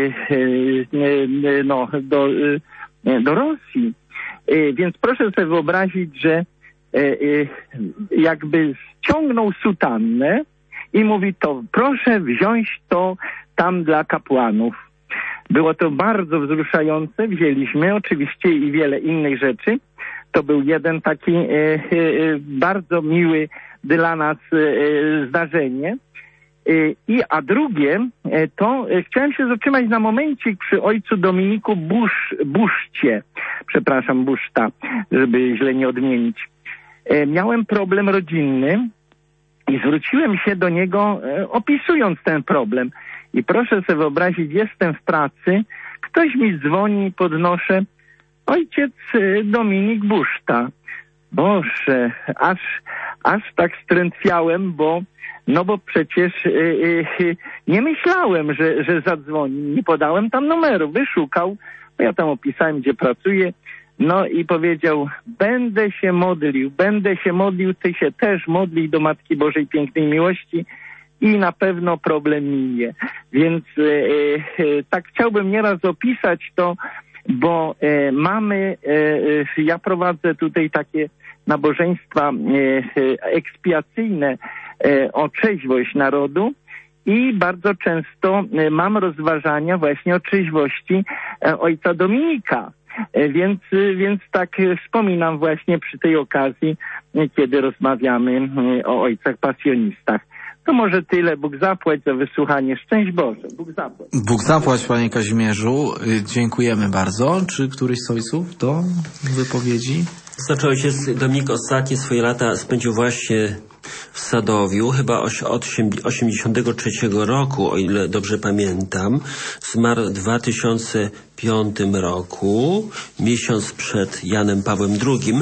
e, no, do, e, do Rosji. E, więc proszę sobie wyobrazić, że e, e, jakby ściągnął sutannę i mówi to, proszę wziąć to tam dla kapłanów. Było to bardzo wzruszające, wzięliśmy oczywiście i wiele innych rzeczy. to był jeden taki e, e, bardzo miły dla nas e, zdarzenie. E, I a drugie, e, to e, chciałem się zatrzymać na momencik przy ojcu Dominiku Busz, Buszcie, przepraszam, Buszta, żeby źle nie odmienić. E, miałem problem rodzinny i zwróciłem się do niego e, opisując ten problem. I proszę sobie wyobrazić, jestem w pracy, ktoś mi dzwoni i podnoszę, ojciec Dominik Buszta. Boże, aż, aż tak strętwiałem, bo, no bo przecież y, y, nie myślałem, że, że zadzwoni. Nie podałem tam numeru, wyszukał, bo ja tam opisałem, gdzie pracuję. No i powiedział, będę się modlił, będę się modlił, ty się też modlij do Matki Bożej Pięknej Miłości i na pewno problem minie. Więc e, e, tak chciałbym nieraz opisać to, bo e, mamy, e, ja prowadzę tutaj takie nabożeństwa e, ekspiacyjne e, o trzeźwość narodu i bardzo często e, mam rozważania właśnie o trzeźwości e, ojca Dominika. E, więc, e, więc tak e, wspominam właśnie przy tej okazji, e, kiedy rozmawiamy e, o ojcach pasjonistach. To może tyle. Bóg zapłać za wysłuchanie. Szczęść Boże. Bóg zapłać. Bóg zapłać, panie Kazimierzu. Dziękujemy bardzo. Czy któryś z ojców do wypowiedzi? Znaczy ojciec Dominik ostatnie swoje lata spędził właśnie w Sadowiu, chyba od osiemdziesiątego trzeciego roku, o ile dobrze pamiętam. Zmarł w dwa tysiące piątym roku, miesiąc przed Janem Pawłem drugim.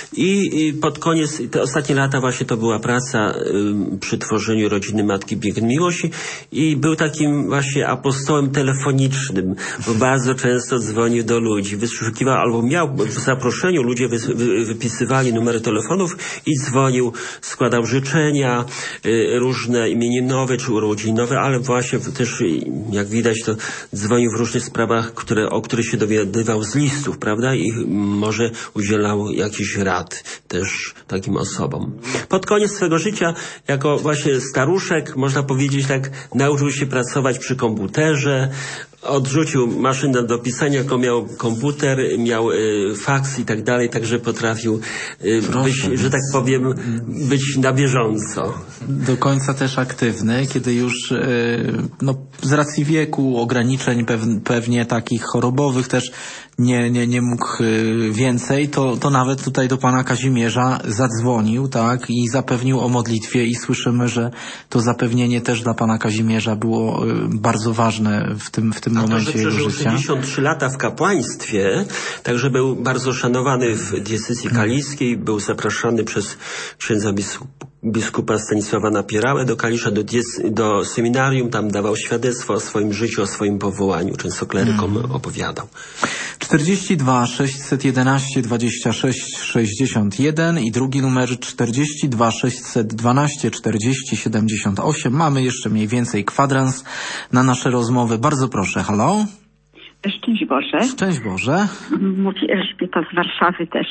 I, i pod koniec, te ostatnie lata właśnie to była praca y, przy tworzeniu rodziny Matki Pięknej Miłości i był takim właśnie apostołem telefonicznym, bo bardzo często dzwonił do ludzi, wyszukiwał albo miał w zaproszeniu, ludzie wy, wy, wypisywali numery telefonów i dzwonił, składał życzenia y, różne imieninowe czy urodzinowe, ale właśnie też, jak widać, to dzwonił w różnych sprawach, które o których się dowiadywał z listów, prawda? I może udzielał jakichś rad też takim osobom. Pod koniec swego życia, jako właśnie staruszek, można powiedzieć tak, nauczył się pracować przy komputerze, odrzucił maszynę do pisania, jako miał komputer, miał y, faks i tak dalej, także potrafił y, być, że tak powiem, być na bieżąco. Do końca też aktywny, kiedy już y, no, z racji wieku, ograniczeń pew, pewnie takich chorobowych też nie, nie, nie mógł y, więcej, to, to nawet tutaj do pana Kazimierza zadzwonił, tak, i zapewnił o modlitwie i słyszymy, że to zapewnienie też dla pana Kazimierza było y, bardzo ważne w tym, w tym A momencie to, że jego życia. sześćdziesiąt trzy lata w kapłaństwie, także był bardzo szanowany w diecezji kaliskiej, był zapraszany przez księdza biskupa, biskupa Stanisława Napierałę do Kalisza, do, diec- do seminarium, tam dawał świadectwo o swoim życiu, o swoim powołaniu, często klerykom hmm. opowiadał. czterdzieści dwa sześćset jedenaście dwadzieścia sześć sześćdziesiąt jeden i drugi numer czterdzieści dwa sześćset dwanaście czterdzieści siedemdziesiąt osiem. Mamy jeszcze mniej więcej kwadrans na nasze rozmowy. Bardzo proszę, halo? Szczęść Boże. Szczęść Boże. Mówi Elżbieta z Warszawy też.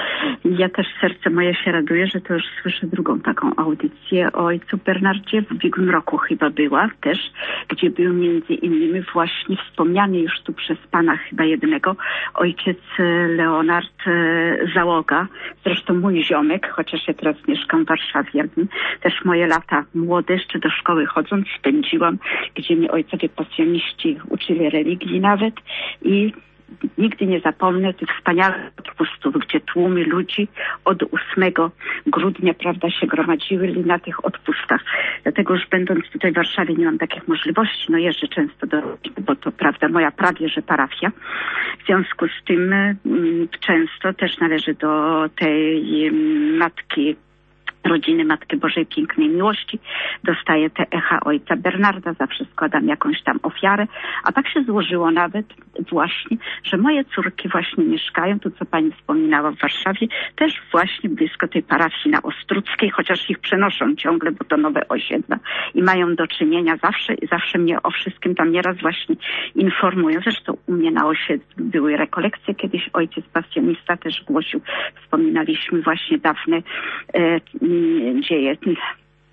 Ja też serce moje się raduje, że to już słyszę drugą taką audycję o ojcu Bernardzie. W ubiegłym roku chyba była też, gdzie był między innymi właśnie wspomniany już tu przez pana chyba jednego ojciec Leonard Załoga. Zresztą mój ziomek, chociaż ja teraz mieszkam w Warszawie. Też moje lata młode, jeszcze do szkoły chodząc, spędziłam, gdzie mnie ojcowie pasjoniści uczyli religii nawet. I nigdy nie zapomnę tych wspaniałych odpustów, gdzie tłumy ludzi od ósmego grudnia, prawda, się gromadziły na tych odpustach. Dlatego już będąc tutaj w Warszawie nie mam takich możliwości, no jeżdżę często do, bo to prawda moja prawie, że parafia. W związku z tym m, często też należy do tej m, matki rodziny Matki Bożej Pięknej Miłości. Dostaję te echa ojca Bernarda, zawsze składam jakąś tam ofiarę, a tak się złożyło nawet właśnie, że moje córki właśnie mieszkają, tu co pani wspominała w Warszawie, też właśnie blisko tej parafii na Ostruckiej, chociaż ich przenoszą ciągle, bo to nowe osiedla i mają do czynienia zawsze i zawsze mnie o wszystkim tam nieraz właśnie informują. Zresztą u mnie na osiedlu były rekolekcje, kiedyś ojciec pasjonista też głosił, wspominaliśmy właśnie dawne e, dzieje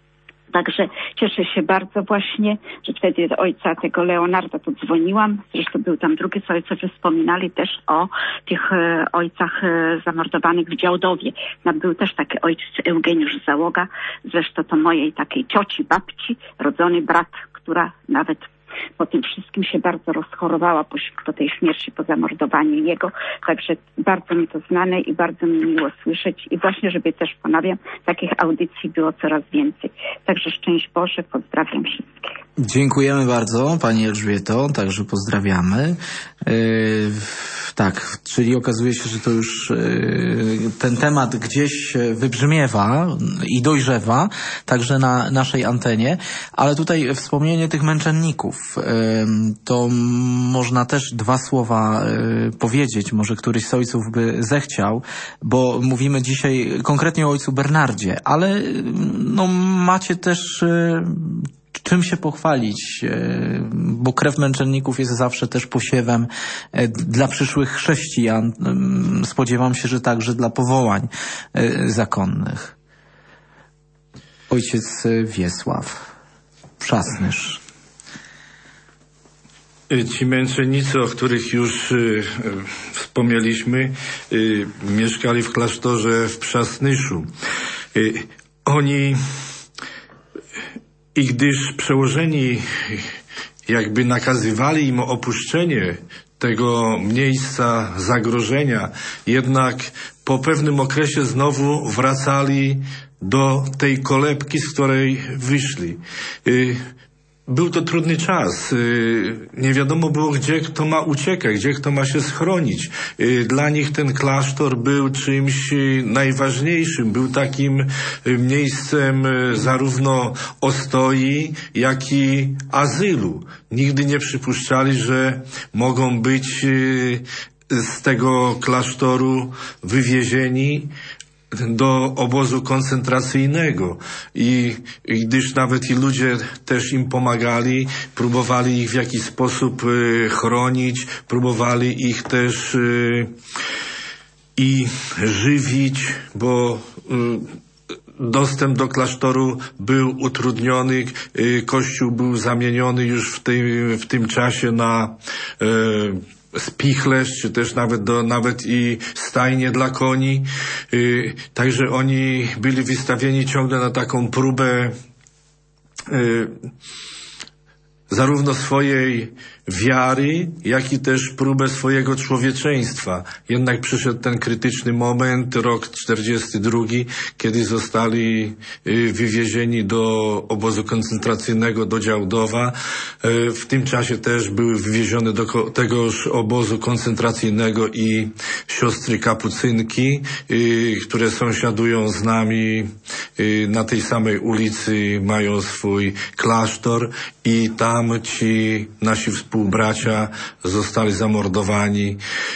Także cieszę się bardzo właśnie, że wtedy do ojca tego Leonarda to dzwoniłam. Zresztą był tam drugi, co ojcowie wspominali też o tych e, ojcach e, zamordowanych w Działdowie. Tam był też taki ojciec Eugeniusz Załoga, zresztą to mojej takiej cioci, babci, rodzony brat, która nawet po tym wszystkim się bardzo rozchorowała po, po tej śmierci, po zamordowaniu jego. Także bardzo mi to znane i bardzo mi miło słyszeć. I właśnie, żeby też, ponawiam, takich audycji było coraz więcej. Także szczęść Boże, pozdrawiam wszystkich. Dziękujemy bardzo, Pani Elżbieto, także pozdrawiamy. Yy, tak, czyli okazuje się, że to już yy, ten temat gdzieś wybrzmiewa i dojrzewa, także na naszej antenie, ale tutaj wspomnienie tych męczenników, yy, to można też dwa słowa yy, powiedzieć, może któryś z ojców by zechciał, bo mówimy dzisiaj konkretnie o ojcu Bernardzie, ale yy, no macie też yy, czym się pochwalić, bo krew męczenników jest zawsze też posiewem dla przyszłych chrześcijan. Spodziewam się, że także dla powołań zakonnych. Ojciec Wiesław Przasnysz. Ci męczennicy, o których już y, wspomnieliśmy, y, mieszkali w klasztorze w Przasnyszu. Y, oni I gdyż przełożeni jakby nakazywali im opuszczenie tego miejsca zagrożenia, jednak po pewnym okresie znowu wracali do tej kolebki, z której wyszli. Był to trudny czas. Nie wiadomo było, gdzie kto ma uciekać, gdzie kto ma się schronić. Dla nich ten klasztor był czymś najważniejszym. Był takim miejscem zarówno ostoi, jak i azylu. Nigdy nie przypuszczali, że mogą być z tego klasztoru wywiezieni do obozu koncentracyjnego i, i gdyż nawet i ludzie też im pomagali, próbowali ich w jakiś sposób y, chronić, próbowali ich też y, i żywić, bo y, dostęp do klasztoru był utrudniony, y, kościół był zamieniony już w tym, w tym czasie na y, spichlerz, czy też nawet do, nawet i stajnie dla koni. Yy, także oni byli wystawieni ciągle na taką próbę yy, zarówno swojej wiary, jak i też próbę swojego człowieczeństwa. Jednak przyszedł ten krytyczny moment, rok czterdziesty drugi, kiedy zostali y, wywiezieni do obozu koncentracyjnego, do Działdowa. Y, w tym czasie też były wywiezione do tegoż obozu koncentracyjnego i siostry kapucynki, y, które sąsiadują z nami y, na tej samej ulicy, mają swój klasztor i tam ci nasi współbracia zostali zamordowani.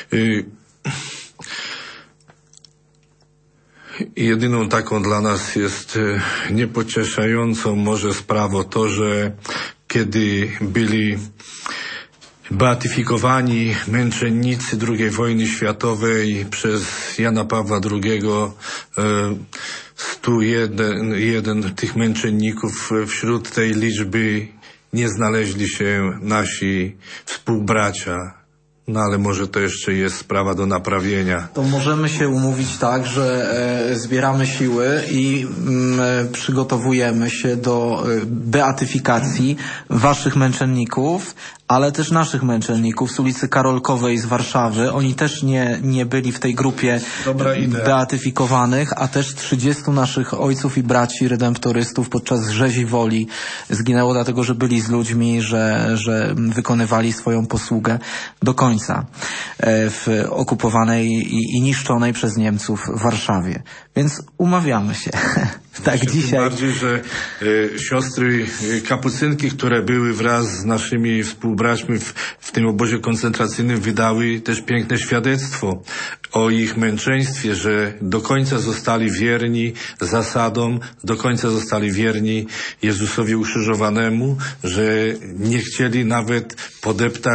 Jedyną taką dla nas jest niepocieszającą może sprawą to, że kiedy byli beatyfikowani męczennicy drugiej wojny światowej przez Jana Pawła drugiego, stu jeden, jeden tych męczenników, wśród tej liczby nie znaleźli się nasi współbracia. No ale może to jeszcze jest sprawa do naprawienia. To możemy się umówić tak, że e, zbieramy siły i m, przygotowujemy się do e, beatyfikacji waszych męczenników, ale też naszych męczenników z ulicy Karolkowej z Warszawy. Oni też nie, nie byli w tej grupie beatyfikowanych, a też trzydziestu naszych ojców i braci redemptorystów podczas rzezi woli zginęło dlatego, że byli z ludźmi, że, że wykonywali swoją posługę do końca w okupowanej i, i niszczonej przez Niemców Warszawie. Więc umawiamy się. Tak Tym dzisiaj. bardziej, że e, siostry e, kapucynki, które były wraz z naszymi współbraćmi w, w tym obozie koncentracyjnym, wydały też piękne świadectwo o ich męczeństwie, że do końca zostali wierni zasadom, do końca zostali wierni Jezusowi ukrzyżowanemu, że nie chcieli nawet podeptać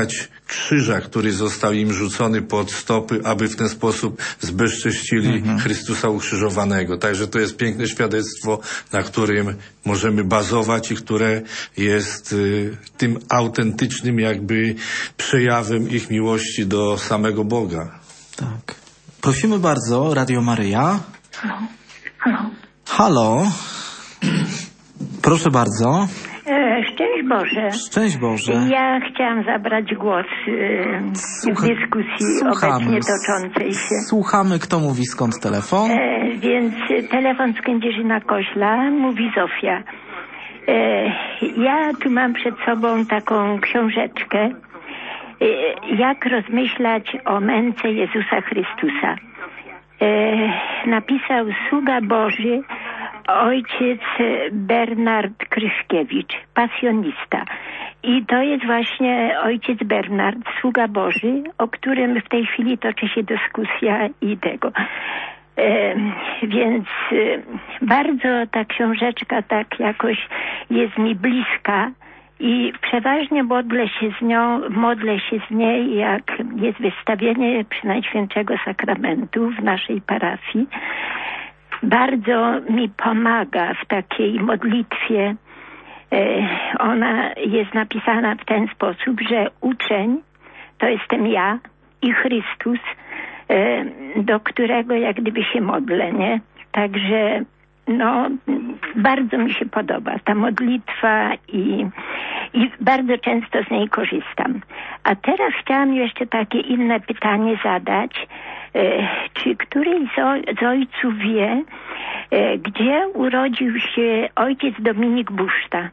krzyża, który został im rzucony pod stopy, aby w ten sposób zbezcześcili mhm. Chrystusa ukrzyżowanego. Także to jest piękne świadectwo, na którym możemy bazować i które jest y, tym autentycznym jakby przejawem ich miłości do samego Boga. Tak. Prosimy bardzo, Radio Maryja. Halo. Halo. Halo. Proszę bardzo. E, szczęść Boże. Szczęść Boże. Ja chciałam zabrać głos e, Słucha... w dyskusji Słuchamy. obecnie toczącej się. Słuchamy, kto mówi, skąd telefon. E, więc telefon z Kędzierzyna Koźla, mówi Zofia. E, ja tu mam przed sobą taką książeczkę, e, jak rozmyślać o męce Jezusa Chrystusa. E, napisał sługa Boży, ojciec Bernard Kryszkiewicz, pasjonista. I to jest właśnie ojciec Bernard, sługa Boży, o którym w tej chwili toczy się dyskusja i tego. E, więc e, bardzo ta książeczka tak jakoś jest mi bliska i przeważnie modlę się z nią, modlę się z niej, jak jest wystawienie Przynajświętszego Sakramentu w naszej parafii. Bardzo mi pomaga w takiej modlitwie. Ona jest napisana w ten sposób, że uczeń to jestem ja i Chrystus, do którego jak gdyby się modlę, nie? Także no, bardzo mi się podoba ta modlitwa i, i bardzo często z niej korzystam. A teraz chciałam jeszcze takie inne pytanie zadać. E, czy któryś z, o, z ojców wie, e, gdzie urodził się ojciec Dominik Buszta?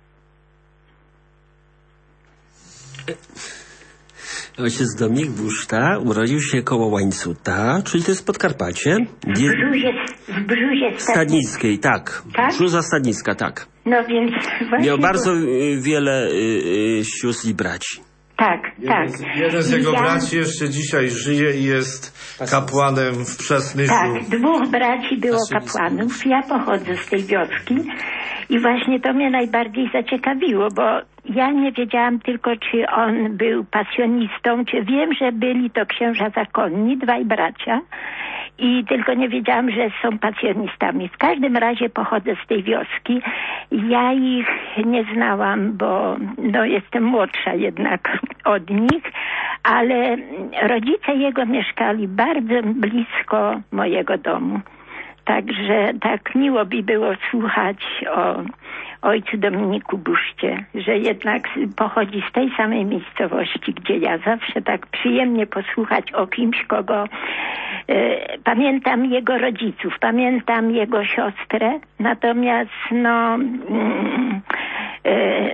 Ojciec Dominik Buszta urodził się koło Łańcuta, czyli to jest Podkarpacie. W Brzuzie, w Brzuzie Stadnickiej, tak. tak. Brzuza Stadnicka, tak. No więc właśnie... Miał bardzo bo... wiele y, y, sióstr i braci. Tak, jeden, tak. Jeden z jego ja... braci jeszcze dzisiaj żyje i jest kapłanem w Przasnyszu. Tak, dwóch braci było kapłanów. Ja pochodzę z tej wioski i właśnie to mnie najbardziej zaciekawiło, bo ja nie wiedziałam tylko, czy on był pasjonistą, czy wiem, że byli to księża zakonni, dwaj bracia, i tylko nie wiedziałam, że są pasjonistami. W każdym razie pochodzę z tej wioski. Ja ich nie znałam, bo no, jestem młodsza jednak od nich, ale rodzice jego mieszkali bardzo blisko mojego domu. Także tak miło by było słuchać o ojcu Dominiku Buszcie, że jednak pochodzi z tej samej miejscowości, gdzie ja. Zawsze tak przyjemnie posłuchać o kimś, kogo e, pamiętam jego rodziców, pamiętam jego siostrę, natomiast no mm, e,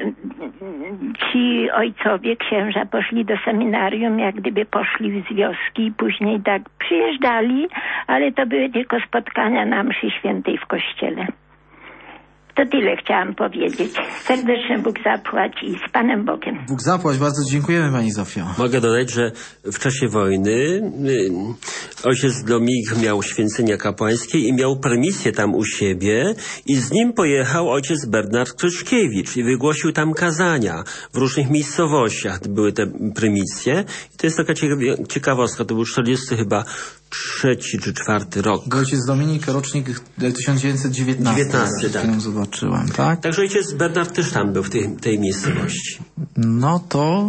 ci ojcowie, księża poszli do seminarium, jak gdyby poszli z wioski i później tak przyjeżdżali, ale to były tylko spotkania na mszy świętej w kościele. To tyle chciałam powiedzieć. Serdecznie Bóg zapłać i z Panem Bogiem. Bóg zapłać. Bardzo dziękujemy Pani Zofio. Mogę dodać, że w czasie wojny y, ojciec Dominik miał święcenia kapłańskie i miał prymisję tam u siebie i z nim pojechał ojciec Bernard Kryszkiewicz i wygłosił tam kazania w różnych miejscowościach. Były te prymisje. I to jest taka ciekawostka. To był czterdziesty chyba trzeci czy czwarty rok. Ojciec Dominik, rocznik tysiąc dziewięćset dziewiętnasty. dziewiętnasty, tak. Zobaczyłem, tak? Także ojciec Bernard też tam był w tej, tej miejscowości. No to...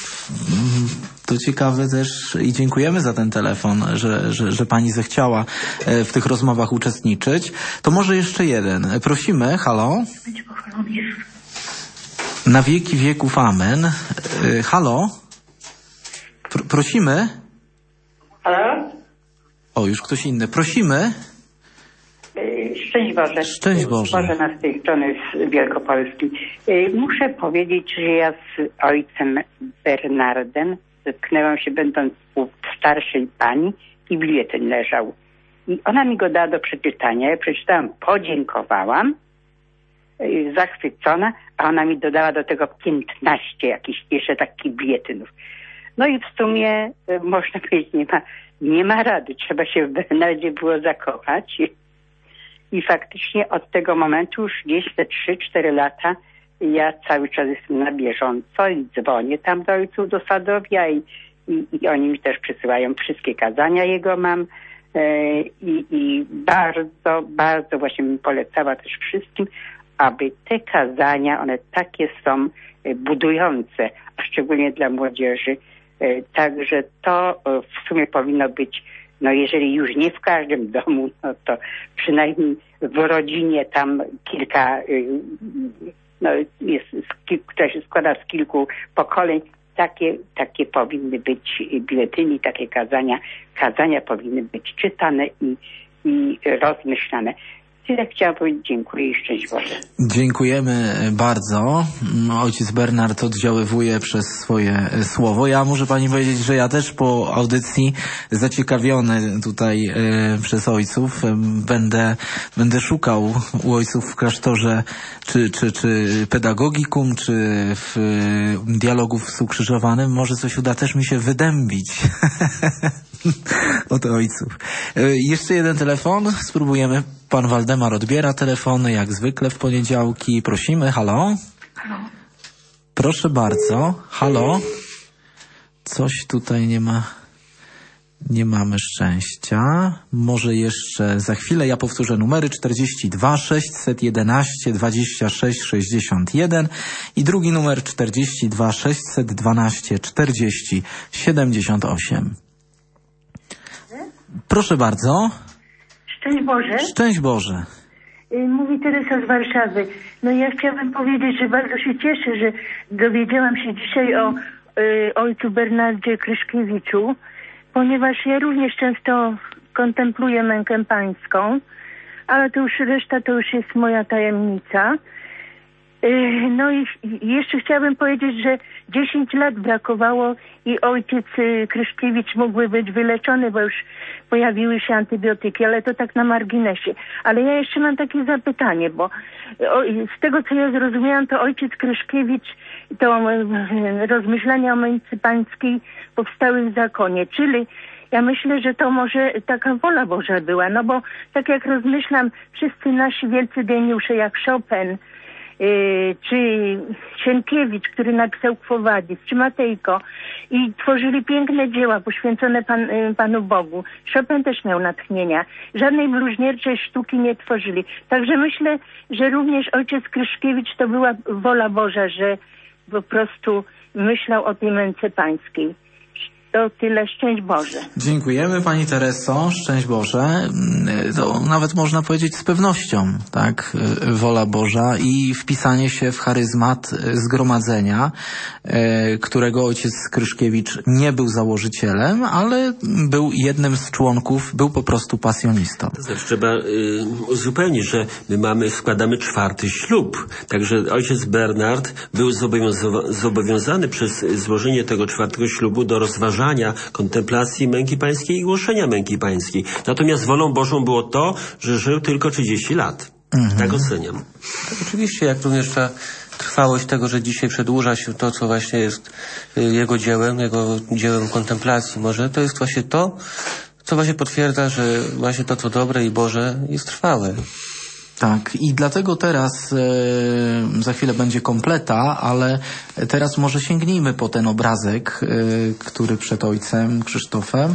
To ciekawe też i dziękujemy za ten telefon, że, że, że Pani zechciała w tych rozmowach uczestniczyć. To może jeszcze jeden. Prosimy, halo? Na wieki wieków, amen. Halo? Pr- prosimy? Halo? O, już ktoś inny. Prosimy. Szczęść Boże. Szczęść Boże. Boże z tej strony z Wielkopolski. Muszę powiedzieć, że ja z ojcem Bernardem zetknęłam się będąc u starszej pani i biuletyn leżał. I ona mi go dała do przeczytania. Ja przeczytałam, podziękowałam, zachwycona, a ona mi dodała do tego piętnaście jakichś jeszcze takich biuletynów. No i w sumie można powiedzieć, nie ma, nie ma rady. Trzeba się w Bernardzie było zakochać. I faktycznie od tego momentu już gdzieś te trzy cztery lata ja cały czas jestem na bieżąco i dzwonię tam do ojców do Sadowia i, i, i oni mi też przysyłają wszystkie kazania jego mam e, i, i bardzo, bardzo właśnie bym polecała też wszystkim, aby te kazania, one takie są e, budujące, a szczególnie dla młodzieży. E, także to e, w sumie powinno być, no jeżeli już nie w każdym domu, no to przynajmniej w rodzinie tam kilka, no jest, która się składa z kilku pokoleń, takie, takie powinny być biletyni, takie kazania, kazania powinny być czytane i, i rozmyślane. Tyle chciałam powiedzieć, dziękuję i szczęść Boże. Dziękujemy bardzo. Ojciec Bernard oddziaływuje przez swoje słowo. Ja muszę pani powiedzieć, że ja też po audycji zaciekawiony tutaj e, przez ojców e, będę, będę szukał u ojców w klasztorze czy, czy, czy pedagogikum, czy w e, dialogów z ukrzyżowanym. Może coś uda też mi się wydębić od ojców. E, jeszcze jeden telefon. Spróbujemy. Pan Waldemar odbiera telefony, jak zwykle w poniedziałki. Prosimy, halo? Halo? Proszę bardzo, halo? Coś tutaj nie ma, nie mamy szczęścia. Może jeszcze za chwilę ja powtórzę numery czterdzieści dwa sześćset jedenaście dwadzieścia sześć sześćdziesiąt jeden i drugi numer czterdzieści dwa sześćset dwanaście czterdzieści siedemdziesiąt osiem. Proszę bardzo. Szczęść Boże. Szczęść Boże. Mówi Teresa z Warszawy. No ja chciałabym powiedzieć, że bardzo się cieszę, że dowiedziałam się dzisiaj o y, ojcu Bernardzie Kryszkiewiczu, ponieważ ja również często kontempluję mękę pańską, ale to już reszta to już jest moja tajemnica. Y, no i jeszcze chciałabym powiedzieć, że dziesięć lat brakowało i ojciec y, Kryszkiewicz mógłby być wyleczony, bo już pojawiły się antybiotyki, ale to tak na marginesie. Ale ja jeszcze mam takie zapytanie, bo o, z tego, co ja zrozumiałam, to ojciec Kryszkiewicz, to e, rozmyślania o męce pańskiej powstały w zakonie, czyli ja myślę, że to może taka wola Boża była, no bo tak jak rozmyślam, wszyscy nasi wielcy geniusze, jak Chopin, Yy, czy Sienkiewicz, który napisał Quo Vadis, czy Matejko i tworzyli piękne dzieła poświęcone pan, yy, Panu Bogu. Chopin też miał natchnienia. Żadnej bluźnierczej sztuki nie tworzyli. Także myślę, że również ojciec Kryszkiewicz to była wola Boża, że po prostu myślał o tej męce pańskiej. To tyle, szczęść Boże. Dziękujemy Pani Tereso, szczęść Boże. To nawet można powiedzieć z pewnością, tak, wola Boża i wpisanie się w charyzmat zgromadzenia, którego ojciec Kryszkiewicz nie był założycielem, ale był jednym z członków, był po prostu pasjonistą. To znaczy, trzeba y, uzupełnić, że my mamy, składamy czwarty ślub, także ojciec Bernard był zobowiąza- zobowiązany przez złożenie tego czwartego ślubu do rozważania kontemplacji męki pańskiej i głoszenia męki pańskiej. Natomiast wolą Bożą było to, że żył tylko trzydzieści lat. Mhm. Tak oceniam. Tak, oczywiście, jak również ta trwałość tego, że dzisiaj przedłuża się to, co właśnie jest jego dziełem, jego dziełem kontemplacji. Może to jest właśnie to, co właśnie potwierdza, że właśnie to, co dobre i Boże, jest trwałe. Tak, i dlatego teraz e, za chwilę będzie kompleta, ale teraz może sięgnijmy po ten obrazek, e, który przed ojcem Krzysztofem.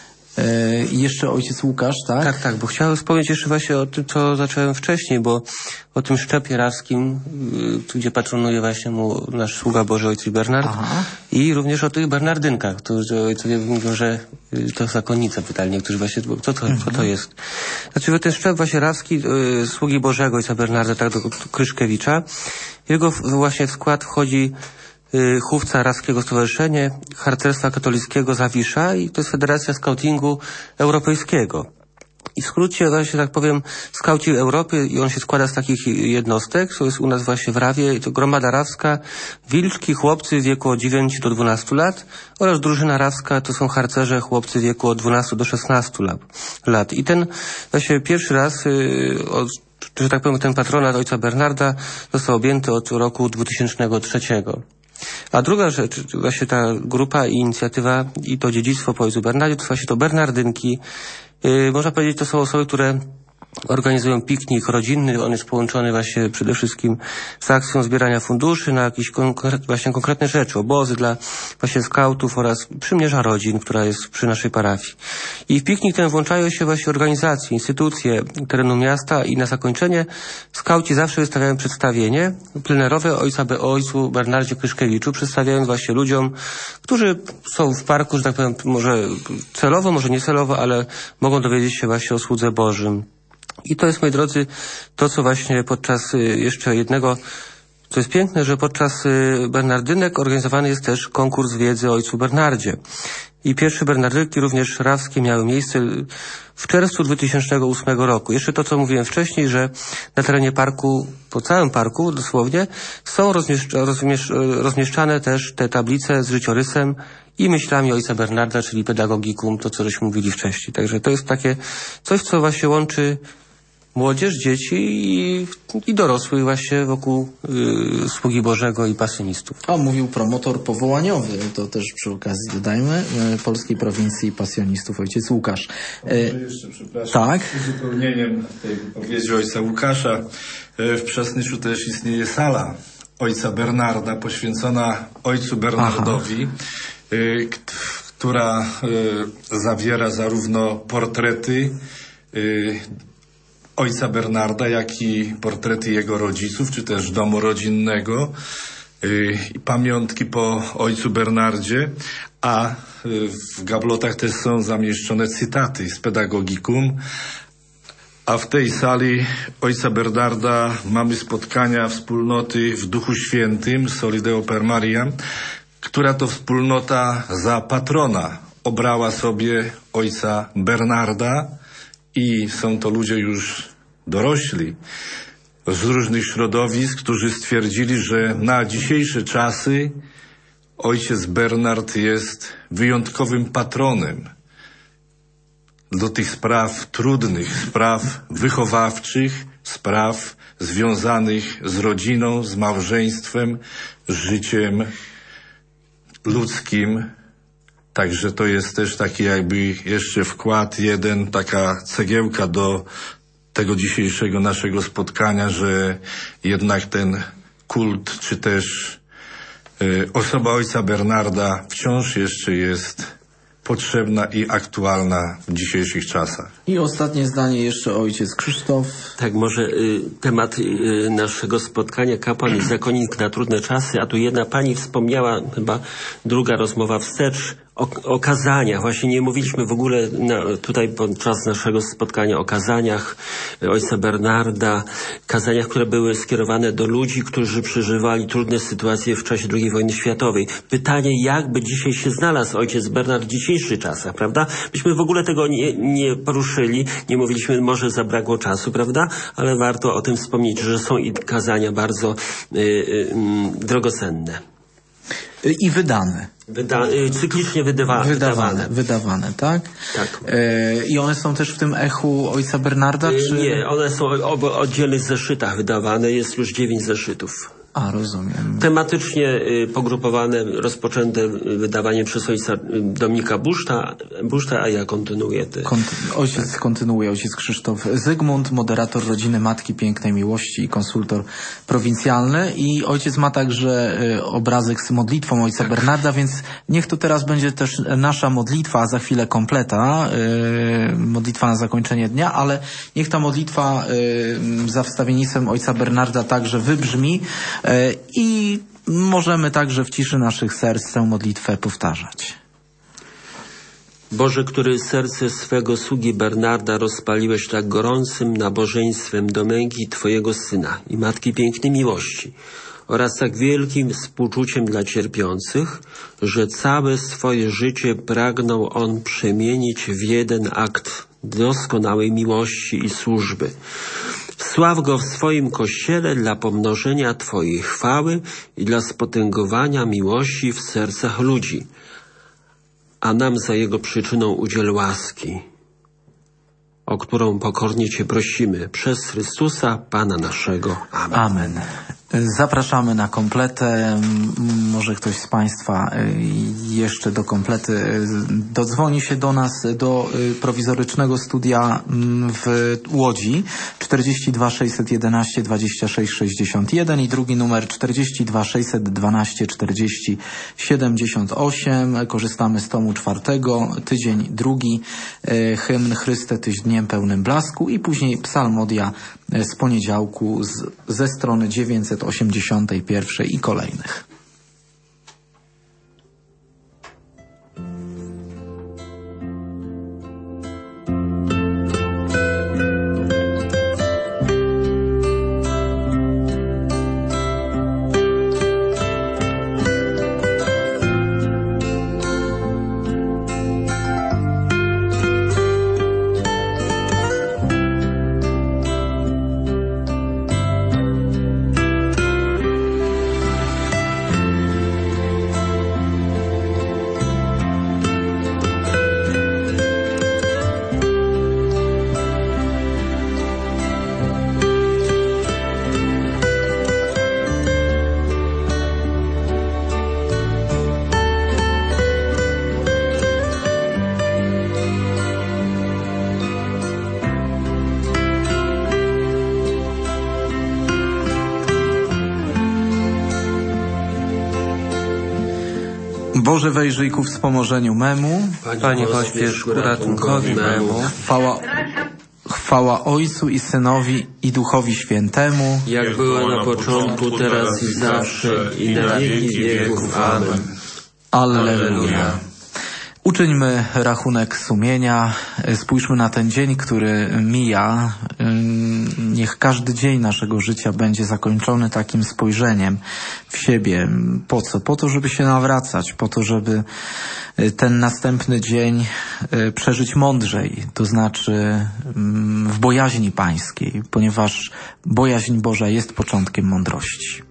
E, I jeszcze ojciec Łukasz, tak? Tak, tak, bo chciałem wspomnieć jeszcze właśnie o tym, co zacząłem wcześniej, bo o tym szczepie rawskim, y, gdzie patronuje właśnie mu nasz sługa Boży ojciec Bernard. Aha. I również o tych Bernardynkach, którzy ojcowie mówią, że y, to zakonnice, pytali niektórzy właśnie, co to, mhm. co to jest. Znaczy, ten szczep właśnie rawski y, sługi Bożego ojca Bernarda, tak, do, do Kryszkiewicza. Jego w, właśnie w skład wchodzi y, chówca Rawskiego Stowarzyszenia Harcerstwa Katolickiego Zawisza i to jest Federacja Skautingu Europejskiego. I w skrócie, właśnie tak powiem, skauci Europy i on się składa z takich jednostek, co jest u nas właśnie w Rawie, to Gromada Rawska, wilczki, chłopcy w wieku od dziewięciu do dwunastu lat oraz drużyna rawska, to są harcerze, chłopcy w wieku od dwunastu do szesnastu lat. I ten właśnie pierwszy raz, yy, od, że tak powiem, ten patronat ojca Bernarda został objęty od roku dwutysięcznego trzeciego. A druga rzecz, właśnie ta grupa i inicjatywa i to dziedzictwo po ojcu Bernardzie, to właśnie to Bernardynki. Yy, można powiedzieć, to są osoby, które organizują piknik rodzinny. On jest połączony właśnie przede wszystkim z akcją zbierania funduszy na jakieś konkret, właśnie konkretne rzeczy, obozy dla właśnie skautów oraz przymierza rodzin, która jest przy naszej parafii. I w piknik ten włączają się właśnie organizacje, instytucje terenu miasta i na zakończenie skauci zawsze wystawiają przedstawienie plenerowe ojca, o ojcu Bernardzie Kryszkiewiczu, przedstawiając właśnie ludziom, którzy są w parku, że tak powiem, może celowo, może niecelowo, ale mogą dowiedzieć się właśnie o słudze Bożym. I to jest, moi drodzy, to co właśnie podczas jeszcze jednego, co jest piękne, że podczas bernardynek organizowany jest też konkurs wiedzy o ojcu Bernardzie. I pierwsze bernardynki, również rawskie, miały miejsce w czerwcu dwa tysiące ósmego roku. Jeszcze to, co mówiłem wcześniej, że na terenie parku, po całym parku dosłownie, są rozmieszcz rozmieszcz rozmieszczane też te tablice z życiorysem i myślami ojca Bernarda, czyli pedagogikum, to co żeśmy mówili wcześniej. Także to jest takie coś, co właśnie łączy młodzież, dzieci i, i dorosłych właśnie wokół y, sługi Bożego i pasjonistów. A mówił promotor powołaniowy, to też przy okazji dodajmy, y, Polskiej Prowincji Pasjonistów, ojciec Łukasz. Y, jeszcze, przepraszam, tak? z uzupełnieniem tej wypowiedzi ojca Łukasza. Y, w Przasnyszu też istnieje sala ojca Bernarda poświęcona ojcu Bernardowi, y, która y, zawiera zarówno portrety y, ojca Bernarda, jak i portrety jego rodziców, czy też domu rodzinnego, yy, pamiątki po ojcu Bernardzie, a yy, w gablotach też są zamieszczone cytaty z pedagogikum, a w tej sali ojca Bernarda mamy spotkania wspólnoty w Duchu Świętym, Solideo per Maria, która to wspólnota za patrona obrała sobie ojca Bernarda, i są to ludzie już dorośli z różnych środowisk, którzy stwierdzili, że na dzisiejsze czasy ojciec Bernard jest wyjątkowym patronem do tych spraw trudnych, spraw wychowawczych, spraw związanych z rodziną, z małżeństwem, z życiem ludzkim. Także to jest też taki jakby jeszcze wkład jeden, taka cegiełka do tego dzisiejszego naszego spotkania, że jednak ten kult, czy też y, osoba ojca Bernarda wciąż jeszcze jest potrzebna i aktualna w dzisiejszych czasach. I ostatnie zdanie jeszcze ojciec Krzysztof. Tak, może y, temat y, naszego spotkania kapłan i zakonnik na trudne czasy, a tu jedna pani wspomniała, chyba druga rozmowa wstecz, o, o kazaniach. Właśnie nie mówiliśmy w ogóle na, tutaj podczas naszego spotkania o kazaniach ojca Bernarda, kazaniach, które były skierowane do ludzi, którzy przeżywali trudne sytuacje w czasie drugiej wojny światowej. Pytanie, jakby dzisiaj się znalazł ojciec Bernard w dzisiejszych czasach, prawda? Myśmy w ogóle tego nie, nie poruszyli, nie mówiliśmy, może zabrakło czasu, prawda? Ale warto o tym wspomnieć, że są i kazania bardzo y, y, y, drogocenne. I wydane. Wyda cyklicznie wydawa wydawane. Wydawane, tak? Tak. E, I one są też w tym echu ojca Bernarda? Czy... Nie, one są w oddzielnych zeszytach wydawane. Jest już dziewięć zeszytów. A, rozumiem. Tematycznie y, pogrupowane, rozpoczęte wydawanie przez ojca Dominika Buszta, Buszta a ja kontynuuję. Ty. Konty ojciec tak. kontynuuje, ojciec Krzysztof Zygmunt, moderator rodziny Matki Pięknej Miłości i konsultor prowincjalny. I ojciec ma także y, obrazek z modlitwą ojca tak. Bernarda, więc niech to teraz będzie też nasza modlitwa, a za chwilę kompleta, y, modlitwa na zakończenie dnia, ale niech ta modlitwa y, za wstawiennictwem ojca Bernarda także wybrzmi. I możemy także w ciszy naszych serc tę modlitwę powtarzać. Boże, który serce swego sługi Bernarda rozpaliłeś tak gorącym nabożeństwem do męki Twojego Syna i Matki Pięknej Miłości oraz tak wielkim współczuciem dla cierpiących, że całe swoje życie pragnął on przemienić w jeden akt doskonałej miłości i służby. Sław go w swoim Kościele dla pomnożenia Twojej chwały i dla spotęgowania miłości w sercach ludzi, a nam za jego przyczyną udziel łaski, o którą pokornie Cię prosimy przez Chrystusa, Pana naszego. Amen. Amen. Zapraszamy na kompletę. Może ktoś z Państwa jeszcze do komplety dodzwoni się do nas, do prowizorycznego studia w Łodzi. czterdzieści dwa sześćset jedenaście dwadzieścia sześć sześćdziesiąt jeden i drugi numer czterdzieści dwa sześćset dwanaście czterdzieści siedemdziesiąt osiem. Korzystamy z tomu czwartego, tydzień drugi, hymn Chryste Tyś dniem pełnym blasku i później psalmodia z poniedziałku z, ze strony dziewięćset osiemdziesiątej pierwszej i kolejnych. Boże, wejrzyj ku wspomożeniu memu. Panie, pośpiesz ku ratunkowi memu. Chwała, chwała Ojcu i Synowi i Duchowi Świętemu. Jak było na początku, teraz i zawsze, i na wieki wieków. Amen. Alleluja. Uczyńmy rachunek sumienia, spójrzmy na ten dzień, który mija. Niech każdy dzień naszego życia będzie zakończony takim spojrzeniem w siebie. Po co? Po to, żeby się nawracać, po to, żeby ten następny dzień przeżyć mądrzej, to znaczy w bojaźni Pańskiej, ponieważ bojaźń Boża jest początkiem mądrości.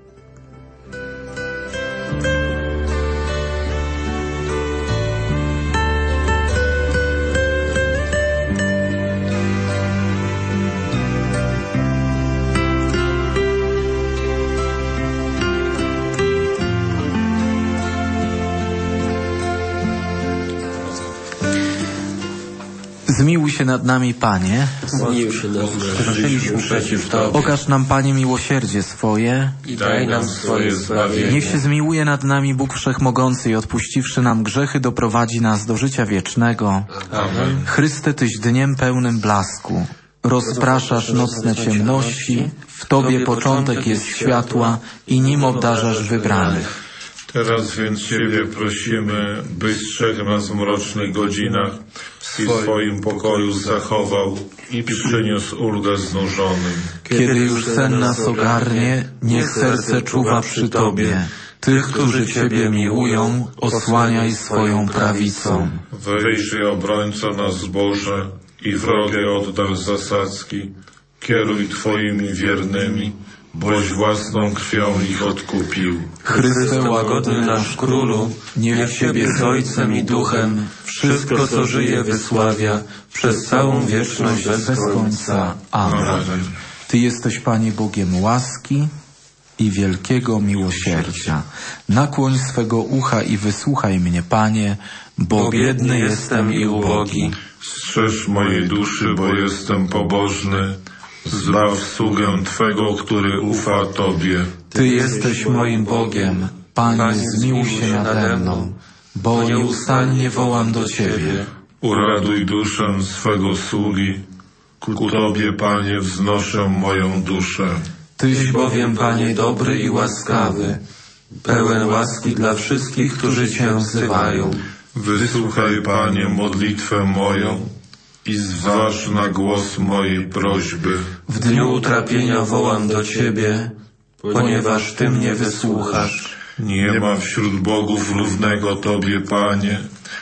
Zmiłuj się nad nami, Panie. Zmiłuj się nad nami. Zgrzeszyliśmy przeciw Tobie. Okaż nam, Panie, miłosierdzie swoje i daj nam swoje zbawienie. Niech się zmiłuje nad nami Bóg Wszechmogący i odpuściwszy nam grzechy, doprowadzi nas do życia wiecznego. Amen. Chryste, Tyś dniem pełnym blasku. Rozpraszasz nocne ciemności, w Tobie początek jest światła i nim obdarzasz wybranych. Teraz więc Ciebie prosimy, byś strzegł nas w mrocznych godzinach i w swoim pokoju zachował i przyniósł ulgę znużonym. Kiedy już sen nas ogarnie, niech serce czuwa przy Tobie. Tych, którzy Ciebie miłują, osłaniaj swoją prawicą. Wyjrzyj, obrońco nas Boże, i wrogie oddal zasadzki. Kieruj Twoimi wiernymi, boś własną krwią ich odkupił. Chryste, łagodny nasz Królu, niech Ciebie z Ojcem i Duchem wszystko, co żyje, wysławia przez całą wieczność bez końca. Amen. Ty jesteś, Panie, Bogiem łaski i wielkiego miłosierdzia. Nakłoń swego ucha i wysłuchaj mnie, Panie, bo biedny jestem i ubogi. Strzeż mojej duszy, bo jestem pobożny. Zbaw sługę Twego, który ufa Tobie. Ty jesteś moim Bogiem, Panie, zmiłuj się nade mną, bo nieustannie wołam do Ciebie. Uraduj duszę swego sługi, ku Tobie, Panie, wznoszę moją duszę. Tyś bowiem, Panie, dobry i łaskawy, pełen łaski dla wszystkich, którzy Cię wzywają. Wysłuchaj, Panie, modlitwę moją i zważ na głos mojej prośby. W dniu utrapienia wołam do Ciebie, ponieważ Ty mnie wysłuchasz. Nie ma wśród bogów równego Tobie, Panie,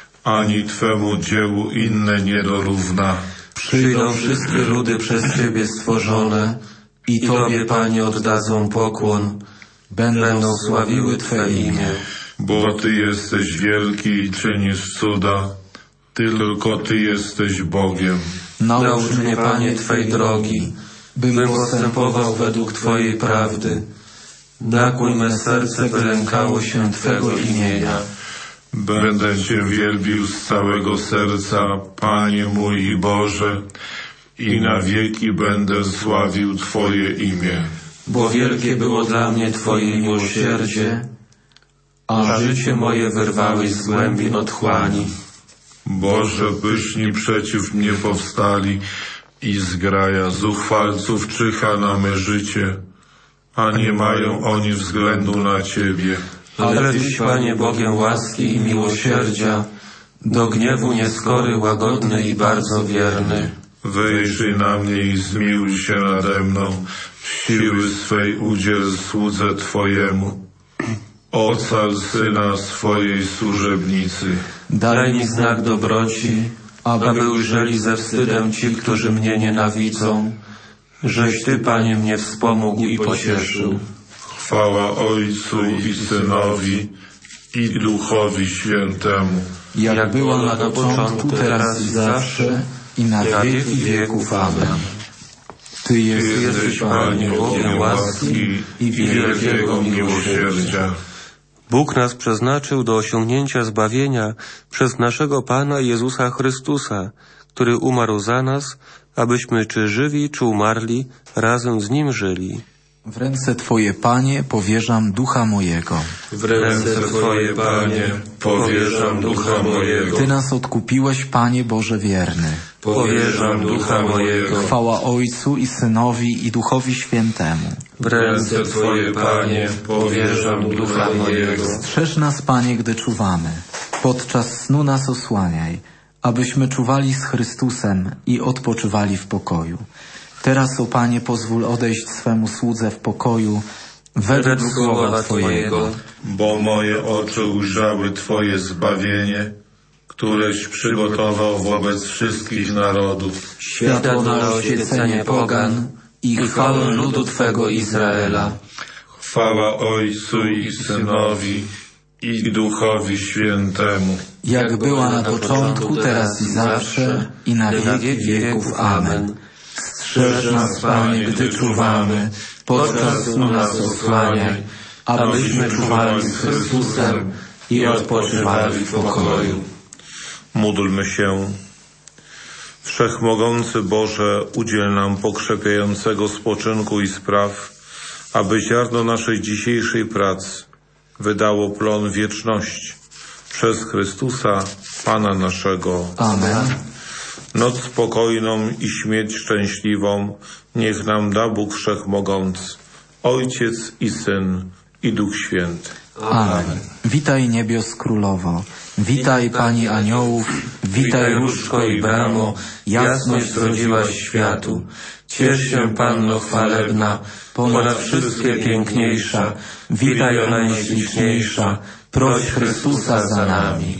ani Twemu dziełu inne nie dorówna. Przyjdą wszystkie ludy przez Ciebie stworzone i Tobie, Panie, oddadzą pokłon. Będą sławiły Twe imię. Bo Ty jesteś wielki i czynisz cuda. Tylko Ty jesteś Bogiem. Naucz mnie, Panie, Twej drogi, bym postępował według Twojej prawdy. Nakłoń me serce, by lękało się Twego imienia. Będę Cię wielbił z całego serca, Panie mój i Boże, i na wieki będę sławił Twoje imię. Bo wielkie było dla mnie Twoje miłosierdzie, a życie moje wyrwałeś z głębin otchłani. Boże, pyszni przeciw mnie powstali i zgraja zuchwalców czyha na me życie, a nie mają oni względu na Ciebie. Ale Tyś, Panie, Bogiem łaski i miłosierdzia, do gniewu nieskory, łagodny i bardzo wierny. Wyjrzyj na mnie i zmiłuj się nade mną, siły swej udziel słudze Twojemu. Ocal Syna swojej służebnicy. Daj mi znak dobroci, aby ujrzeli ze wstydem ci, którzy mnie nienawidzą, żeś Ty, Panie, mnie wspomógł i pocieszył. Chwała Ojcu i Synowi i Duchowi Świętemu. Jak była na początku, teraz i zawsze, i na wieki wieków. Amen. Ty jesteś, Panie, Bogiem łaski i wielkiego miłosierdzia. Bóg nas przeznaczył do osiągnięcia zbawienia przez naszego Pana Jezusa Chrystusa, który umarł za nas, abyśmy czy żywi, czy umarli, razem z Nim żyli. W ręce Twoje, Panie, powierzam ducha mojego. W ręce Twoje, Panie, powierzam ducha mojego. Ty nas odkupiłeś, Panie Boże wierny. Powierzam ducha mojego. Chwała Ojcu i Synowi i Duchowi Świętemu. W ręce Twoje, Panie, powierzam ducha mojego. Strzeż nas, Panie, gdy czuwamy. Podczas snu nas osłaniaj, abyśmy czuwali z Chrystusem i odpoczywali w pokoju. Teraz, o Panie, pozwól odejść swemu słudze w pokoju, według słowa Twojego. Bo moje oczy ujrzały Twoje zbawienie, któreś przygotował wobec wszystkich narodów. Światło na oświecenie pogan i chwałę ludu Twego Izraela. Chwała Ojcu i Synowi i Duchowi Świętemu. Jak była na początku, teraz i zawsze, i na wieki wieków. Amen. Strzeż nas, Panie, gdy czuwamy, podczas snu nas osłaniaj, abyśmy czuwali z Chrystusem i odpoczywali w pokoju. Módlmy się. Wszechmogący Boże, udziel nam pokrzepiającego spoczynku i spraw, aby ziarno naszej dzisiejszej pracy wydało plon wieczności. Przez Chrystusa, Pana naszego. Amen. Noc spokojną i śmierć szczęśliwą niech nam da Bóg Wszechmogący, Ojciec i Syn i Duch Święty. Amen. Witaj niebios królowo, witaj Pani aniołów, witaj różko i bramo, jasność zrodziłaś światu. Ciesz się, Panno chwalebna, ponad wszystkie piękniejsza, witaj ona najśliczniejsza, proś Chrystusa za nami.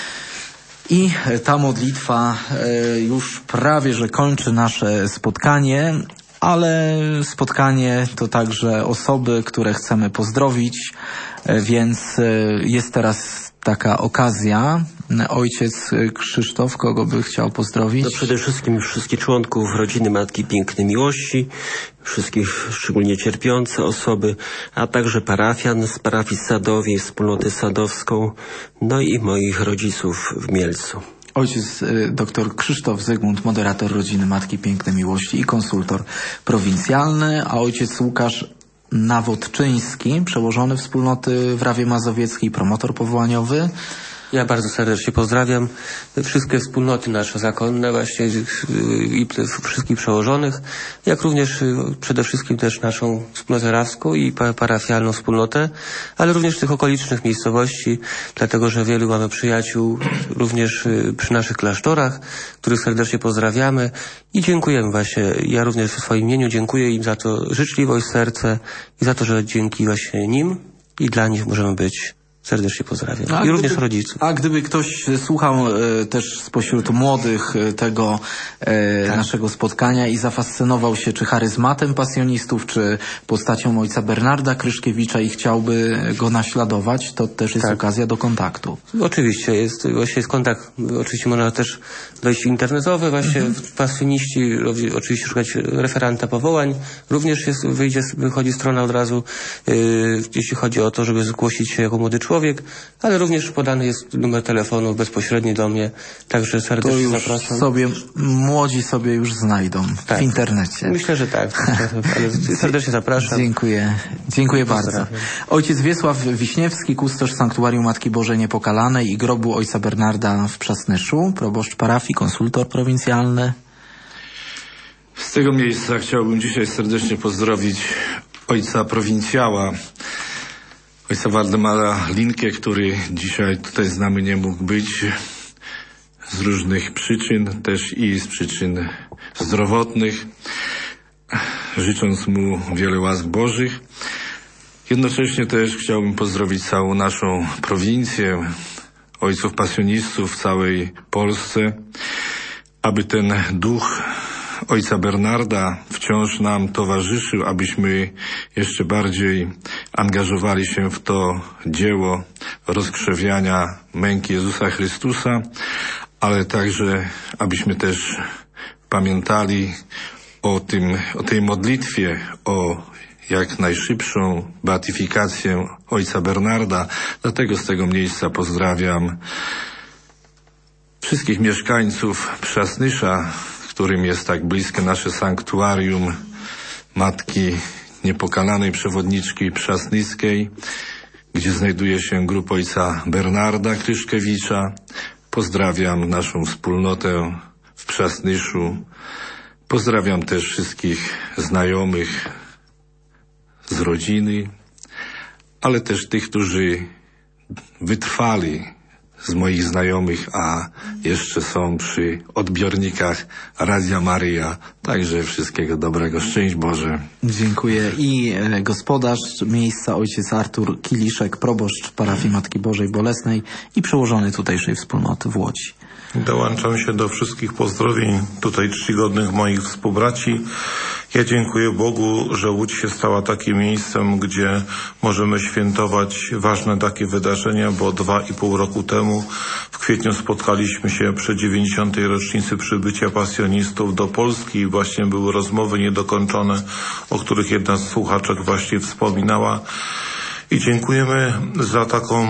I ta modlitwa już prawie że kończy nasze spotkanie, ale spotkanie to także osoby, które chcemy pozdrowić, więc jest teraz taka okazja. Ojciec Krzysztof, kogo by chciał pozdrowić? No przede wszystkim wszystkich członków rodziny Matki Pięknej Miłości, wszystkich szczególnie cierpiące osoby, a także parafian z parafii Sadowej, wspólnoty sadowską, no i moich rodziców w Mielcu. Ojciec dr Krzysztof Zygmunt, moderator rodziny Matki Pięknej Miłości i konsultor prowincjalny, a ojciec Łukasz Nawodczyński, przełożony wspólnoty w Rawie Mazowieckiej, promotor powołaniowy. Ja bardzo serdecznie pozdrawiam wszystkie wspólnoty nasze zakonne właśnie i wszystkich przełożonych, jak również przede wszystkim też naszą wspólnotę rawską i parafialną wspólnotę, ale również tych okolicznych miejscowości, dlatego że wielu mamy przyjaciół również przy naszych klasztorach, których serdecznie pozdrawiamy i dziękujemy właśnie. Ja również w swoim imieniu dziękuję im za to życzliwość, serce i za to, że dzięki właśnie nim i dla nich możemy być serdecznie pozdrawiam. A I gdyby, również rodziców. A gdyby ktoś słuchał e, też spośród młodych e, tego e, tak. naszego spotkania i zafascynował się czy charyzmatem pasjonistów, czy postacią ojca Bernarda Kryszkiewicza i chciałby go naśladować, to też jest tak. okazja do kontaktu. Oczywiście, jest, właśnie jest kontakt, oczywiście można też dojść internetowy, właśnie mhm. pasjoniści, oczywiście szukać referenta powołań. Również jest, wyjdzie, wychodzi strona od razu, yy, jeśli chodzi o to, żeby zgłosić się jako młody człowiek, ale również podany jest numer telefonu bezpośredni do mnie, także serdecznie to już zapraszam. Sobie, młodzi sobie już znajdą tak. w internecie. Myślę, że tak, ale serdecznie zapraszam. Dziękuję, dziękuję bardzo. Ojciec Wiesław Wiśniewski, kustosz Sanktuarium Matki Bożej Niepokalanej i grobu ojca Bernarda w Przasnyszu, proboszcz parafii, konsultor prowincjalny. Z tego miejsca chciałbym dzisiaj serdecznie pozdrowić ojca prowincjała, ojca Waldemara Linkę, który dzisiaj tutaj z nami nie mógł być z różnych przyczyn, też i z przyczyn zdrowotnych, życząc mu wiele łask Bożych. Jednocześnie też chciałbym pozdrowić całą naszą prowincję, ojców pasjonistów w całej Polsce, aby ten duch ojca Bernarda wciąż nam towarzyszył, abyśmy jeszcze bardziej angażowali się w to dzieło rozkrzewiania męki Jezusa Chrystusa, ale także abyśmy też pamiętali o tym, o tej modlitwie, o jak najszybszą beatyfikację ojca Bernarda. Dlatego z tego miejsca pozdrawiam wszystkich mieszkańców Przasnysza, którym jest tak bliskie nasze sanktuarium Matki Niepokalanej Przewodniczki Przasnyskiej, gdzie znajduje się grób ojca Bernarda Kryszkiewicza. Pozdrawiam naszą wspólnotę w Przasnyszu. Pozdrawiam też wszystkich znajomych z rodziny, ale też tych, którzy wytrwali z moich znajomych, a jeszcze są przy odbiornikach Radia Maryja. Także wszystkiego dobrego. Szczęść Boże. Dziękuję. I e, gospodarz miejsca ojciec Artur Kiliszek, proboszcz parafii Matki Bożej Bolesnej i przełożony tutejszej wspólnoty w Łodzi. Dołączam się do wszystkich pozdrowień tutaj czcigodnych moich współbraci. Ja dziękuję Bogu, że Łódź się stała takim miejscem, gdzie możemy świętować ważne takie wydarzenia, bo dwa i pół roku temu w kwietniu spotkaliśmy się przy dziewięćdziesiątej rocznicy przybycia pasjonistów do Polski i właśnie były rozmowy niedokończone, o których jedna z słuchaczek właśnie wspominała. I dziękujemy za taką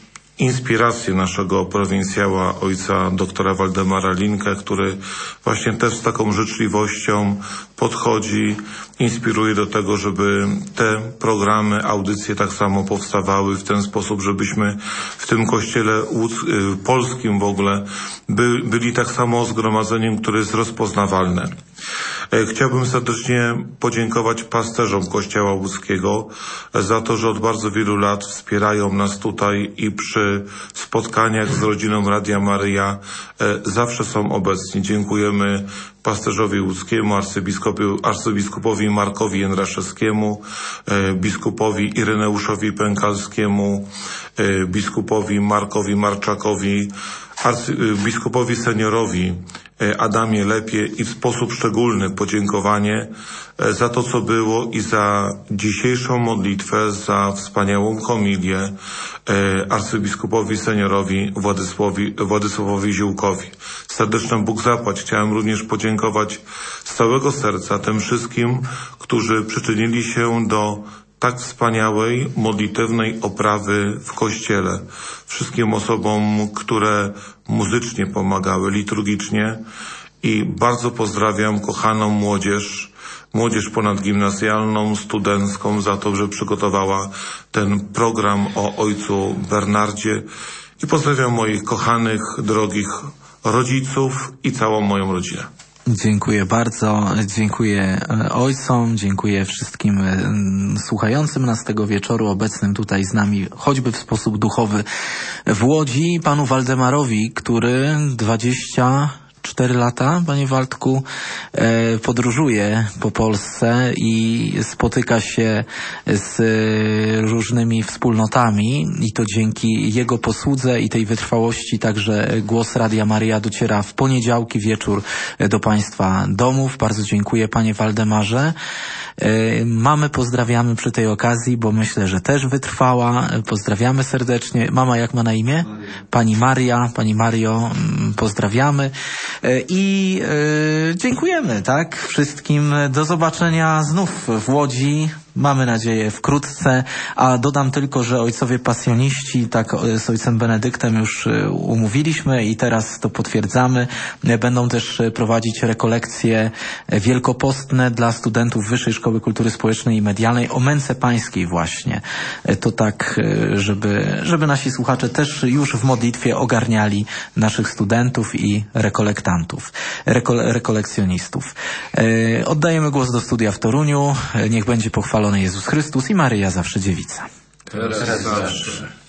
inspirację naszego prowincjała, ojca doktora Waldemara Linkę, który właśnie też z taką życzliwością podchodzi, inspiruje do tego, żeby te programy, audycje tak samo powstawały w ten sposób, żebyśmy w tym kościele łódz- polskim w ogóle by, byli tak samo zgromadzeniem, które jest rozpoznawalne. Chciałbym serdecznie podziękować pasterzom Kościoła Łódzkiego za to, że od bardzo wielu lat wspierają nas tutaj i przy spotkaniach z rodziną Radia Maryja zawsze są obecni. Dziękujemy pasterzowi łódzkiemu, arcybiskupowi, arcybiskupowi Markowi Jędraszewskiemu, biskupowi Ireneuszowi Pękalskiemu, biskupowi Markowi Marczakowi, arcybiskupowi seniorowi Adamie Lepie i w sposób szczególny podziękowanie za to, co było i za dzisiejszą modlitwę, za wspaniałą homilię arcybiskupowi seniorowi Władysławowi, Władysławowi Ziółkowi. Serdeczny Bóg zapłać. Chciałem również podziękować z całego serca tym wszystkim, którzy przyczynili się do tak wspaniałej, modlitewnej oprawy w Kościele. Wszystkim osobom, które muzycznie pomagały, liturgicznie i bardzo pozdrawiam kochaną młodzież, młodzież ponadgimnazjalną, studencką za to, że przygotowała ten program o ojcu Bernardzie i pozdrawiam moich kochanych, drogich rodziców i całą moją rodzinę. Dziękuję bardzo, dziękuję ojcom, dziękuję wszystkim słuchającym nas tego wieczoru, obecnym tutaj z nami, choćby w sposób duchowy w Łodzi, panu Waldemarowi, który dwadzieścia cztery lata, panie Waldku, podróżuje po Polsce i spotyka się z różnymi wspólnotami i to dzięki jego posłudze i tej wytrwałości także głos Radia Maryja dociera w poniedziałki wieczór do państwa domów. Bardzo dziękuję, panie Waldemarze. Mamy pozdrawiamy przy tej okazji, bo myślę, że też wytrwała. Pozdrawiamy serdecznie. Mama jak ma na imię? Pani Maria. Pani Mario, pozdrawiamy. I e, dziękujemy, tak? Wszystkim. Do zobaczenia znów w Łodzi. Mamy nadzieję wkrótce, a dodam tylko, że ojcowie pasjoniści, tak z ojcem Benedyktem już umówiliśmy i teraz to potwierdzamy, będą też prowadzić rekolekcje wielkopostne dla studentów Wyższej Szkoły Kultury Społecznej i Medialnej o męce pańskiej właśnie. To tak, żeby, żeby nasi słuchacze też już w modlitwie ogarniali naszych studentów i rekolektantów, rekole, rekolekcjonistów. Oddajemy głos do studia w Toruniu. Niech będzie pochwalony Jezus Chrystus i Maryja zawsze dziewica. Teraz zawsze.